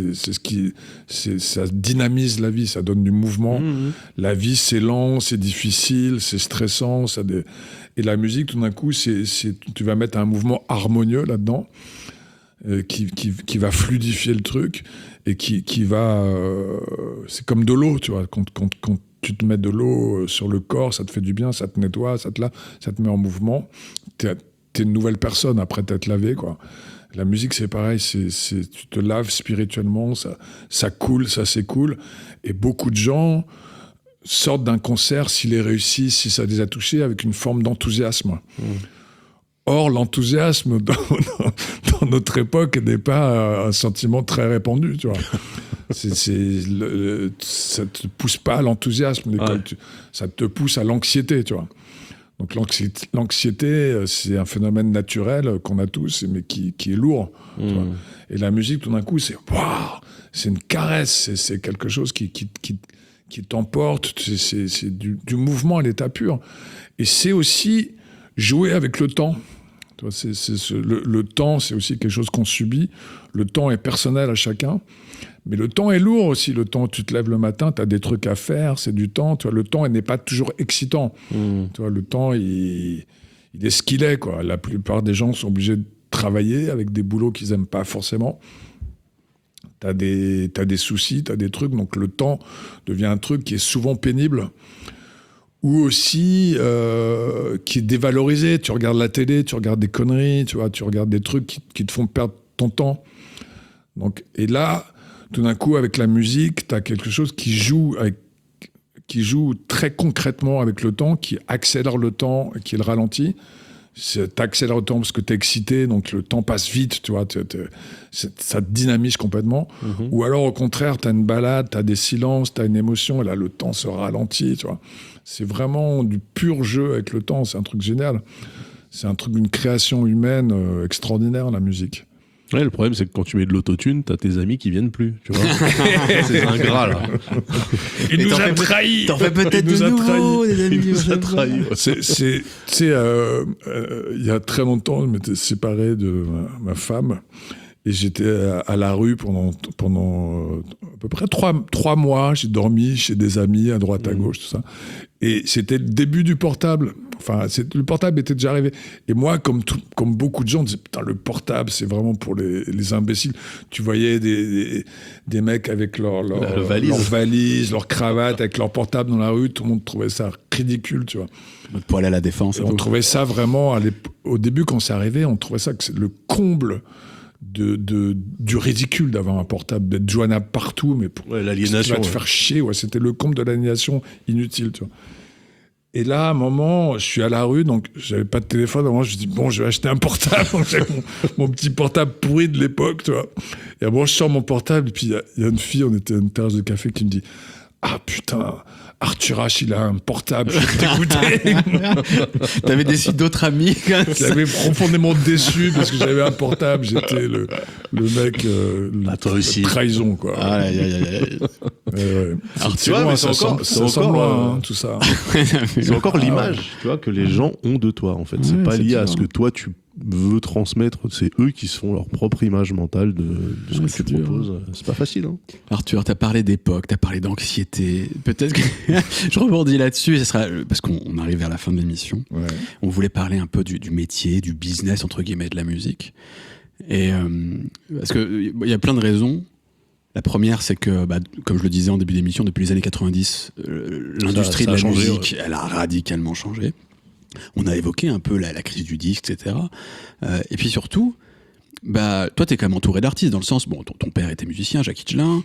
dynamise la vie, ça donne du mouvement. La vie, c'est lent, c'est difficile, c'est stressant. Et la musique, tout d'un coup, tu vas mettre un mouvement harmonieux là-dedans. Qui va fluidifier le truc et qui va... c'est comme de l'eau, tu vois. Quand tu te mets de l'eau sur le corps, ça te fait du bien, ça te nettoie, ça te met en mouvement. T'es une nouvelle personne après t'être lavé, quoi. La musique, c'est pareil, tu te laves spirituellement, ça coule, ça s'écoule. Et beaucoup de gens sortent d'un concert, s'ils les réussissent, si ça les a touchés, avec une forme d'enthousiasme. Or, l'enthousiasme dans notre époque n'est pas un sentiment très répandu, tu vois. Ça te pousse pas à l'enthousiasme, ça te pousse à l'anxiété, tu vois. Donc l'anxiété, c'est un phénomène naturel qu'on a tous, mais qui est lourd. Tu vois. Et la musique, tout d'un coup, c'est une caresse, c'est quelque chose qui t'emporte, c'est du mouvement à l'état pur. Et c'est aussi jouer avec le temps. Le temps, c'est aussi quelque chose qu'on subit. Le temps est personnel à chacun. Mais le temps est lourd aussi. Le temps, tu te lèves le matin, tu as des trucs à faire, c'est du temps. Tu vois, le temps n'est pas toujours excitant. Tu vois, le temps, il est ce qu'il est, quoi. La plupart des gens sont obligés de travailler avec des boulots qu'ils n'aiment pas forcément. T'as des soucis, t'as des trucs. Donc le temps devient un truc qui est souvent pénible. Ou aussi qui est dévalorisé. Tu regardes la télé, tu regardes des conneries, tu vois, tu regardes des trucs qui te font perdre ton temps. Donc, et là, tout d'un coup, avec la musique, tu as quelque chose qui joue très concrètement avec le temps, qui accélère le temps, qui le ralentit. T'accélères le temps parce que t'es excité, donc le temps passe vite, tu vois, ça te dynamise complètement. Ou alors, au contraire, t'as une balade, t'as des silences, t'as une émotion, et là, le temps se ralentit, tu vois. C'est vraiment du pur jeu avec le temps, c'est un truc génial. C'est un truc d'une création humaine extraordinaire, la musique. Ouais, le problème, c'est que quand tu mets de l'autotune, t'as tes amis qui viennent plus, tu vois. C'est ingrat, là. Il nous a trahis. T'en fais peut-être de nouveau, des amis. Il nous a trahis. Il y a très longtemps, je m'étais séparé de ma femme et j'étais à la rue pendant à peu près 3 mois. J'ai dormi chez des amis à droite, à gauche, tout ça. Et c'était le début du portable. Enfin, le portable était déjà arrivé. Et moi, comme beaucoup de gens, disaient, putain, le portable, c'est vraiment pour les imbéciles. Tu voyais des mecs avec leur valise, leur cravate, avec leur portable dans la rue. Tout le monde trouvait ça ridicule, tu vois. Pour aller à la défense. On trouvait ça vraiment, au début, quand c'est arrivé, on trouvait ça que c'est le comble du ridicule d'avoir un portable, d'être joignable partout, mais l'aliénation, tu vas te faire chier, c'était le comble de l'aliénation inutile, tu vois. Et là, à un moment, je suis à la rue, donc j'avais pas de téléphone. À un moment, je me dis, bon, je vais acheter un portable. J'avais mon petit portable pourri de l'époque, tu vois. Et à un moment, je sors mon portable, et puis il y a une fille, on était à une terrasse de café, qui me dit, ah putain, Arthur H, il a un portable, je suis dégoûté. T'avais déçu d'autres amis. J'avais profondément déçu parce que j'avais un portable, j'étais le mec, trahison, quoi. Ouais. Alors, tu vois, c'est encore loin, tout ça. C'est encore l'image, tu vois, que les gens ont de toi, en fait. C'est pas lié à ce que toi, tu veut transmettre, c'est eux qui se font leur propre image mentale de ce que tu proposes. C'est pas facile. Hein. Arthur, t'as parlé d'époque, t'as parlé d'anxiété. Peut-être que je rebondis là-dessus, parce qu'on arrive vers la fin de l'émission. Ouais. On voulait parler un peu du métier, du business, entre guillemets, de la musique. Et parce qu'il y a plein de raisons. La première, c'est que, comme je le disais en début d'émission, depuis les années 90, l'industrie de la musique, elle a radicalement changé. On a évoqué un peu la crise du disque, etc. Et puis surtout, toi, t'es quand même entouré d'artistes, dans le sens, ton père était musicien, Jacques Higelin,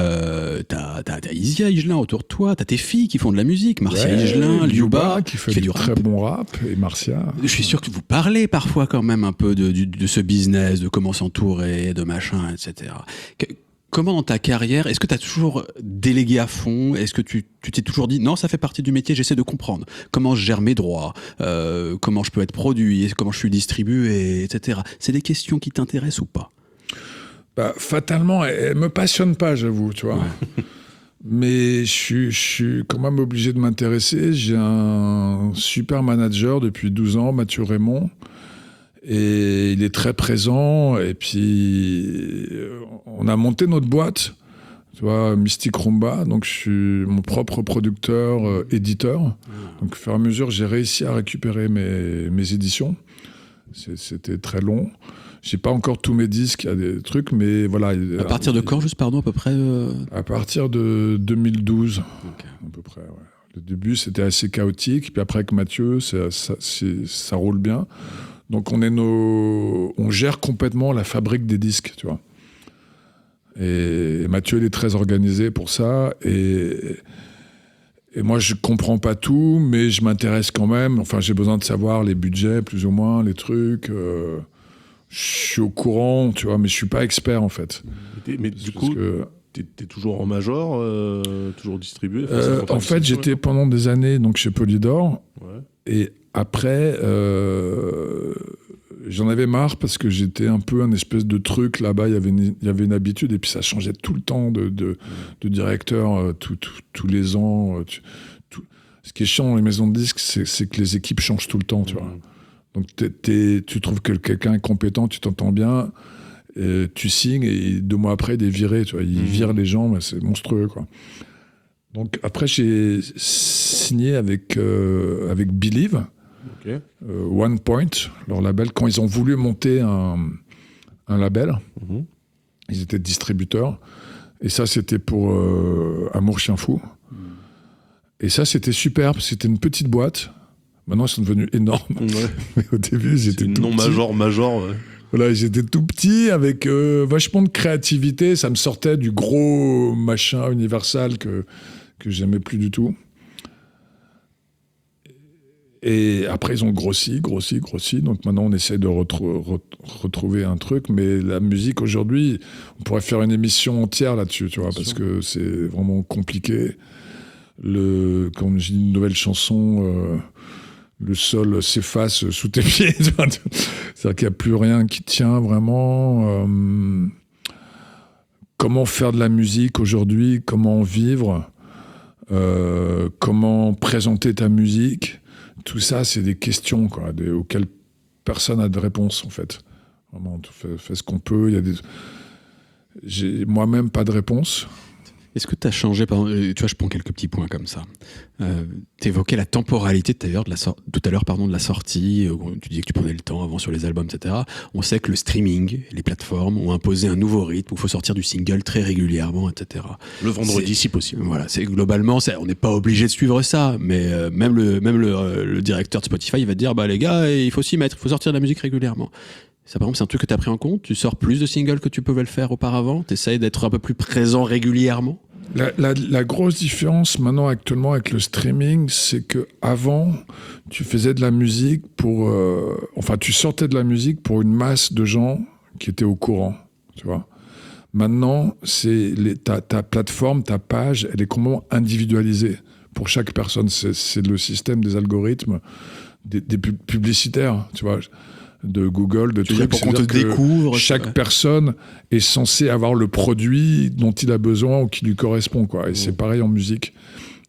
t'as Isia Higelin autour de toi, t'as tes filles qui font de la musique, Marcia Higelin, Liuba, qui fait du très bon rap, et Marcia. Je suis sûr que vous parlez parfois quand même un peu de ce business, de comment s'entourer, de machin, etc. Comment dans ta carrière, est-ce que tu as toujours délégué à fond? Est-ce que tu t'es toujours dit, non, ça fait partie du métier, j'essaie de comprendre comment je gère mes droits, comment je peux être produit, comment je suis distribué, etc. C'est des questions qui t'intéressent ou pas? Fatalement, elles me passionnent pas, j'avoue, tu vois. Ouais. Mais je suis quand même obligé de m'intéresser. J'ai un super manager depuis 12 ans, Mathieu Raymond. Et il est très présent. Et puis, on a monté notre boîte, tu vois, Mystic Rumba. Donc, je suis mon propre producteur, éditeur. Donc, au fur et à mesure, j'ai réussi à récupérer mes éditions. C'était très long. J'ai pas encore tous mes disques, il y a des trucs, mais voilà. À partir de quand, juste, pardon, à peu près À partir de 2012, à peu près, ouais. Le début, c'était assez chaotique. Puis après, avec Mathieu, ça roule bien. Donc, on gère complètement la fabrique des disques, tu vois. Et Mathieu, il est très organisé pour ça. Et moi, je comprends pas tout, mais je m'intéresse quand même. Enfin, j'ai besoin de savoir les budgets, plus ou moins, les trucs. Je suis au courant, tu vois, mais je suis pas expert, en fait. Mais du coup, t'es toujours en major, toujours distribué? En fait, j'étais pendant des années donc, chez Polydor. Ouais. Et après, j'en avais marre parce que j'étais un peu un espèce de truc. Là-bas, il y avait une habitude et puis ça changeait tout le temps de directeur tous les ans. Ce qui est chiant dans les maisons de disques, c'est que les équipes changent tout le temps, tu vois. Donc, tu trouves que quelqu'un est compétent, tu t'entends bien, tu signes et 2 mois après, il est viré. Tu vois, il vire les gens, mais c'est monstrueux, quoi. Donc, après, j'ai signé avec Believe, One Point, leur label. Quand ils ont voulu monter un label, ils étaient distributeurs. Et ça, c'était pour Amour Chien Fou. Et ça, c'était super, parce que c'était une petite boîte. Maintenant, ils sont devenus énormes. Ouais. Mais au début, j'étais tout petit. Major. Ouais. Voilà, j'étais tout petit, avec vachement de créativité. Ça me sortait du gros machin Universal que j'aimais plus du tout. Et après, ils ont grossi. Donc maintenant, on essaie de retrouver un truc. Mais la musique, aujourd'hui, on pourrait faire une émission entière là-dessus, tu vois, parce que c'est vraiment compliqué. Quand j'ai une nouvelle chanson... le sol s'efface sous tes pieds. C'est-à-dire qu'il n'y a plus rien qui tient vraiment. Comment faire de la musique aujourd'hui? Comment en vivre? Comment présenter ta musique? Tout ça, c'est des questions auxquelles personne n'a de réponse, en fait. Vraiment, on fait ce qu'on peut. J'ai moi-même pas de réponse. Est-ce que tu as changé, tu vois, je prends quelques petits points comme ça. Tu évoquais la temporalité tout à l'heure, de la sortie, tu disais que tu prenais le temps avant sur les albums, etc. On sait que le streaming, les plateformes ont imposé un nouveau rythme où il faut sortir du single très régulièrement, etc. Le vendredi, si possible. Voilà, globalement, on n'est pas obligé de suivre ça, mais même le directeur de Spotify, il va te dire, les gars, il faut s'y mettre, il faut sortir de la musique régulièrement. Ça, par exemple, c'est un truc que tu as pris en compte? Tu sors plus de singles que tu pouvais le faire auparavant? Tu essayes d'être un peu plus présent régulièrement? La grosse différence maintenant, actuellement, avec le streaming, c'est qu'avant, tu faisais de la musique tu sortais de la musique pour une masse de gens qui étaient au courant, tu vois. Maintenant, ta plateforme, ta page, elle est complètement individualisée pour chaque personne. C'est le système des algorithmes, des publicitaires, tu vois, de Google, de trucs. Pour qu'on te découvre. Chaque personne est censée avoir le produit dont il a besoin ou qui lui correspond, quoi. Et c'est pareil en musique.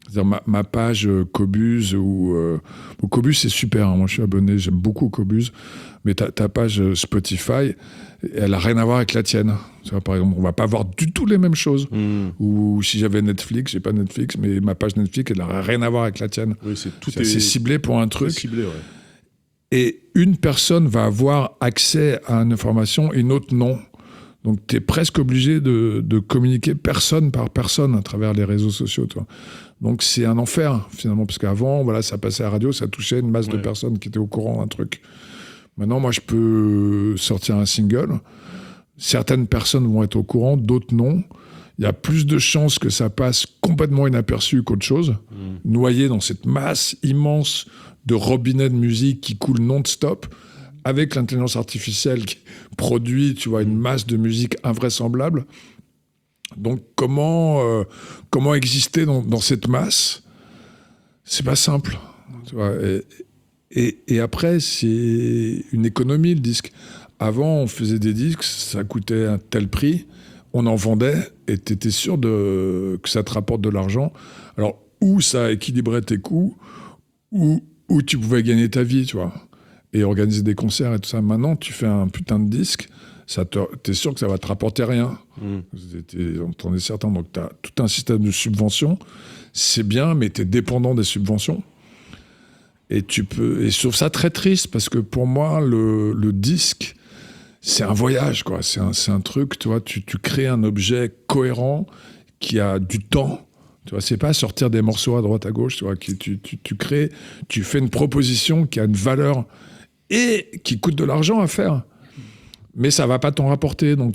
C'est-à-dire ma page Qobuz ou Qobuz, c'est super. Hein, moi, je suis abonné, j'aime beaucoup Qobuz. Mais ta page Spotify, elle a rien à voir avec la tienne. Tu vois, par exemple, on va pas voir du tout les mêmes choses. Ou si j'avais Netflix, j'ai pas Netflix, mais ma page Netflix, elle a rien à voir avec la tienne. Oui, c'est ciblé pour un truc. C'est ciblé, ouais. Et une personne va avoir accès à une information et une autre non. Donc, tu es presque obligé de communiquer personne par personne à travers les réseaux sociaux. Toi. Donc, c'est un enfer, finalement, parce qu'avant, voilà, ça passait à la radio, ça touchait une masse de personnes qui étaient au courant d'un truc. Maintenant, moi, je peux sortir un single. Certaines personnes vont être au courant, d'autres non. Il y a plus de chances que ça passe complètement inaperçu qu'autre chose, noyé dans cette masse immense de robinets de musique qui coulent non-stop, avec l'intelligence artificielle qui produit, tu vois, une masse de musique invraisemblable. Donc, comment exister dans cette masse ? C'est pas simple. Tu vois, et après, c'est une économie, le disque. Avant, on faisait des disques, ça coûtait un tel prix, on en vendait, et tu étais sûr que ça te rapporte de l'argent. Alors, ou ça équilibrait tes coûts, ou tu pouvais gagner ta vie, tu vois, et organiser des concerts et tout ça. Maintenant, tu fais un putain de disque, t'es sûr que ça va te rapporter rien. T'en es certain. Donc, t'as tout un système de subventions. C'est bien, mais t'es dépendant des subventions. Et je trouve ça très triste, parce que pour moi, le disque, c'est un voyage, quoi. C'est un truc, tu vois, tu crées un objet cohérent qui a du temps. Tu vois, c'est pas sortir des morceaux à droite à gauche, tu vois, tu crées, tu fais une proposition qui a une valeur et qui coûte de l'argent à faire. Mais ça va pas t'en rapporter, donc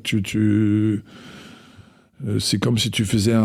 c'est comme si tu faisais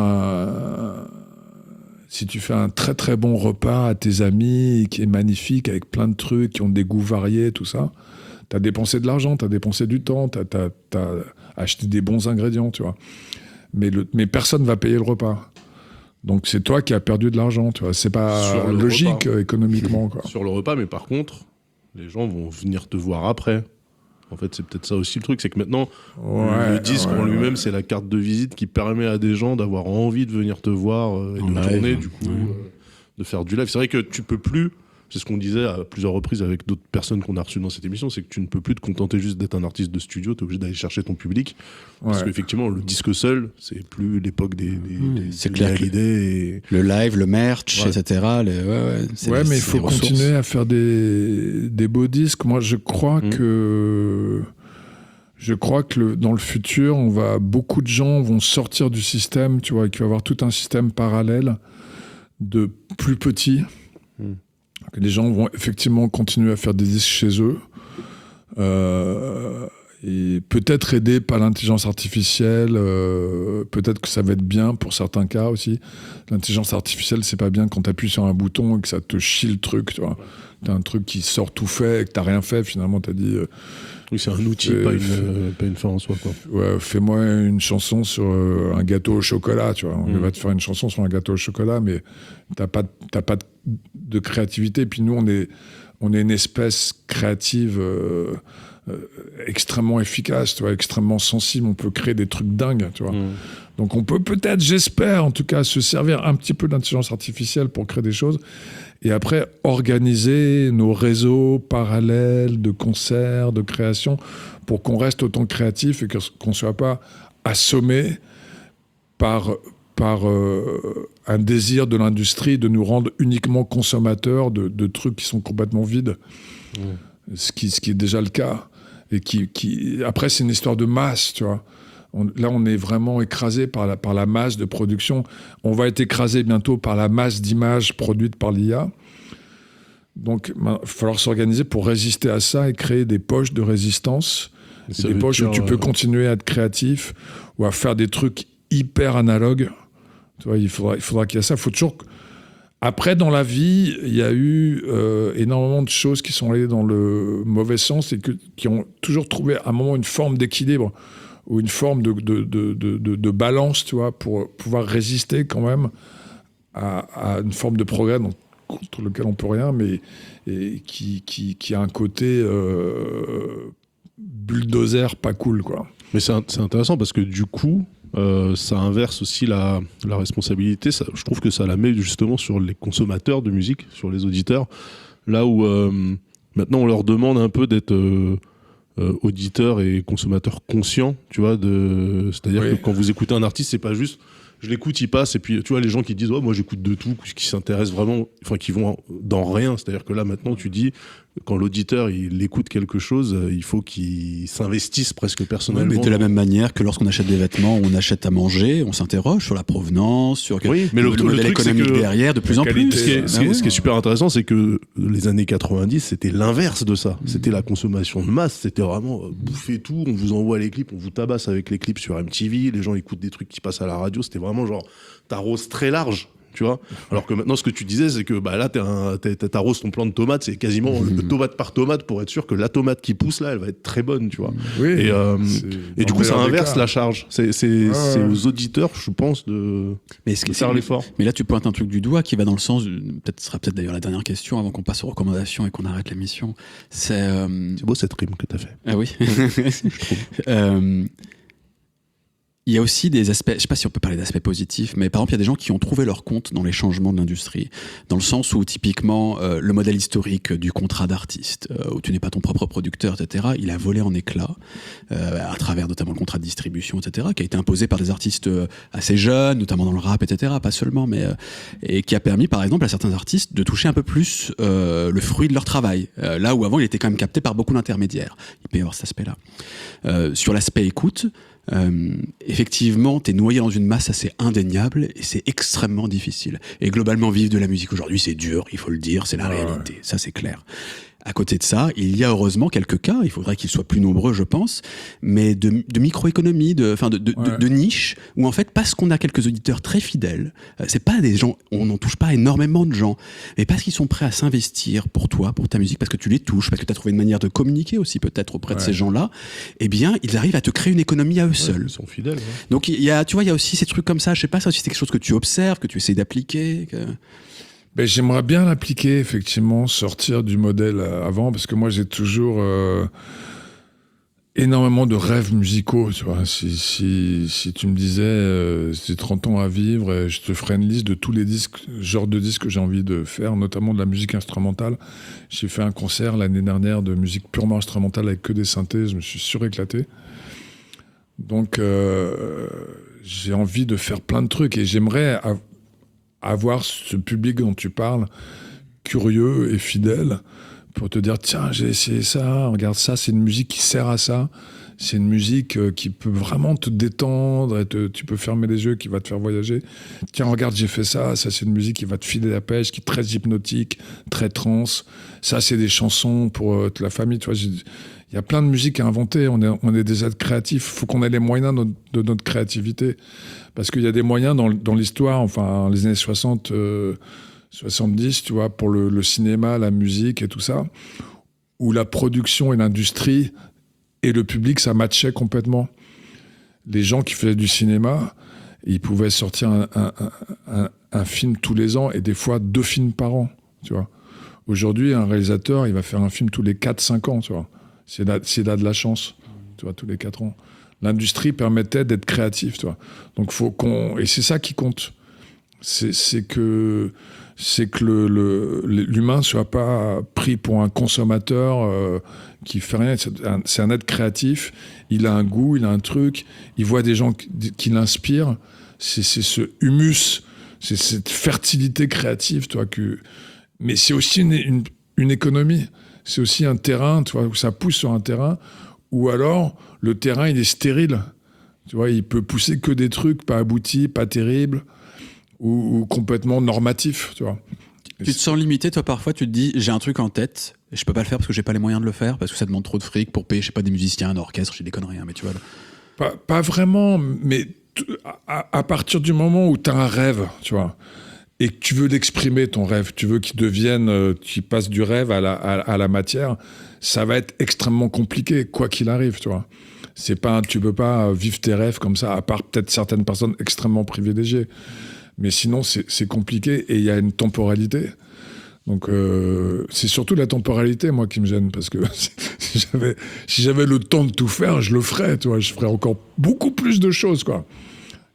si tu fais un très très bon repas à tes amis qui est magnifique avec plein de trucs qui ont des goûts variés, tout ça. T'as dépensé de l'argent, t'as dépensé du temps, t'as acheté des bons ingrédients, tu vois. Mais personne va payer le repas. Donc c'est toi qui as perdu de l'argent, tu vois. C'est pas logique économiquement, quoi. Sur le repas, mais par contre, les gens vont venir te voir après. En fait, c'est peut-être ça aussi le truc, c'est que maintenant, le disque en lui-même, c'est la carte de visite qui permet à des gens d'avoir envie de venir te voir et de tourner, du coup, de faire du live. C'est vrai que tu peux plus, c'est ce qu'on disait à plusieurs reprises avec d'autres personnes qu'on a reçues dans cette émission, c'est que tu ne peux plus te contenter juste d'être un artiste de studio, tu es obligé d'aller chercher ton public. Parce qu'effectivement, le disque seul, c'est plus l'époque des idées. Le live, le merch, etc. Mais il faut continuer à faire des beaux disques. Moi, je crois que dans le futur, beaucoup de gens vont sortir du système, tu vois, et qu'il va y avoir tout un système parallèle de plus petits. Que les gens vont effectivement continuer à faire des disques chez eux, et peut-être aidés par l'intelligence artificielle, peut-être que ça va être bien pour certains cas aussi. L'intelligence artificielle, c'est pas bien quand tu appuies sur un bouton et que ça te chie le truc, tu vois. T'as un truc qui sort tout fait et que t'as rien fait, finalement t'as dit... oui, c'est un outil, pas une fin en soi, quoi. Ouais, fais-moi une chanson sur un gâteau au chocolat, tu vois. On va te faire une chanson sur un gâteau au chocolat, mais t'as pas de créativité. Puis nous, on est une espèce créative extrêmement efficace, tu vois, extrêmement sensible. On peut créer des trucs dingues, tu vois. Donc on peut peut-être, j'espère en tout cas, se servir un petit peu d'intelligence artificielle pour créer des choses. Et après, organiser nos réseaux parallèles de concerts, de création, pour qu'on reste autant créatif et qu'on ne soit pas assommé par un désir de l'industrie de nous rendre uniquement consommateurs de trucs qui sont complètement vides. Ce qui est déjà le cas. Et après, c'est une histoire de masse, tu vois. Là, on est vraiment écrasé par la masse de production. On va être écrasé bientôt par la masse d'images produites par l'IA. Donc, il va falloir s'organiser pour résister à ça et créer des poches de résistance. Des poches où tu peux continuer à être créatif ou à faire des trucs hyper analogues. Tu vois, il faudra qu'il y ait ça. Faut toujours... Après, dans la vie, il y a eu énormément de choses qui sont allées dans le mauvais sens et qui ont toujours trouvé à un moment une forme d'équilibre ou une forme de balance, tu vois, pour pouvoir résister quand même à une forme de progrès contre lequel on peut rien, mais qui a un côté bulldozer pas cool, quoi. Mais c'est intéressant parce que du coup, ça inverse aussi la responsabilité. Je trouve que ça la met justement sur les consommateurs de musique, sur les auditeurs. Là où maintenant on leur demande un peu d'être auditeurs et consommateurs conscients, tu vois, c'est-à-dire que quand vous écoutez un artiste, c'est pas juste je l'écoute, il passe, et puis tu vois les gens qui disent moi j'écoute de tout, qui s'intéressent vraiment, enfin qui vont dans rien, c'est-à-dire que là maintenant tu dis quand l'auditeur il écoute quelque chose, il faut qu'il s'investisse presque personnellement. Mais de la même manière que lorsqu'on achète des vêtements, on achète à manger, on s'interroge sur la provenance, sur mais le modèle économique derrière, de plus en plus. Ce qui est super intéressant, c'est que les années 90, c'était l'inverse de ça. C'était la consommation de masse, c'était vraiment bouffer tout, on vous envoie les clips, on vous tabasse avec les clips sur MTV, les gens écoutent des trucs qui passent à la radio, c'était vraiment genre t'arroses très large, tu vois. Alors que maintenant ce que tu disais, c'est que là t'arroses ton plant de tomates, c'est quasiment tomate par tomate pour être sûr que la tomate qui pousse là elle va être très bonne, tu vois. Et du coup ça inverse la charge, c'est aux auditeurs, je pense, de faire l'effort. Mais là tu pointes un truc du doigt qui va dans le sens ce sera peut-être d'ailleurs la dernière question avant qu'on passe aux recommandations et qu'on arrête l'émission. C'est beau cette rime que t'as fait. Ah oui. Je trouve. Il y a aussi des aspects, je ne sais pas si on peut parler d'aspects positifs, mais par exemple, il y a des gens qui ont trouvé leur compte dans les changements de l'industrie, dans le sens où, typiquement, le modèle historique du contrat d'artiste, où tu n'es pas ton propre producteur, etc., il a volé en éclats, à travers notamment le contrat de distribution, etc., qui a été imposé par des artistes assez jeunes, notamment dans le rap, etc., pas seulement, mais et qui a permis, par exemple, à certains artistes de toucher un peu plus le fruit de leur travail, là où avant, il était quand même capté par beaucoup d'intermédiaires. Il peut y avoir cet aspect-là. Sur l'aspect écoute, effectivement, t'es noyé dans une masse assez indéniable et c'est extrêmement difficile. Et globalement, vivre de la musique aujourd'hui, c'est dur, il faut le dire, c'est la réalité, ça c'est clair. À côté de ça, il y a heureusement quelques cas, il faudrait qu'ils soient plus nombreux, je pense, mais de microéconomie, de niche, où en fait, parce qu'on a quelques auditeurs très fidèles, c'est pas des gens, on n'en touche pas énormément de gens, mais parce qu'ils sont prêts à s'investir pour toi, pour ta musique, parce que tu les touches, parce que tu as trouvé une manière de communiquer aussi peut-être auprès de ces gens-là, eh bien, ils arrivent à te créer une économie à eux seuls. Ils sont fidèles. Ouais. Donc, il y a aussi ces trucs comme ça, je sais pas, ça aussi c'est quelque chose que tu observes, que tu essaies d'appliquer. J'aimerais bien l'appliquer, effectivement, sortir du modèle avant, parce que moi, j'ai toujours énormément de rêves musicaux, tu vois. Si tu me disais, j'ai 30 ans à vivre, je te ferais une liste de tous les genres de disques que j'ai envie de faire, notamment de la musique instrumentale. J'ai fait un concert l'année dernière de musique purement instrumentale avec que des synthés, je me suis suréclaté. Donc, j'ai envie de faire plein de trucs, et j'aimerais avoir ce public dont tu parles, curieux et fidèle, pour te dire tiens, j'ai essayé ça, regarde ça, c'est une musique qui sert à ça, c'est une musique qui peut vraiment te détendre, et tu peux fermer les yeux, qui va te faire voyager. Tiens, regarde, j'ai fait ça c'est une musique qui va te filer la pêche, qui est très hypnotique, très trance. Ça, c'est des chansons pour la famille, tu vois. Il y a plein de musiques à inventer, on est des êtres créatifs, il faut qu'on ait les moyens de notre créativité. Parce qu'il y a des moyens dans l'histoire, enfin, les années 60, 70, tu vois, pour le cinéma, la musique et tout ça, où la production et l'industrie et le public, ça matchait complètement. Les gens qui faisaient du cinéma, ils pouvaient sortir un film tous les ans et des fois 2 films par an, tu vois. Aujourd'hui, un réalisateur, il va faire un film tous les 4-5 ans, tu vois. S'il a de la chance, tu vois, tous les 4 ans. L'industrie permettait d'être créatif, tu vois. Donc et c'est ça qui compte. C'est que l'humain soit pas pris pour un consommateur qui fait rien. C'est un être créatif. Il a un goût, il a un truc. Il voit des gens qui l'inspirent. C'est ce humus, c'est cette fertilité créative, tu vois. Mais c'est aussi une économie. C'est aussi un terrain, tu vois, où ça pousse sur un terrain. Ou alors, le terrain, il est stérile. Tu vois, il peut pousser que des trucs pas aboutis, pas terribles, ou complètement normatifs, tu vois. Tu te sens limité, toi, parfois, tu te dis, j'ai un truc en tête, et je peux pas le faire parce que j'ai pas les moyens de le faire, parce que ça demande trop de fric pour payer, je sais pas, des musiciens, un orchestre, j'ai des conneries, hein, mais tu vois. Pas vraiment, mais à partir du moment où tu as un rêve, tu vois, et que tu veux l'exprimer, ton rêve, tu veux qu'il devienne, qu'il passe du rêve à la matière, ça va être extrêmement compliqué, quoi qu'il arrive, tu vois. Tu peux pas vivre tes rêves comme ça, à part peut-être certaines personnes extrêmement privilégiées. Mais sinon, c'est compliqué et il y a une temporalité. Donc, c'est surtout la temporalité, moi, qui me gêne, parce que si j'avais le temps de tout faire, je le ferais, tu vois. Je ferais encore beaucoup plus de choses, quoi.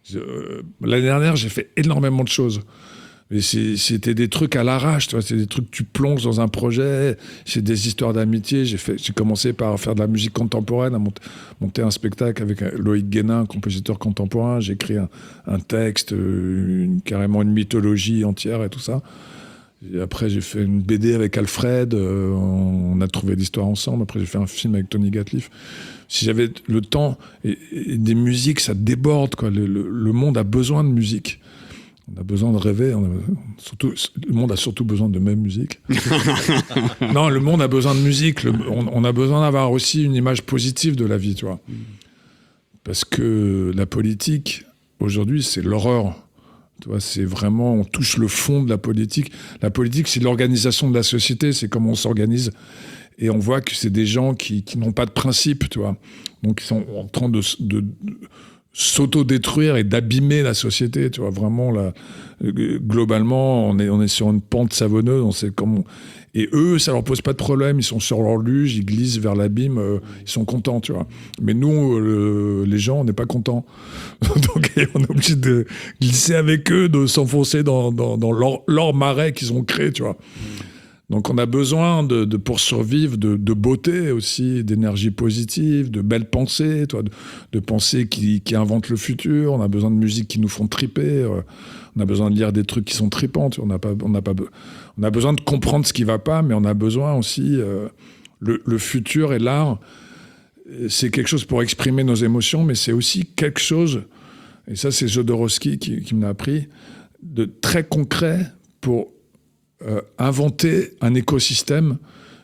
L'année dernière, j'ai fait énormément de choses. Mais c'était des trucs à l'arrache, tu vois. C'est des trucs que tu plonges dans un projet. C'est des histoires d'amitié. J'ai commencé par faire de la musique contemporaine, à monter un spectacle avec Loïc Guénin, un compositeur contemporain. J'ai écrit un texte, carrément une mythologie entière et tout ça. Et après, j'ai fait une BD avec Alfred. On a trouvé l'histoire ensemble. Après, j'ai fait un film avec Tony Gatliff. Si j'avais le temps et des musiques, ça déborde, quoi. Le monde a besoin de musique. On a besoin de rêver. Le monde a surtout besoin de même musique. Non, le monde a besoin de musique. On a besoin d'avoir aussi une image positive de la vie, tu vois. Parce que la politique, aujourd'hui, c'est l'horreur. Tu vois, c'est vraiment, on touche le fond de la politique. La politique, c'est l'organisation de la société, c'est comment on s'organise. Et on voit que c'est des gens qui n'ont pas de principe, tu vois. Donc, ils sont en train de s'auto-détruire et d'abîmer la société, tu vois. Vraiment, là, globalement, on est sur une pente savonneuse, on sait comment... Et eux, ça leur pose pas de problème, ils sont sur leur luge, ils glissent vers l'abîme, ils sont contents, tu vois. Mais nous, les gens, on n'est pas contents. Donc, on est obligé de glisser avec eux, de s'enfoncer dans leur marais qu'ils ont créé, tu vois. Donc, on a besoin, pour survivre, de beauté aussi, d'énergie positive, de belles pensées, tu vois, de pensées qui inventent le futur. On a besoin de musique qui nous font triper. On a besoin de lire des trucs qui sont tripants. Tu vois, on a besoin de comprendre ce qui ne va pas, mais on a besoin aussi... le futur et l'art, c'est quelque chose pour exprimer nos émotions, mais c'est aussi quelque chose, et ça c'est Jodorowsky qui me l'a appris, de très concret pour inventer un écosystème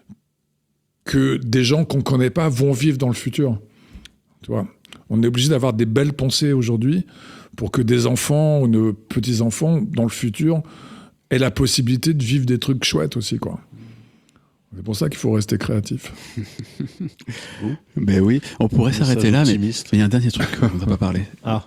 que des gens qu'on ne connaît pas vont vivre dans le futur. Tu vois, on est obligé d'avoir des belles pensées aujourd'hui pour que des enfants ou nos petits-enfants, dans le futur, aient la possibilité de vivre des trucs chouettes aussi, quoi. C'est pour ça qu'il faut rester créatif. Ben oui, on pourrait s'arrêter là, mais il y a un dernier truc qu'on n'a pas parlé. Ah.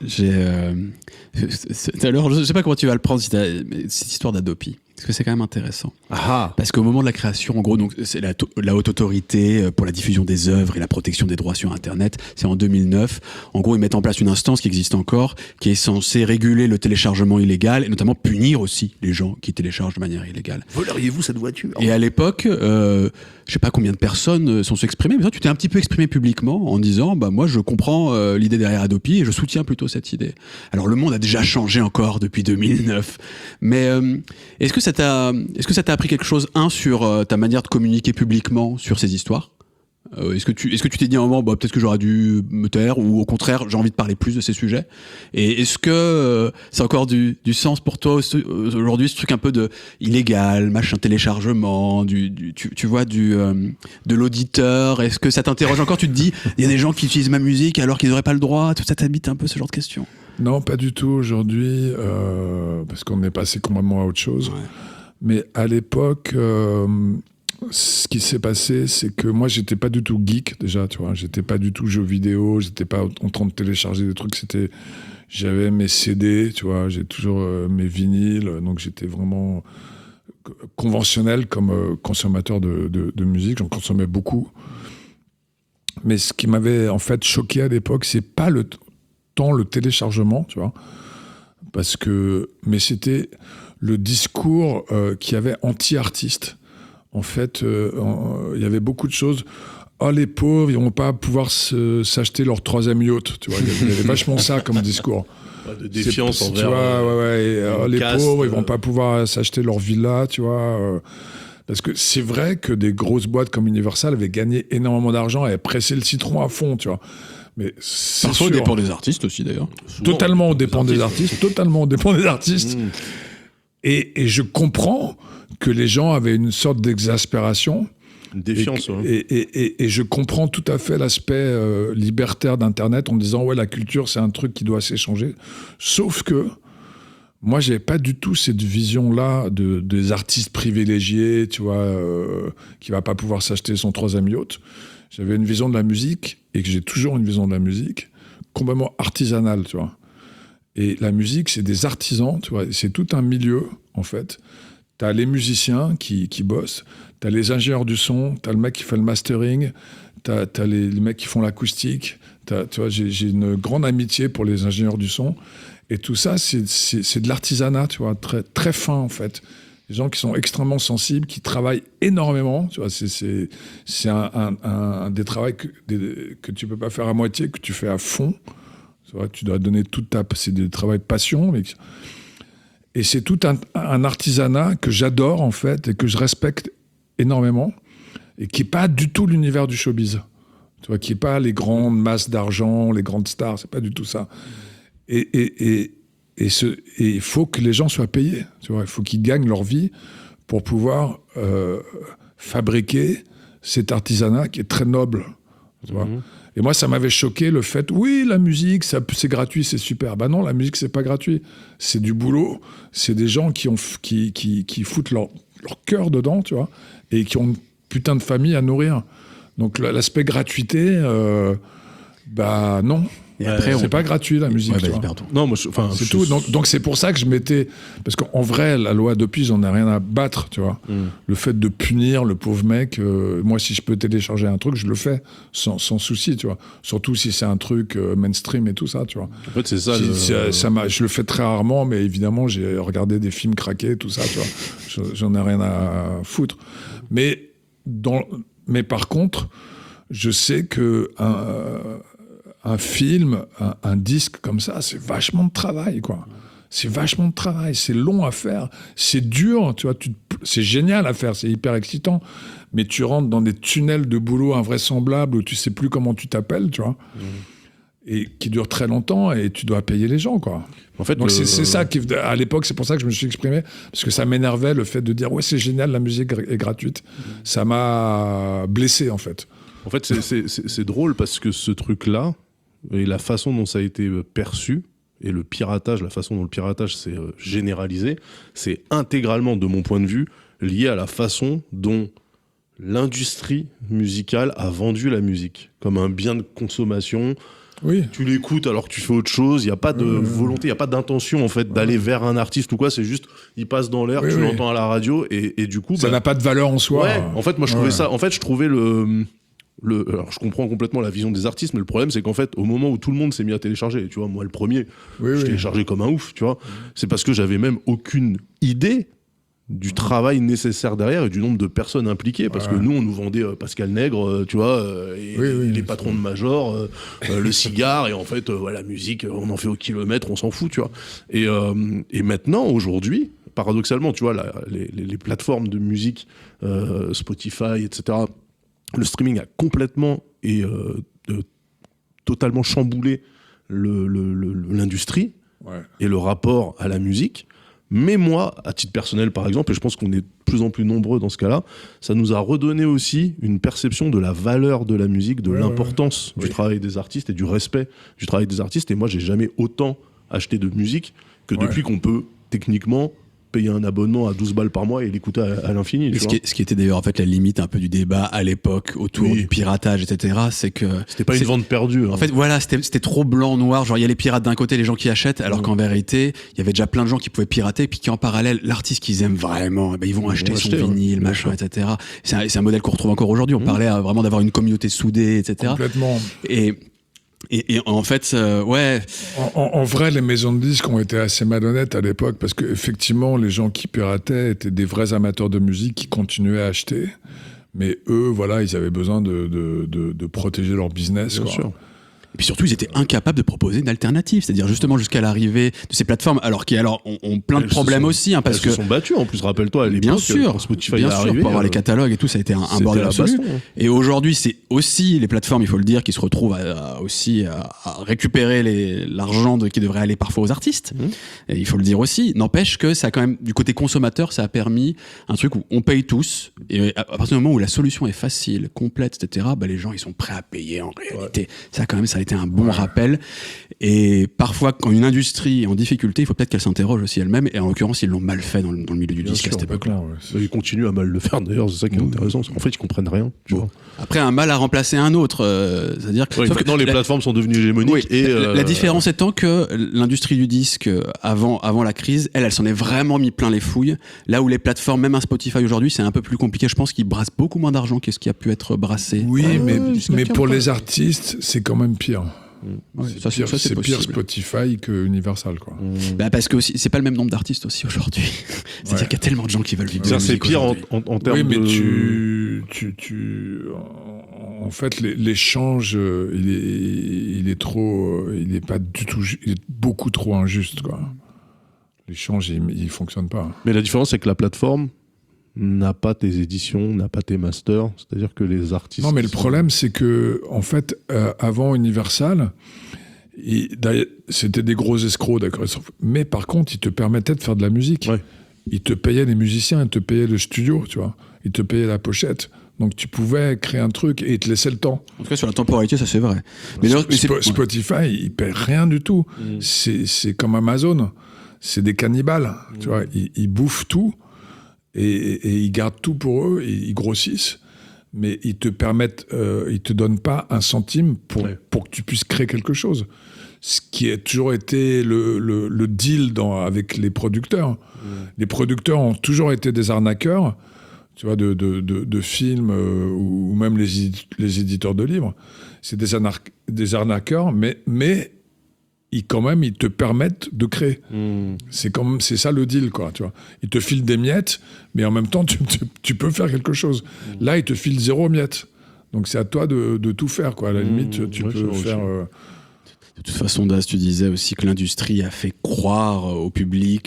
Alors, je ne sais pas comment tu vas le prendre, cette histoire d'Adopi. Parce que c'est quand même intéressant. Ah. Parce qu'au moment de la création, en gros, donc, c'est la haute autorité pour la diffusion des œuvres et la protection des droits sur Internet. C'est en 2009. En gros, ils mettent en place une instance qui existe encore, qui est censée réguler le téléchargement illégal et notamment punir aussi les gens qui téléchargent de manière illégale. Voleriez-vous cette voiture ? Et à l'époque, je sais pas combien de personnes sont s'exprimer, mais toi, tu t'es un petit peu exprimé publiquement en disant, bah moi, je comprends l'idée derrière Adopi et je soutiens plutôt cette idée. Alors, le monde a déjà changé encore depuis 2009, mais est-ce que ça t'a appris quelque chose, sur ta manière de communiquer publiquement sur ces histoires ? Est-ce que tu t'es dit à un moment, bah, peut-être que j'aurais dû me taire, ou au contraire, j'ai envie de parler plus de ces sujets ? Et est-ce que c'est encore du sens pour toi aujourd'hui, ce truc un peu de illégal, machin, téléchargement, tu vois, de l'auditeur ? Est-ce que ça t'interroge encore ? Tu te dis, il y a des gens qui utilisent ma musique alors qu'ils n'auraient pas le droit ? Tout ça t'habite un peu, ce genre de questions ? Non, pas du tout aujourd'hui, parce qu'on est passé complètement à autre chose. Ouais. Mais à l'époque, ce qui s'est passé, c'est que moi, j'étais pas du tout geek, déjà, tu vois. J'étais pas du tout jeux vidéo, j'étais pas en train de télécharger des trucs. J'avais mes CD, tu vois, j'ai toujours mes vinyles, donc j'étais vraiment conventionnel comme consommateur de musique. J'en consommais beaucoup. Mais ce qui m'avait, en fait, choqué à l'époque, c'est pas le téléchargement, tu vois, mais c'était le discours qui avait anti-artiste. En fait, il y avait beaucoup de choses. Oh, les pauvres, ils vont pas pouvoir s'acheter leur troisième yacht, tu vois. Il y avait vachement ça comme discours. De défiance envers. Tu vois, les pauvres, ils vont pas pouvoir s'acheter leur villa, tu vois. Parce que c'est vrai que des grosses boîtes comme Universal avaient gagné énormément d'argent et avaient pressé le citron à fond, tu vois. Mais parfois, au dépend des artistes aussi, d'ailleurs. Totalement au dépend des artistes. Totalement au dépend des artistes. Et je comprends que les gens avaient une sorte d'exaspération. Une défiance, et je comprends tout à fait l'aspect libertaire d'Internet en disant, ouais, la culture, c'est un truc qui doit s'échanger. Sauf que moi, j'avais pas du tout cette vision-là des artistes privilégiés, tu vois, qui va pas pouvoir s'acheter son troisième yacht. J'avais une vision de la musique, et que j'ai toujours une vision de la musique, complètement artisanale, tu vois. Et la musique, c'est des artisans, tu vois, c'est tout un milieu, en fait. T'as les musiciens qui bossent, t'as les ingénieurs du son, t'as le mec qui fait le mastering, t'as les mecs qui font l'acoustique. Tu vois, j'ai une grande amitié pour les ingénieurs du son. Et tout ça, c'est de l'artisanat, tu vois, très, très fin, en fait. Des gens qui sont extrêmement sensibles, qui travaillent énormément, tu vois. C'est des travaux que tu peux pas faire à moitié, que tu fais à fond. Tu vois, tu dois donner toute ta... C'est des travaux de passion, et c'est tout un artisanat que j'adore, en fait, et que je respecte énormément, et qui n'est pas du tout l'univers du showbiz. Tu vois, qui n'est pas les grandes masses d'argent, les grandes stars, c'est pas du tout ça. Et il faut que les gens soient payés. Tu vois, il faut qu'ils gagnent leur vie pour pouvoir fabriquer cet artisanat qui est très noble. Tu vois. Et moi, ça m'avait choqué le fait, oui, la musique, c'est gratuit, c'est super. Ben non, la musique, c'est pas gratuit. C'est du boulot. C'est des gens qui foutent leur cœur dedans, tu vois, et qui ont une putain de famille à nourrir. Donc l'aspect gratuité, bah non. Et après, c'est pas gratuit la musique. Ouais, Non, moi, c'est tout. Donc c'est pour ça que je mettais, parce qu'en vrai, la loi Adopi, j'en ai rien à battre, tu vois. Le fait de punir le pauvre mec, moi, si je peux télécharger un truc, je le fais sans souci, tu vois. Surtout si c'est un truc mainstream et tout ça, tu vois. En fait, c'est ça. Je le fais très rarement, mais évidemment, j'ai regardé des films craqués, tout ça, tu vois. J'en ai rien à foutre. Mais par contre, je sais que un film, un disque comme ça, c'est vachement de travail, quoi. C'est vachement de travail, c'est long à faire, c'est dur, tu vois, c'est génial à faire, c'est hyper excitant, mais tu rentres dans des tunnels de boulot invraisemblables où tu sais plus comment tu t'appelles, tu vois, et qui durent très longtemps, et tu dois payer les gens, quoi. En fait, donc c'est ça qui, à l'époque, c'est pour ça que je me suis exprimé, parce que ça m'énervait le fait de dire ouais, c'est génial, la musique est gratuite. Ça m'a blessé, en fait. En fait, c'est drôle parce que ce truc-là, et la façon dont ça a été perçu, et le piratage, la façon dont le piratage s'est généralisé, c'est intégralement, de mon point de vue, lié à la façon dont l'industrie musicale a vendu la musique comme un bien de consommation. Oui. Tu l'écoutes alors que tu fais autre chose, il n'y a pas de volonté, il n'y a pas d'intention en fait d'aller vers un artiste ou quoi, c'est juste, il passe dans l'air, tu l'entends à la radio, et du coup... Ça n'a pas de valeur en soi. Ouais, en fait, moi je trouvais ça... En fait, je trouvais alors je comprends complètement la vision des artistes, mais le problème c'est qu'en fait au moment où tout le monde s'est mis à télécharger, tu vois, moi le premier, je téléchargeais comme un ouf, tu vois, c'est parce que j'avais même aucune idée du travail nécessaire derrière et du nombre de personnes impliquées, parce que nous on nous vendait Pascal Nègre, tu vois, et les patrons de Major, le cigare, et en fait la musique on en fait au kilomètre, on s'en fout, tu vois, et maintenant aujourd'hui paradoxalement, tu vois, les plateformes de musique, Spotify, etc., le streaming a complètement et totalement chamboulé l'industrie et le rapport à la musique. Mais moi, à titre personnel par exemple, et je pense qu'on est de plus en plus nombreux dans ce cas-là, ça nous a redonné aussi une perception de la valeur de la musique, de l'importance du travail des artistes et du respect du travail des artistes. Et moi, j'ai jamais autant acheté de musique que depuis qu'on peut techniquement payer un abonnement à 12 balles par mois et l'écouter à l'infini. Ce qui était d'ailleurs en fait la limite un peu du débat à l'époque autour du piratage, etc. C'est que c'était pas une vente perdue. En fait, voilà, c'était trop blanc-noir. Genre, il y a les pirates d'un côté, les gens qui achètent, alors qu'en vérité, il y avait déjà plein de gens qui pouvaient pirater, puis qui en parallèle, l'artiste qu'ils aiment vraiment, ils vont acheter son vinyle, machin, etc. C'est un modèle qu'on retrouve encore aujourd'hui. On parlait vraiment d'avoir une communauté soudée, etc. Complètement. Et en fait, En vrai, les maisons de disques ont été assez malhonnêtes à l'époque, parce qu'effectivement, les gens qui pirataient étaient des vrais amateurs de musique qui continuaient à acheter. Mais eux, voilà, ils avaient besoin de protéger leur business. Bien sûr. Et puis surtout, ils étaient incapables de proposer une alternative, c'est-à-dire justement jusqu'à l'arrivée de ces plateformes, alors qui ont plein de problèmes aussi, parce que se sont battus. En plus, rappelle-toi, à l'époque, bien sûr, quand Spotify est arrivé, pour avoir les catalogues et tout, ça a été un bordel absolu. Et aujourd'hui, c'est aussi les plateformes, il faut le dire, qui se retrouvent aussi à récupérer l'argent qui devrait aller parfois aux artistes. Et il faut le dire aussi. N'empêche que ça a quand même, du côté consommateur, ça a permis un truc où on paye tous. Et à partir du moment où la solution est facile, complète, etc., les gens ils sont prêts à payer en réalité. Ça quand même, ça a été un bon rappel. Et parfois, quand une industrie est en difficulté, il faut peut-être qu'elle s'interroge aussi elle-même. Et en l'occurrence, ils l'ont mal fait dans le milieu du disque à cette époque-là. Ils continuent à mal le faire d'ailleurs, c'est ça qui est intéressant. En fait, ils comprennent rien. Après, un mal a remplacé un autre. C'est-à-dire que maintenant, les plateformes sont devenues hégémoniques. La différence étant que l'industrie du disque, avant la crise, elle s'en est vraiment mis plein les fouilles. Là où les plateformes, même un Spotify aujourd'hui, c'est un peu plus compliqué. Je pense qu'ils brassent beaucoup moins d'argent que ce qui a pu être brassé. Oui, mais pour les artistes, c'est quand même pire. Ouais, C'est ça, pire, c'est c'est pire possible. Spotify que Universal, quoi. Bah, parce que aussi, c'est pas le même nombre d'artistes aussi aujourd'hui. C'est-à-dire Ouais. qu'il y a tellement de gens qui veulent vivre de la C'est musique pire aujourd'hui. en termes Oui, mais de... en fait, l'échange, il est trop, il est pas du tout, il est beaucoup trop injuste, quoi. L'échange, il fonctionne pas. Mais la différence, c'est que la plateforme n'a pas tes éditions, n'a pas tes masters. C'est-à-dire que les artistes... Non, mais le problème, c'est que, en fait, avant Universal, d'ailleurs, c'était des gros escrocs, d'accord. Mais par contre, ils te permettaient de faire de la musique. Ouais. Ils te payaient les musiciens, ils te payaient le studio, tu vois. Ils te payaient la pochette. Donc tu pouvais créer un truc et ils te laissaient le temps. En tout cas, sur la temporalité, ça c'est vrai. Mais Spotify, ils paient rien du tout. C'est comme Amazon. C'est des cannibales, tu vois. Ils bouffent tout et ils gardent tout pour eux et ils grossissent. Mais ils te permettent, ils te donnent pas un centime pour que tu puisses créer quelque chose. Ce qui a toujours été le deal avec les producteurs. Les producteurs ont toujours été des arnaqueurs, tu vois, de films ou même les éditeurs de livres. C'est des arnaqueurs, mais ils te permettent de créer. C'est ça le deal, quoi, tu vois. Ils te filent des miettes, mais en même temps, tu peux faire quelque chose. Là, ils te filent 0 miette. Donc, c'est à toi de tout faire, quoi. À la limite, tu peux faire... De toute façon, Das, tu disais aussi que l'industrie a fait croire au public,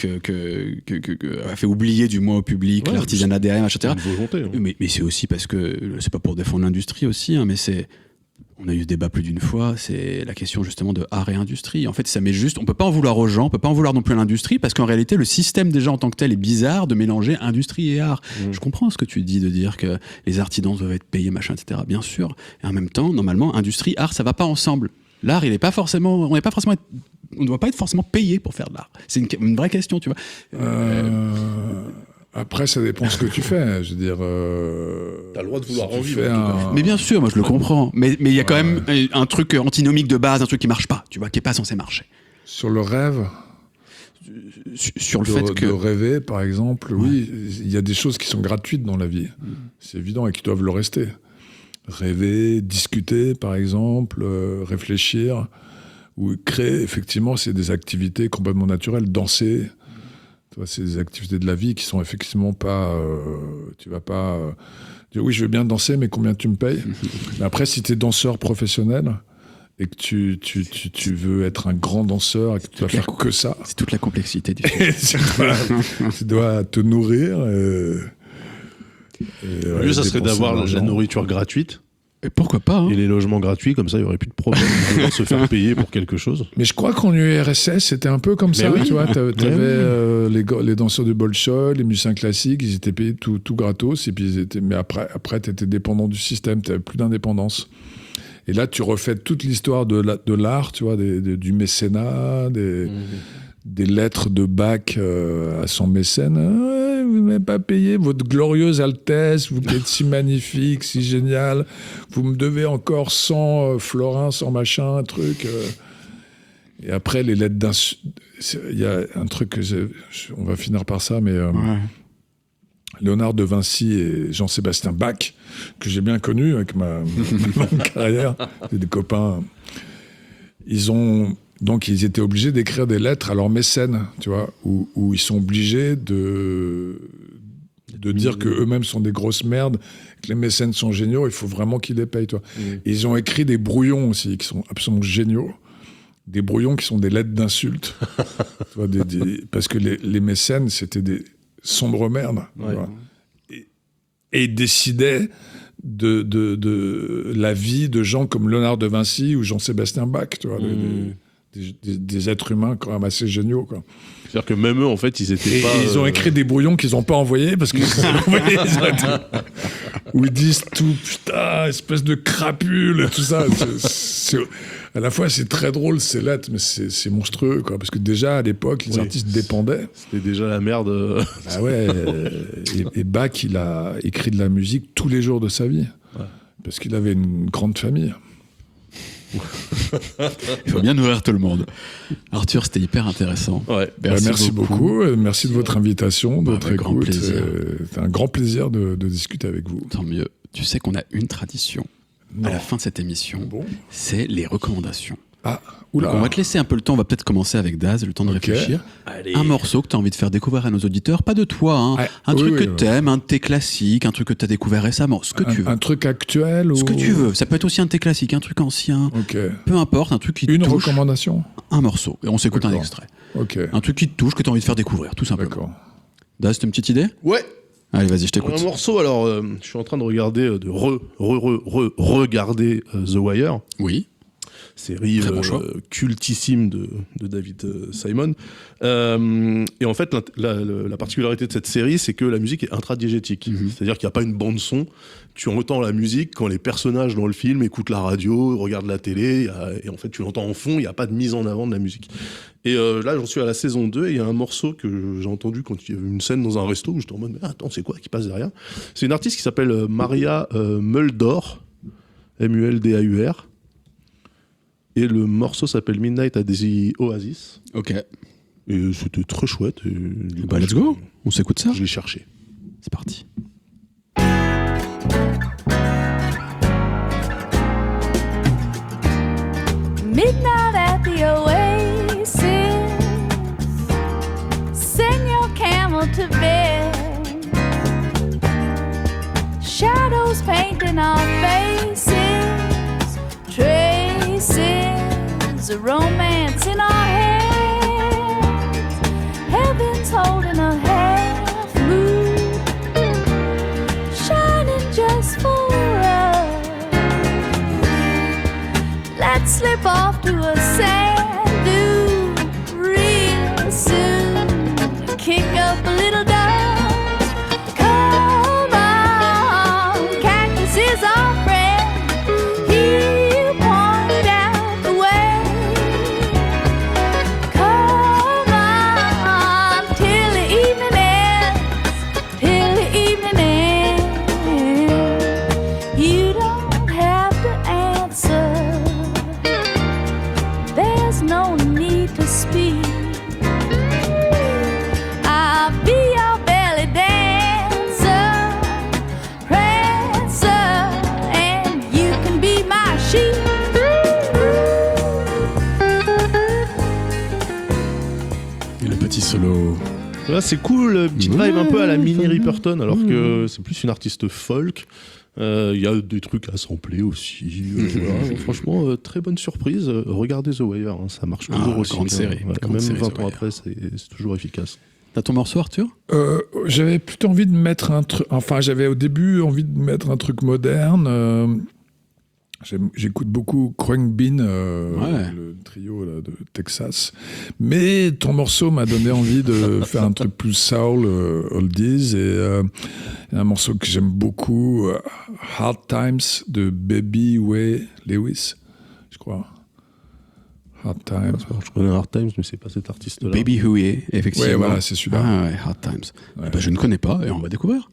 a fait oublier du moins au public l'artisanat derrière, etc. Une volonté. Hein. Mais c'est aussi parce que, c'est pas pour défendre l'industrie aussi, hein, mais on a eu ce débat plus d'une fois, c'est la question justement de art et industrie. En fait, ça met juste, on peut pas en vouloir aux gens, on peut pas en vouloir non plus à l'industrie, parce qu'en réalité, le système déjà en tant que tel est bizarre de mélanger industrie et art. Je comprends ce que tu dis de dire que les artisans doivent être payés, machin, etc. Bien sûr. Et en même temps, normalement, industrie, art, ça va pas ensemble. L'art, on ne doit pas être forcément payé pour faire de l'art. C'est une vraie question, tu vois. Après, ça dépend ce que tu fais. Je veux dire... T'as le droit de vouloir en tu vivre. fais Mais bien sûr, moi je le comprends. Mais il y a quand même un truc antinomique de base, un truc qui marche pas, tu vois, qui est pas censé marcher. Sur le rêve, Sur le fait que... de rêver, par exemple, oui, il y a des choses qui sont gratuites dans la vie. C'est évident et qui doivent le rester. Rêver, discuter, par exemple, réfléchir, ou créer, effectivement, c'est des activités complètement naturelles. Danser, tu vois, c'est des activités de la vie qui sont effectivement pas... tu vas pas... dire, oui, je veux bien danser, mais combien tu me payes? Mais après, si tu es danseur professionnel et que tu veux être un grand danseur et que tu vas faire que ça... C'est toute la complexité du truc. tu dois te nourrir. Le mieux, ça serait d'avoir la nourriture gratuite. Et pourquoi pas, hein. Et les logements gratuits, comme ça, il n'y aurait plus de problème de se faire payer pour quelque chose. Mais je crois qu'en URSS, c'était un peu comme ça. oui. Tu vois, t'avais les danseurs de Bolshoi, les musiciens classiques, ils étaient payés tout gratos. Et puis mais après tu étais dépendant du système, tu n'avais plus d'indépendance. Et là, tu refais toute l'histoire de l'art, tu vois, du mécénat, des lettres de Bach à son mécène. Vous ne m'avez pas payé, votre glorieuse Altesse, vous qui êtes si magnifique, si génial. Vous me devez encore 100 florins, 100 machin, un truc. Et après, les lettres d'insulte. Il y a un truc que on va finir par ça, mais Léonard de Vinci et Jean-Sébastien Bach, que j'ai bien connu avec ma longue carrière, des copains, ils étaient obligés d'écrire des lettres à leurs mécènes, tu vois, où ils sont obligés de dire qu'eux-mêmes sont des grosses merdes, que les mécènes sont géniaux, il faut vraiment qu'ils les payent, toi. Et ils ont écrit des brouillons aussi, qui sont absolument géniaux, des brouillons qui sont des lettres d'insultes, tu vois, parce que les mécènes, c'était des sombres merdes, tu vois. Et ils décidaient de la vie de gens comme Léonard de Vinci ou Jean-Sébastien Bach, tu vois, des êtres humains quand même assez géniaux, quoi. C'est-à-dire que même eux, en fait, ils étaient pas... Ils ont écrit des brouillons qu'ils n'ont pas envoyés parce qu'ils ont envoyé où ils disent tout, putain, espèce de crapule et tout ça. À la fois, c'est très drôle, ces lettres, mais c'est monstrueux, quoi. Parce que déjà, à l'époque, les artistes dépendaient. C'était déjà la merde. Ah ouais. Et Bach, il a écrit de la musique tous les jours de sa vie. Ouais. Parce qu'il avait une grande famille. Il faut bien nourrir tout le monde. Arthur, c'était hyper intéressant. Ouais. Merci beaucoup. Merci de votre invitation, de votre écoute. C'est un grand plaisir de discuter avec vous. Tant mieux. Tu sais qu'on a une tradition à la fin de cette émission, c'est les recommandations. Ah, oula. Donc on va te laisser un peu le temps, on va peut-être commencer avec Daz, le temps de réfléchir. Allez. Un morceau que tu as envie de faire découvrir à nos auditeurs, pas de toi, hein. Un truc que t'aimes, un de tes classiques, un truc que tu as découvert récemment, ce que tu veux. Un truc actuel Ce que tu veux, ça peut être aussi un de tes classiques, un truc ancien, peu importe, un truc qui te touche. Une recommandation. Un morceau, et on s'écoute un extrait. Un truc qui te touche, que tu as envie de faire découvrir, tout simplement. D'accord. Daz, t'as une petite idée ? Ouais. Allez, vas-y, je t'écoute. Un morceau, alors, je suis en train de regarder, regarder The Wire. Oui. Série Très bon choix. cultissime de David Simon. Et en fait, la particularité de cette série, c'est que la musique est intradiégétique. C'est-à-dire qu'il n'y a pas une bande-son. Tu entends la musique quand les personnages dans le film écoutent la radio, regardent la télé, et en fait, tu l'entends en fond, il n'y a pas de mise en avant de la musique. Et là, j'en suis à la saison 2, et il y a un morceau que j'ai entendu quand il y avait une scène dans un resto, où j'étais en mode, mais attends, c'est quoi qui passe derrière ? C'est une artiste qui s'appelle Maria Muldaur, Muldaur. Et le morceau s'appelle Midnight at the Oasis. Ok. Et c'était très chouette. Et Bah, let's go. On s'écoute ça. Je l'ai cherché. C'est parti. Midnight at the Oasis, send your camel to bed. Shadows painting our faces, traces of romance in our hands. Heaven's holding a half moon, shining just for us. Let's slip off to a sand dune real soon. Kick up a little dust. Come on, cactus is our friend. He'll point out the way. Come on, till the evening ends. Till the evening ends. You don't have to answer. There's no need to speak. I'll be your belly dancer, prancer, and you can be my sheep. Et le petit solo. Là, c'est cool, petite vibe un peu à la Minnie Riperton, alors que c'est plus une artiste folk. Il y a des trucs à sampler aussi. Voilà. Franchement, très bonne surprise. Regardez The Wire, hein, ça marche toujours aussi. Grande série. Grande Même série, 20 The ans Wire. après, c'est toujours efficace. T'as ton morceau, Arthur ? J'avais plutôt envie de mettre un truc. Enfin, j'avais au début envie de mettre un truc moderne. J'écoute beaucoup Khruangbin, le trio là, de Texas. Mais ton morceau m'a donné envie de faire un truc plus soul, oldies. Et un morceau que j'aime beaucoup, Hard Times de Baby Way Lewis, je crois. Hard Times. Je connais Hard Times, mais c'est pas cet artiste-là. Baby Huey, effectivement. Ouais, voilà, c'est celui-là. Ah ouais, Hard Times. Ouais. Bah, je ne connais pas et on va découvrir.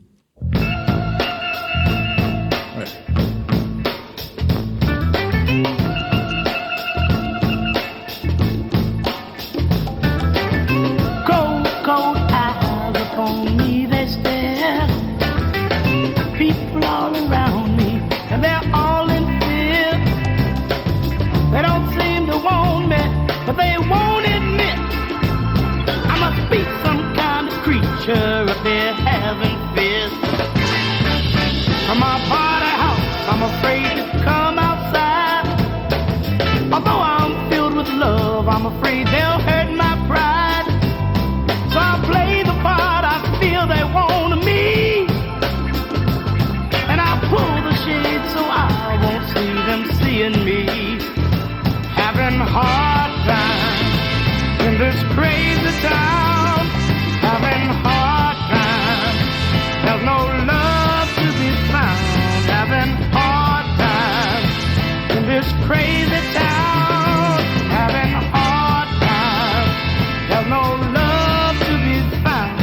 Cold, cold eyes upon me, they stare. People all around me, and they're all in fear. They don't seem to want me, but they won't admit I must be some kind of creature if they're having fears. From my party house, I'm afraid to come outside. Although I'm filled with love, I'm afraid they'll hurt my pride. So I play the part I feel they want of me, and I pull the shade so I won't see them seeing me. Having hard times in this crazy town. Having hard times, there's no love to be found. Having hard times in this crazy town. Having hard times, there's no love to be found.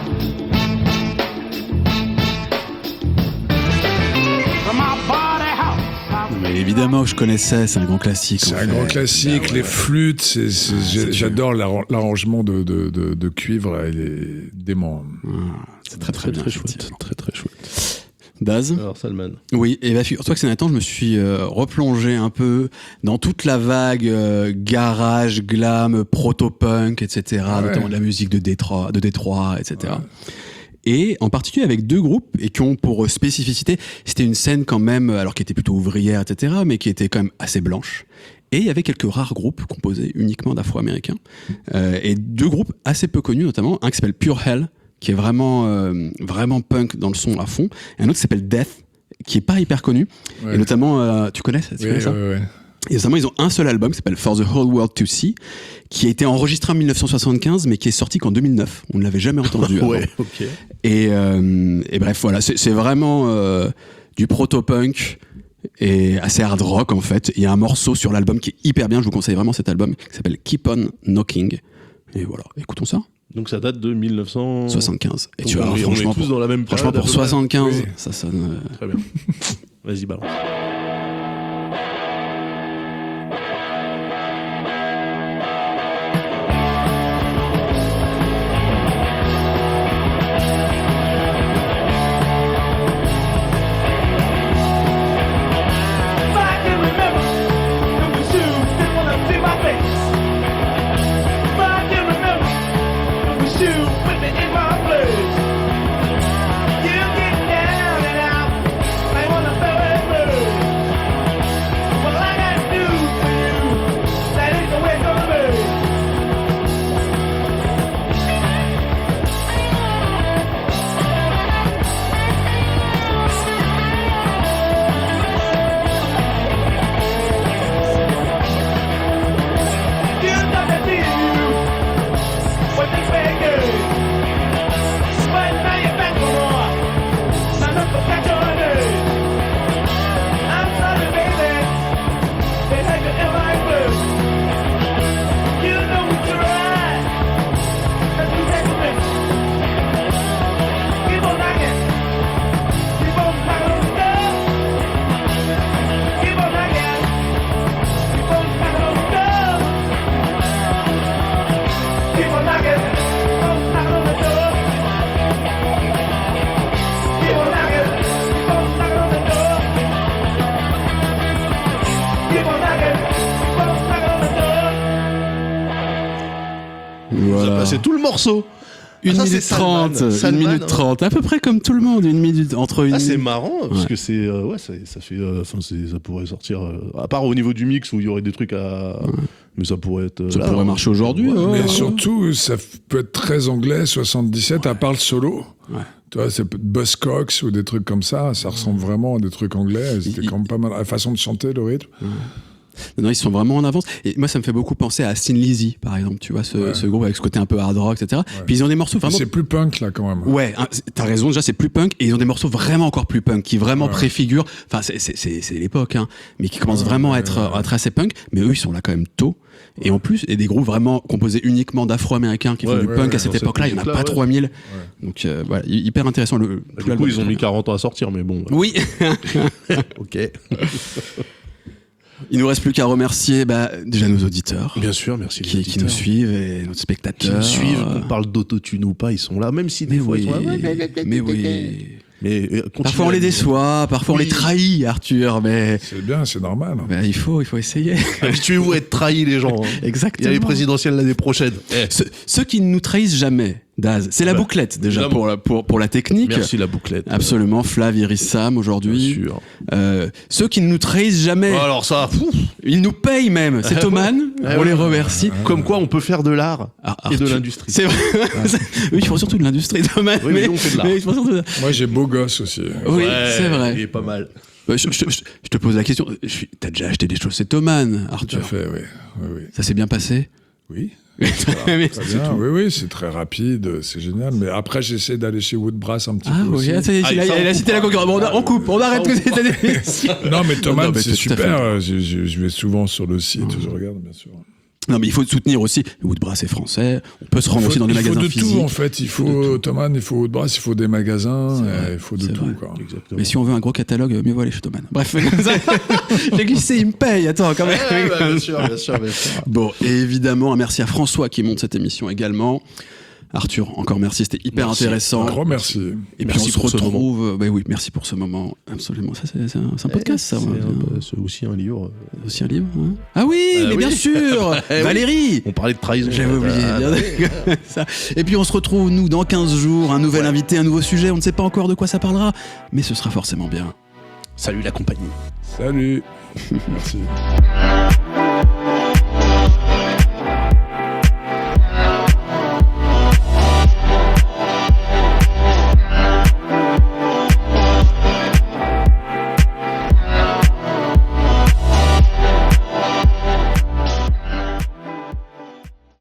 From my body house, Mais évidemment, je connaissais, c'est un grand classique. C'est en un fait. grand classique, Bah ouais. les flûtes, c'est j'adore l'arrangement de cuivre, là, il est dément. C'est très très bien. Très chouette. effectivement. Très très chouette. Daz. Alors, Salman. Oui, et bah, figure-toi que ces derniers temps, je me suis replongé un peu dans toute la vague garage, glam, proto-punk, etc., notamment de la musique de Détroit, etc. Ouais. Et en particulier avec 2 groupes, et qui ont pour spécificité, c'était une scène quand même, alors qui était plutôt ouvrière, etc., mais qui était quand même assez blanche. Et il y avait quelques rares groupes composés uniquement d'Afro-Américains, et 2 groupes assez peu connus, notamment un qui s'appelle Pure Hell, qui est vraiment punk dans le son à fond, et un autre qui s'appelle Death, qui est pas hyper connu, et notamment, tu connais ça? Et notamment, ils ont un seul album qui s'appelle For the Whole World to See, qui a été enregistré en 1975, mais qui est sorti qu'en 2009. On ne l'avait jamais entendu avant. Ok. Et bref, voilà, c'est vraiment du proto-punk et assez hard rock en fait. Il y a un morceau sur l'album qui est hyper bien, je vous conseille vraiment cet album, qui s'appelle Keep On Knocking. Et voilà, écoutons ça. Donc ça date de 1975. Et tu vois, franchement, on est tous dans la même période, franchement pour 75, ça sonne... Très bien. Vas-y, balance. C'est tout le morceau. 1 minute 30, 1 minute 30, à peu près comme tout le monde, 1 minute entre une. C'est marrant parce que c'est ça fait, ça pourrait sortir à part au niveau du mix où il y aurait des trucs à, mais ça pourrait être. Ça pourrait marcher aujourd'hui. Mais surtout, ça peut être très anglais, 77, à part le solo. Ouais. Tu vois, c'est Buzzcocks ou des trucs comme ça. Ça ressemble vraiment à des trucs anglais. C'était quand même pas mal. La façon de chanter, le rythme. Non, ils sont vraiment en avance. Et moi, ça me fait beaucoup penser à Thin Lizzy, par exemple. Tu vois, ce groupe avec ce côté un peu hard rock, etc. Ouais. Puis ils ont des morceaux vraiment. C'est plus punk, là, quand même. Ouais, t'as raison, déjà, c'est plus punk. Et ils ont des morceaux vraiment encore plus punk, qui vraiment préfigurent. Enfin, c'est l'époque, hein. Mais qui commencent vraiment à être assez punk. Mais eux, ils sont là quand même tôt. Et en plus, et des groupes vraiment composés uniquement d'afro-américains qui font du punk à cette époque-là, il n'y en a pas 3000. Donc, voilà, hyper intéressant. Du coup, ils ont mis 40 ans à sortir, mais bon. Oui. Ok. Il nous reste plus qu'à remercier déjà nos auditeurs. Bien sûr, merci. Qui nous suivent et nos spectateurs. Qui nous suivent, qu'on parle d'autotune ou pas, ils sont là, même si des fois ils sont là. Mais oui. Mais parfois on les déçoit, parfois on les trahit, Arthur. Mais c'est bien, c'est normal. Il faut essayer. Habituez-vous à être trahis, les gens. Hein. Exactement. Il y a les présidentielles l'année prochaine. Ceux qui ne nous trahissent jamais. Daz, c'est la bouclette déjà pour la technique. Merci la bouclette. Absolument, Flav, Iris, Sam aujourd'hui. Bien sûr. Ceux qui ne nous trahissent jamais. Alors ça, ils nous payent même. C'est Thoman. On les remercie. Comme quoi, on peut faire de l'art et de l'industrie. C'est vrai. Oui, ils font surtout de l'industrie, Thoman. Oui, mais on fait de l'art. Moi, j'ai beau gosse aussi. Oui, c'est vrai. Il est pas mal. Je te pose la question. T'as déjà acheté des choses chez Thoman, Arthur? Tout à fait, oui. Ça s'est bien passé? Oui. Oui, c'est très rapide, c'est génial. Mais après, j'essaie d'aller chez Woodbrass un petit peu. Il a cité la concurrence. On coupe, on arrête que c'était. Non, mais Thomas, c'est super. Je vais souvent sur le site, je regarde, bien sûr. Non, mais il faut soutenir aussi. Woodbrass est français. On peut se rendre aussi dans des magasins physiques. Il faut de tout, en fait. Il faut Thoman, il faut Woodbrass, il faut des magasins, il faut de tout, quoi. Mais si on veut un gros catalogue, mieux vaut aller chez Thoman. Bref, j'ai glissé, il me paye. Attends, quand même. Bien sûr. Bon, et évidemment, un merci à François qui monte cette émission également. Arthur, encore merci, c'était hyper Merci. intéressant. Un grand merci. Et puis Merci on se pour ce retrouve. Bah oui, merci pour ce moment. Absolument. Ça, c'est un podcast, ça. C'est aussi un livre. Aussi un livre. Hein. Ah oui, mais oui. bien sûr, Valérie. On parlait de trahison. J'avais oublié. Ça. Et puis on se retrouve, nous, dans 15 jours, un nouvel invité, un nouveau sujet. On ne sait pas encore de quoi ça parlera, mais ce sera forcément bien. Salut la compagnie. Salut. Merci.